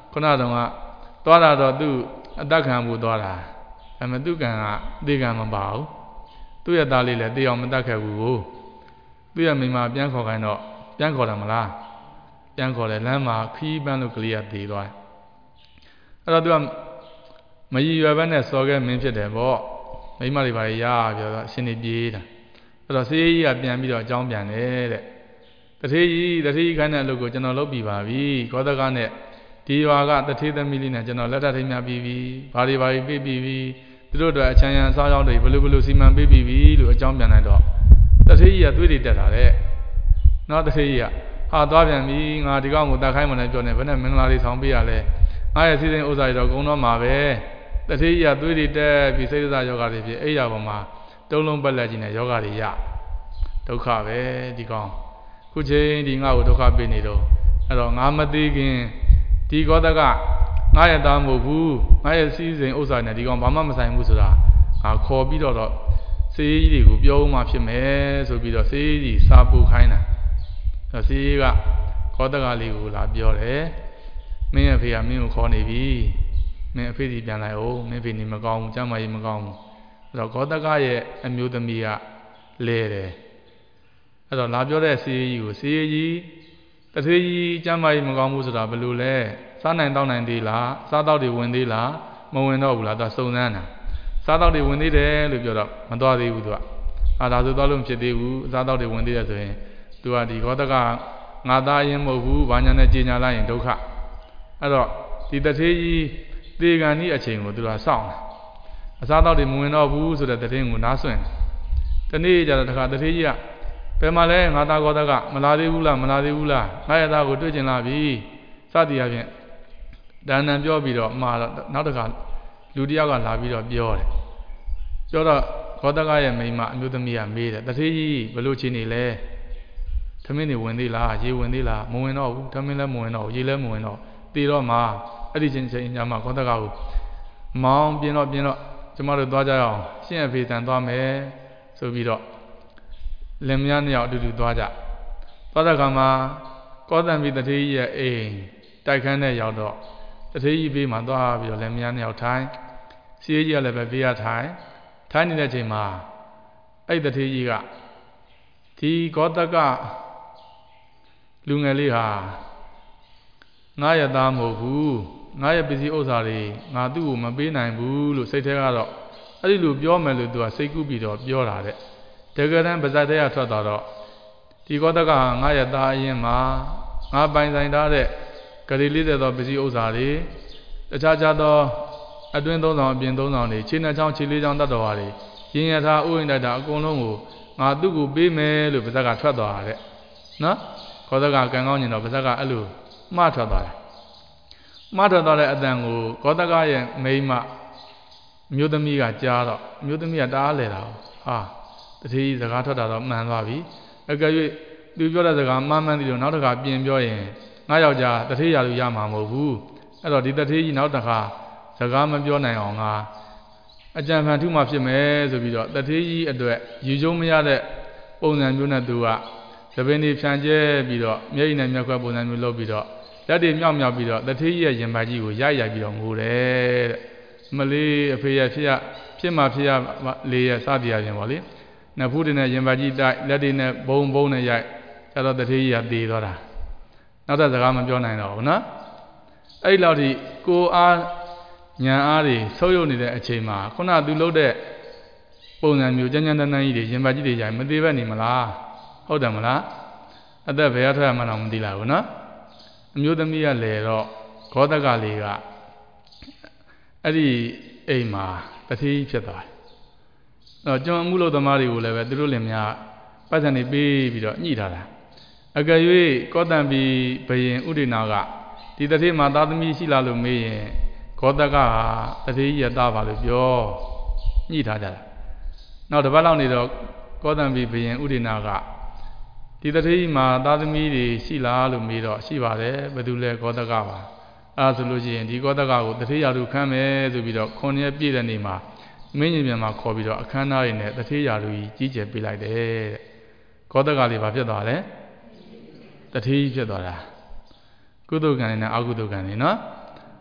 ခုနတုန်းကသွားတာတော့သူ့အသက်ခံဖို့သွားတာအမသူကံကသေကံမပါဘူးသူ့ရဲ့သားလေးလည်းသေအောင်မတတ်ခဲ့ဘူးကိုသူ့ရဲ့မိမပြန်ခေါ်ခိုင်းတော့ပြန်ခေါ်တယ်မလားပြန်ခေါ်တယ်လမ်းမှာခီးပန်းလို့ကလေးကသေသွားတယ်အဲ့တော့သူကမရည်ရွယ်ဘဲနဲ့စော်ခဲ့မင်းဖြစ်တယ်ပေါ့မိမတွေပါရပြောတော့အရှင်နေပြေးတာအဲ့တော့ဆေးကြီးကပြန်ပြီးတော့အကြောင်းပြန်တယ်တဲ့တထေးကြီးတထေးကြီးခိုင်းတဲ့အလုပ်ကိုကျွန်တော်လုပ်ပြီးပါပြီကောသကနဲ့ဒီရွာကတထေးသမီးလေးနဲ့ကျွန်တော်လက်ထပ်ထိမ်းမြပြီးပြီဘာတွေဘာတွေပြေးပြီးပြီသူတို့တို့အချမ်းရံစားရောက်တွေဘလို့ဘလို့စီမံပေးပြီးပြီလို့အကြောင်းပြန်လိုက်တော့တထေးကြီးကသွေးတွေတက်တာတဲ့နော်တထေးကြီးကဟာသွားပြန်ပြီငါဒီကောင်ကိုတတ်ခိုင်းမလဲပြောနေဘယ်နဲ့မင်္ဂလာတွေဆောင်ပေးရလဲငါရဲ့စီစဉ်ဥစ္စာတွေတော့ဂုံတော့မှာပဲတထေးကြီးကသွေးတွေတက်ပြီးစိတ်ဓာတ်ယောဂတွေဖြစ်အဲ့ရပေါ်မှာတုံးလုံးပက်လက်ကြီးနဲ့ယောဂတွေရဒုက္ခပဲဒီကောင်ခုချိန်ဒီငါ့ကိုဒုက္ခပေးနေတော့အဲ့တော့ငါမသိခင်ဒီကောသကငါရဲ့သားမဟုတ်ဘူးငါရဲ့စီစဉ်ဥစ္စာနဲ့ဒီကောင်ဘာမှမဆိုင်ဘူးဆိုတာငါခေါ်ပြီးတော့တော့စေးကြီးတွေကိုပြောမှဖြစ်မယ်ဆိုပြီးတော့စေးကြီးစာပူခိုင်းတာအဲ့စေးကကောသကလေးကိုလာပြောတယ်မင်းရဲ့ဖေကမင်းကိုခေါ်နေပြီမင်းအဖေကြီးပြန်လိုက်အောင်မင်းဖေနေမကောင်းဘူးကျမ်းမာရေးမကောင်းဘူးအဲ့တော့ကောသကရဲ့အမျိုးသမီးကလဲတယ်အဲ့တော့လာပြောတဲ့စေးကြီးကိုစေးကြီးတထေးကြီးကျမ်းမာရေးမကောင်းဘူးဆိုတာဘယ်လိုလဲစားနိုင်တောက်နိုင်သေးလားစားတော့တွေဝင်သေးလားမဝင်တော့ဘူးလားသူကစုံစမ်းတာစားတော့တွေဝင်သေးတယ်လို့ပြောတော့မသွားသေးဘူးသူကအာဒါဆိုတော့လို့မဖြစ်သေးဘူးစားတော့တွေဝင်သေးတယ်ဆိုရင်သူကဒီကောသကငါသားရင်မဟုတ်ဘူးဘာညာနဲ့ကြေညာလိုက်ရင်ဒုက္ခအဲ့တော့ဒီတထေးကြီးသေကံဤအချိန်ကိုသူကစောင့်တယ်အစားတော့တွေမဝင်တော့ဘူးဆိုတဲ့တည်င်းကိုနားဆွင့်တနေ့ကျတော့တခါတထေးကြီးကဘယ်မှာလဲငါသားကောသကမလာသေးဘူးလားမလာသေးဘူးလားငါရဲ့သားကိုတွေ့ကျင်လာပြီစသည်အပြင်ဒါနံပြောပြီးတော့မှာတော့နောက်တစ်ခါလူတယောက်ကလာပြီးတော့ပြောတယ်ပြောတော့ကောသကရဲ့မိန်းမအမျိုးသမီးကမေးတယ်တထေးကြီးဘယ်လိုချင်းနေလဲသမင်းတွေဝင်သေးလားရေဝင်သေးလားမဝင်တော့ဘူးသမင်းလည်းမဝင်တော့ရေလည်းမဝင်တော့တေတော့မှအဲ့ဒီချင်းချင်းညမှာကောသကကိုမောင်းပြင်းတော့ပြင်းတော့ကျမတို့သွားကြရအောင်ရှင့်အဖေတန်သွားမယ်ဆိုပြီးတော့လင်မယားနှစ်ယောက်အတူတူသွားကြသွားတဲ့အခါမှာကောသံပြီးတထေးကြီးရဲ့အိမ်တိုက်ခန်းနဲ့ရောက်တော့တထေးကြီးဘေးမှာသွားပြီးတော့လင်မယားနှစ်ယောက်ထိုင်စီးကြီးကလည်းပဲဘေးကထိုင်ထိုင်နေတဲ့အချိန်မှာအဲ့တထေးကြီးကဒီကောသကလူငယ်လေးဟာငါရဲ့သားမဟုတ်ဘူးငါရဲ့ပစ္စည်းဥစ္စာတွေငါသူ့ကိုမပေးနိုင်ဘူးလို့စိတ်ထဲကတော့အဲ့ဒီလိုပြောမယ်လို့သူကစိတ်ကူးပြီးတော့ပြောတာတဲ့တကယ်တမ်းပါဇက်ထဲကထွက်သွားတော့ဒီကောသကဟာငါရဲ့သားအရင်မှာငါပိုင်ဆိုင်ထားတဲ့ဂရီလေးတဲ့သောပစ္စည်းဥစ္စာတွေတခြားခြားသောအတွင်းသုံးဆောင်အပြင်သုံးဆောင်တွေခြေနှချောင်းခြေလေးချောင်းတတ်တော်ဟာတွေရင်ရထားဥယျာဉ်တိုက်တာအကုန်လုံးကိုငါသူ့ကိုပေးမယ်လို့ပါဇက်ကထွက်သွားတာတဲ့နော်ကောသကကံကောင်းကျင်တော့ပါဇက်ကအဲ့လိုမှားထွက်သွားတယ်မှားထွက်သွားတဲ့အတန်ကိုကောသကရဲ့မိန်းမမျိုးသမီးကကြားတော့မျိုးသမီးကတားလဲတာဟာတထေးကြီးစကားထွက်တာတော့မှန်သွားပြီအကယ်၍သူပြောတဲ့စကားမှန်မှန်သည်လို့နောက်တစ်ခါပြင်ပြောရင်ငါယောက်ျားတထေးရလူရမှာမဟုတ်ဘူးအဲ့တော့ဒီတထေးကြီးနောက်တစ်ခါစကားမပြောနိုင်အောင်ငါအကြံဖန်ထုမှဖြစ်မယ်ဆိုပြီးတော့တထေးကြီးအတွက်ယူကျုံမရတဲ့ပုံစံမျိုးနဲ့သူကသပင်းတွေဖြန့်ကျဲပြီးတော့မျက်ရည်နဲ့မျက်ခွက်ပုံစံမျိုးလုပ်ပြီးတော့လက်တွေမြောက်မြောက်ပြီးတော့တထေးကြီးရဲ့ရင်ပါကြီးကိုရိုက်ရိုက်ပြီးတော့ငိုတယ်တဲ့မလေးအဖေရဖြစ်ရဖြစ်မှဖြစ်ရလေးရစသည်အပြင်ပေါ့လေနဖူးတွေနဲ့ရင်ပါကြီးတိုက်လက်တွေနဲ့ဘုံဘုံနဲ့ရိုက်အဲ့တော့တထေးကြီးကသေသွားတာနောက်တဲ့စကားမပြောနိုင်တော့ဘူးနော်အဲ့လောက်ထိကိုအားညာအားတွေဆုပ်ယုပ်နေတဲ့အချိန်မှာခုနသူလှုပ်တဲ့ပုံစံမျိုးကြမ်းကြမ်းတမ်းတမ်းကြီးတွေရင်ပါကြီးတွေရိုက်မသေးဘဲနေမလားဟုတ်တယ်မလားအသက်ဘယ်ရထွက်မှတော့မသိလားဘူးနော်အမျိုးသမီးကလေတော့ဂေါသကလေးကအဲ့ဒီအိမ်မှာတထေးကြီးဖြစ်သွားတယ်အဲ့တော့ကျွန်အမှုလို့သမားတွေကိုလည်းပဲသူတို့လင်များပတ်စံနေပေးပြီးတော့ညှိထားတာအကယ်၍ကောတံပီဘယင်ဥဒိနာကဒီတထေးမှာသားသမီးရှိလားလို့မေးရင်ဂေါသကဟာတထေးကြီးရသားပါလို့ပြောညှိထားကြတာနောက်တစ်ပတ်လောက်နေတော့ကောတံပီဘယင်ဥဒိနာကဒီတထေးကြီးမှာသားသမီးတွေရှိလားလို့မေးတော့ရှိပါတယ်ဘယ်သူလဲဂေါသကပါအဲဆိုလို့ရှိရင်ဒီဂေါသကကိုတထေးရာလူခမ်းမယ်ဆိုပြီးတော့ခွန်ရက်ပြည့်တဲ့နေ့မှာမင်းကြီးပြန်မှာခေါ်ပြီးတော့အခမ်းအနားတွေနဲ့တထေးရာလူကြီးကြီးကျယ်ပေးလိုက်တယ်တဲ့ဂေါသကလေးဘာဖြစ်သွားလဲတထေးကြီးဖြစ်သွားတာကုသိုလ်ကံနဲ့အကုသိုလ်ကံနဲ့နော်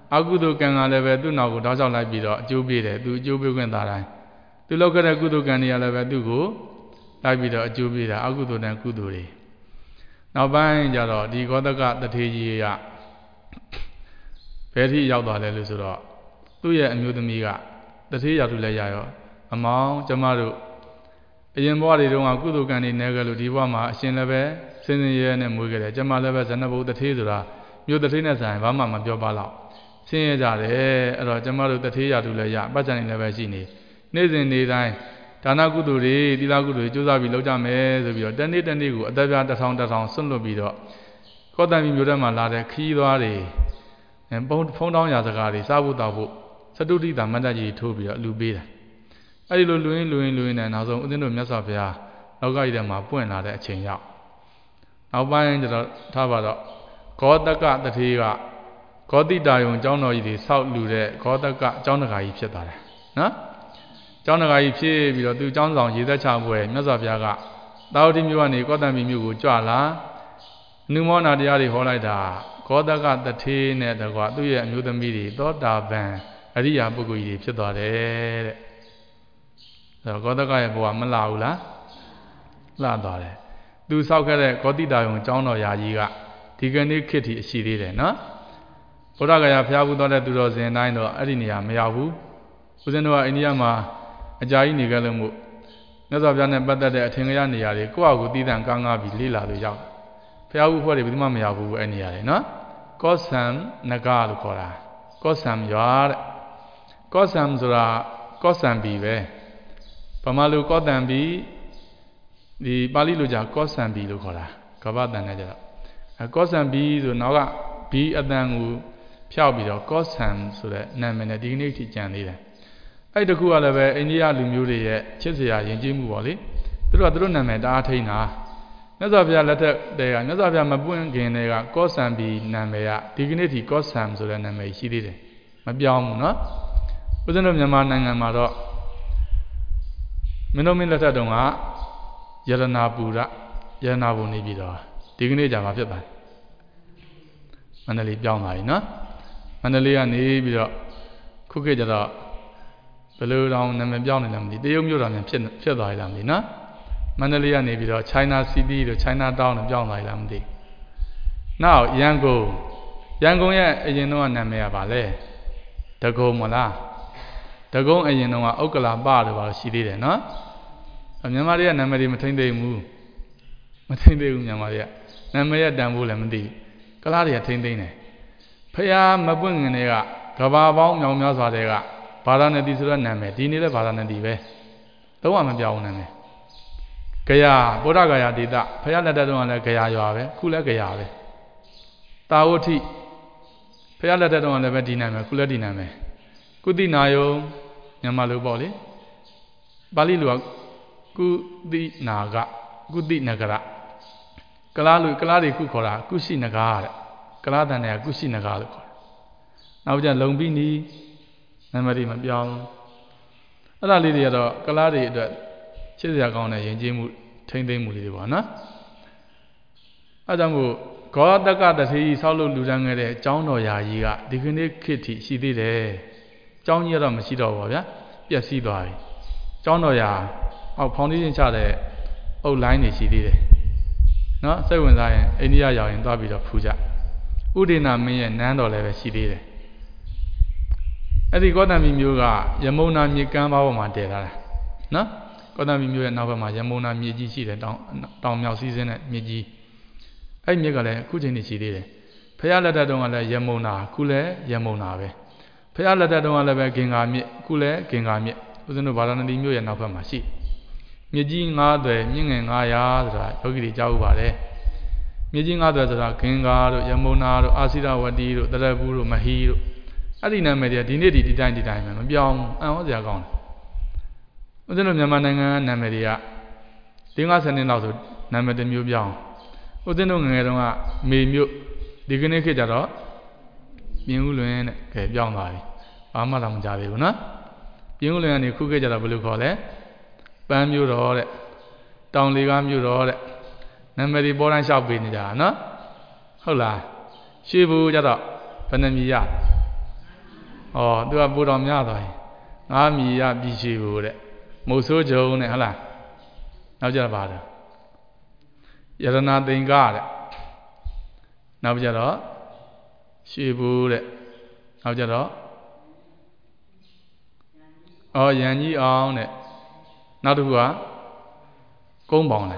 အကုသိုလ်ကံကလည်းပဲသူ့နောက်ကိုတောက်လျှောက်လိုက်ပြီးတော့အကျိုးပေးတယ်သူအကျိုးပေးခွင့်သာတိုင်းသူလောက်ခဲ့တဲ့ကုသိုလ်ကံတွေကလည်းပဲသူ့ကိုလိုက်ပြီးတော့အကျိုးပေးတာအကုသိုလ်နဲ့ကုသိုလ်တွေနောက်ပိုင်းကျတော့ဒီဂေါတကတထေကြီးကဘယ်ထိရောက်သွားလဲလို့ဆိုတော့သူ့ရဲ့အမျိုးသမီးကတထေရောက်သူလည်းရရောအမောင်ကျမတို့အရင်ဘဝတွေတုန်းကကုသိုလ်ကံတွေနဲ့ကြလို့ဒီဘဝမှာအရှင်လည်းပဲစင်စင်ရဲရဲနဲ့မွေးခဲ့တယ်ကျမလည်းပဲဇဏဘုတထေဆိုတာမြို့တထေနဲ့ဆိုင်ဘာမှမပြောပါတော့ဆင်းရဲကြတယ်အဲ့တော့ကျမတို့တထေရသူလည်းရပတ်စံနေလည်းပဲရှိနေနေ့စဉ်နေ့တိုင်းဒါနကုသိုလ်တွေသီလကုသိုလ်တွေကြိုးစားပြီးလုပ်ကြမယ်ဆိုပြီးတော့တနေ့တနေ့ကိုအသက်ပြားတစ်ထောင်တစ်ထောင်ဆွန့်လွတ်ပြီးတော့ကောတံပြည်မြို့ထဲမှာလာတဲ့ခီးသွားတွေဖုံဖုံတောင်းရာစကားတွေစားဖို့တောက်ဖို့စတုတိတာမန္တကြီးထိုးပြီးတော့လူပေးတယ်အဲ့ဒီလိုလူရင်းလူရင်းလူရင်းနဲ့နောက်ဆုံးဦးဇင်းတို့မြတ်စွာဘုရားလောကကြီးထဲမှာပွင့်လာတဲ့အချိန်ရောက်နောက်ပိုင်းကျတော့ထားပါတော့ဂေါတကတထေကဂေါတိတာယုံကျောင်းတော်ကြီးတွေဆောက်လူတဲ့ဂေါတကကျောင်းတကာကြီးဖြစ်သွားတယ်နော်ကျောင်းတကာကြီးဖြစ်ပြီးတော့သူကျောင်းဆောင်ရေသက်ချပွဲမြတ်စွာဘုရားကသာဝတိမြို့ကနေကောတံပြည်မြို့ကိုကြွလာနုမောနာတရားတွေဟောလိုက်တာဂေါတကတထေနဲ့တကွာသူ့ရဲ့အမျိုးသမီးတွေသောတာပန်အရိယာပုဂ္ဂိုလ်ကြီးတွေဖြစ်သွားတယ်တဲ့အဲတော့ဂေါတကရဲ့ဘဝမလှဘူးလားလှသွားတယ်သူဆောက်ခဲ့တဲ့ဂေါတိတာယုံကျောင်းတော်ရာကြီးကဒီကနေ့ခေတ်ထိအရှိသေးတယ်နော်ဘုရားကရာဖျားဘူးသွားတဲ့သူတော်စင်တိုင်းတော့အဲ့ဒီနေရာမရောက်ဘူးဦးဇင်းတို့ကအိန္ဒိယမှာအကြာကြီးနေကြလို့မို့မြတ်စွာဘုရားနဲ့ပတ်သက်တဲ့အထင်ကြီးနေရာတွေကိုယ့်အကူတည်တံကန်းကားပြီးလေ့လာလို့ရောက်ဖျားဘူးဖွဲ့တွေဘယ်သူမှမရောက်ဘူးအဲ့နေရာတွေနော်ကောဆံနဂါလို့ခေါ်တာကောဆံရွာတဲ့ကောဆံဆိုတာကောဆံပြီပဲဗမာလူကောတံပြီဒီပါဠိလိုကြာကောဆံပြီလို့ခေါ်တာကပ္ပတန်နဲ့ကြတော့အဲကောဆံပြီဆိုနောက်ကဘီအတန်ကိုဖျောက်ပြီးတော့ကောဆံဆိုတဲ့နာမည်နဲ့ဒီကနေ့ထိကြံသေးတယ်အဲ့တခုကလည်းပဲအိန္ဒိယလူမျိုးတွေရဲ့ချစ်စရာယဉ်ကျေးမှုပေါ့လေသူတို့ကသူတို့နာမည်တအားထိန်းတာမြတ်စွာဘုရားလက်ထက်တည်းကမြတ်စွာဘုရားမပွင့်ခင်တည်းကကောဆံပြီနာမည်ကဒီကနေ့ထိကောဆံဆိုတဲ့နာမည်ရှိသေးတယ်မပြောင်းဘူးနော်ဦးဇင်းတို့မြန်မာနိုင်ငံမှာတော့မင်းတို့မင်းလက်ထက်တုန်းကယရနာပူရယရနာပူနေပြီးတော့ဒီကနေ့ကြာမှာဖြစ်ပါတယ်မန္တလေးပြောင်းလာပြီနော်မန္တလေးကနေပြီးတော့ခုခေတ်ကျတော့ဘယ်လိုတောင်နာမည်ပြောင်းနေလဲမသိတရုတ်မြို့တော်မြန်ဖြစ်ဖြစ်သွားရလားမသိနော်မန္တလေးကနေပြီးတော့ China City တို့ China Town တို့ပြောင်းသွားရလားမသိနောက်ရန်ကုန်ရန်ကုန်ရဲ့အရင်တော့နာမည်ကပါလဲဒဂုံမလားဒဂုံအရင်တော့ဥက္ကလာပတို့ပါရှိသေးတယ်နော်မြန်မာတွေကနာမည်တွေမထိမ့်သိဘူးမထိမ့်သိဘူးမြန်မာတွေကနာမည်ရတန်ဖို့လည်းမသိကလားတွေကထိမ့်သိတယ်ဖះမပွင့်ငင်တွေကကဘာပေါင်းမြောင်များစွာတွေကဘာသာနတိဆိုတဲ့နာမည်ဒီနေ့လည်းဘာသာနတိပဲတော့မှမပြောင်းဘူးနာမည်ဂယာဗုဒ္ဓဂယာဒေသဖះလက်ထက်တုန်းကလည်းဂယာရွာပဲခုလည်းဂယာပဲတာဝတိဖះလက်ထက်တုန်းကလည်းပဲဒီနာမည်ခုလည်းဒီနာမည်ကုသိနာယုံမြန်မာလိုပေါ့လေပါဠိလိုကကုသိနာကကုသိနဂရကလားလူကလားတွေခုခေါ်တာကုရှိနဂါတဲ့ကလားတန်တွေကကုရှိနဂါလို့ခေါ်တယ်နောက်ကျလုံပြီးနီးနာမည်မပြောင်းအဲ့ဒါလေးတွေကတော့ကလားတွေအတွက်ချစ်စရာကောင်းတဲ့ယဉ်ကျေးမှုထိမ့်သိမ်းမှုလေးတွေပေါ့နော်အဲကြောင့်မို့ဂေါတကတထေကြီးဆောက်လုပ်လူတန်းခဲ့တဲ့ကျောင်းတော်ရာကြီးကဒီကနေ့ခေတ်ထိရှိသေးတယ်ကျောင်းကြီးကတော့မရှိတော့ဘူးဗျာပျက်စီးသွားပြီကျောင်းတော်ရာအောက်ဖောင်ဒေးရှင်းချတဲ့အုပ်လိုင်းတွေရှိသေးတယ်နော်စိတ်ဝင်စားရင်အိန္ဒိယရောက်ရင်သွားပြီးတော့ဖူးကြဥဒေနာမင်းရဲ့နန်းတော်လည်းပဲရှိသေးတယ်အဲ့ဒီကောတံပြည်မျိုးကယမုန်နာမြေကမ်းပါးပေါ်မှာတည်ထားတာနော်ကောတံပြည်မျိုးရဲ့နောက်ဘက်မှာယမုန်နာမြေကြီးရှိတယ်တောင်တောင်မြောက်စီးစင်းတဲ့မြေကြီးအဲ့မြေကလည်းအခုချိန်နေရှိသေးတယ်ဖះလက်ထက်တုန်းကလည်းယမုန်နာခုလည်းယမုန်နာပဲဖះလက်ထက်တုန်းကလည်းပဲဂင်္ဂါမြစ်ခုလည်းဂင်္ဂါမြစ်ဦးဇင်းတို့ဗာရာဏသီမြို့ရဲ့နောက်ဘက်မှာရှိမြစ်ကြီးငါးသွယ်မြင့်ငယ်ငါးရာဆိုတာယောဂီတွေကြားဥပါတယ်မြစ်ကြီးငါးသွယ်ဆိုတာဂင်္ဂါတို့ယမုန်နာတို့အာစိရဝတီတို့တရဘူးတို့မဟီတို့အဲ့ဒီနာမည်တွေဒီနေ့ဒီဒီတိုင်းဒီတိုင်းပဲမပြောင်းအံ့ဩစရာကောင်းတယ်ဦးဇင်းတို့မြန်မာနိုင်ငံနာမည်တွေက၄၅ဆယ်နှစ်လောက်ဆိုနာမည်တစ်မျိုးပြောင်းဦးဇင်းတို့ငယ်ငယ်တုန်းကမေမြို့ဒီကနေ့ခေတ်ကျတော့ပြင်းဦးလွင်တဲ့ကဲပြောင်းသွားပြီဘာမှတော့မကြသေးဘူးနော်ပြင်းဦးလွင်ကနေခုခေတ်ကျတော့ဘယ်လိုခေါ်လဲပန်းမြို့တော်တဲ့တောင်လေကားမြို့တော်တဲ့နာမည်တွေပေါ်တိုင်းလျှောက်ပေးနေကြတာနော်ဟုတ်လားရှေးဘူးကျတော့ဘယ်နှမီရဟ哦，都要不到面的，俺米呀必须有的，没收就呢，好啦，那叫啥的？也是拿定价的，那不叫了，虚不的，那不叫了，哦，眼睛昂的，那都个，公帮的，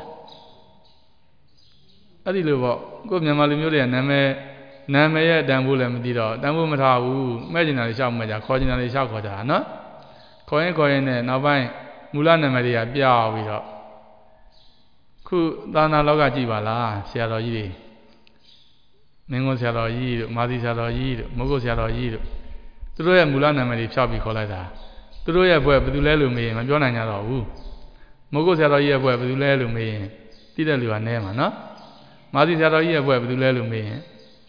那里头不，我们嘛里面有点那么。南美也担不了么地了，担不么他无，买进来的小么家，靠进来的小靠家呢，靠一靠一呢，那边木兰那么的也标为了，去当那老家几把啦，下到一里，民国下到一了，马地下到一了，莫国下到一了，都都也木兰那么的票比靠来的，都都也不会不都来路没，嘛标难家到无，莫国下到一也不会不都来路没，地的路安内嘛呢，马地下到一也不会不都来路没。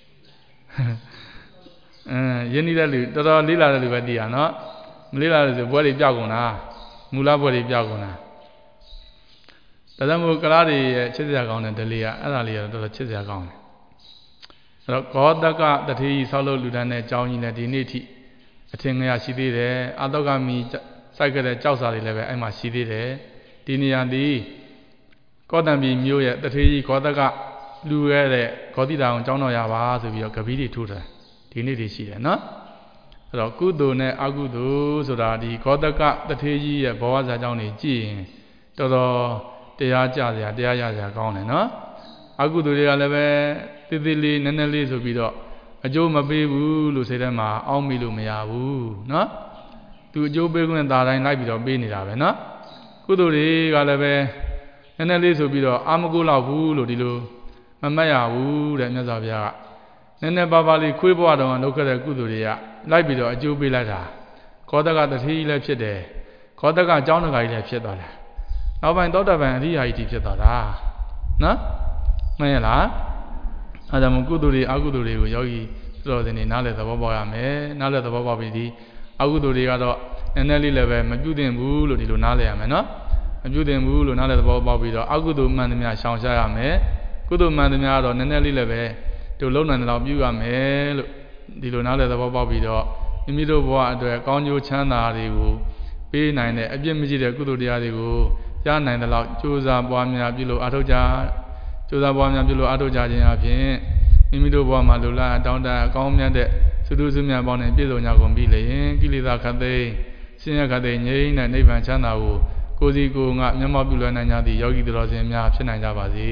嗯，印尼的路，到到里拉的路外地啊，喏，里拉的是玻璃标工呐，木拉玻璃标工呐。但是我格拉的七十讲呢，这里啊，那里啊都是七十讲。然后高大个的天烧肉路段呢，教你呢，第二天，听个呀，西的嘞，阿多个米晒个的教啥的嘞，哎嘛西的嘞，第二样的，高大米苗也，的天高大个。路个嘞，高地上长到呀哇，所以要隔壁的土的，天天的是的呢。然后古道呢，阿古道说的，你高德个的天气也不话在讲的近，到到地下家的地下家的讲的呢。阿古道的那边，弟弟哩、奶奶哩，所以说，阿舅嘛背乌，路谁的嘛，奥米路没呀乌，呢？都舅背过来大人来比较背你那边呢。古道的那边，奶奶哩所以说，阿姆古老夫路的路。မမရဘူးတဲ့မြတ်စွာဘုရားကနည်းနည်းပါးပါးလေးခွေးဘဝတော်ကလုပ်ခဲ့တဲ့ကုသိုလ်တွေကလိုက်ပြီးတော့အကျိုးပေးလိုက်တာခောတကတတိလည်းဖြစ်တယ်ခောတကအကြောင်းတကာကြီးလည်းဖြစ်သွားတယ်နောက်ပိုင်းသောတာပန်အရိယာကြီးဖြစ်သွားတာနော်မှန်ရလားအဲဒါမို့ကုသိုလ်တွေအကုသိုလ်တွေကိုယောဂီတော်စင်နေနားလည်သဘောပေါက်ရမယ်နားလည်သဘောပေါက်ပြီးဒီအကုသိုလ်တွေကတော့နည်းနည်းလေးလည်းပဲမပြုသင့်ဘူးလို့ဒီလိုနားလည်ရမယ်နော်မပြုသင့်ဘူးလို့နားလည်သဘောပေါက်ပြီးတော့အကုသိုလ်မှန်သမျှရှောင်ရှားရမယ်ကုသိုလ်မှန်သမျှတော့နည်းနည်းလေးလည်းပဲတို့လုံးနိုင်တဲ့လောက်ပြုရမယ်လို့ဒီလိုနားလည်သဘောပေါက်ပြီးတော့မိမိတို့ဘဝအတွက်ကောင်းကျိုးချမ်းသာတွေကိုပေးနိုင်တဲ့အပြစ်မရှိတဲ့ကုသိုလ်တရားတွေကိုရနိုင်တဲ့လောက်ကြိုးစားပွားများပြုလို့အားထုတ်ကြကြိုးစားပွားများပြုလို့အားထုတ်ကြခြင်းအပြင်မိမိတို့ဘဝမှာလူလားတောင်းတအကောင်းမြတ်တဲ့သုတုစုမြတ်ပေါင်းနဲ့ပြည့်စုံကြကုန်ပြီလေကိလေသာခတ်သိမ်းဆင်းရဲခတ်သိမ်းငြိမ်းတဲ့နိဗ္ဗာန်ချမ်းသာကိုကိုယ်စီကိုယ်ငါမျက်မှောက်ပြုလွယ်နိုင်ကြသည့်ယောဂီတော်စင်များဖြစ်နိုင်ကြပါစေ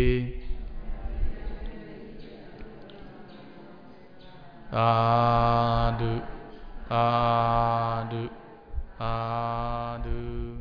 သာဓုသာဓုသာဓု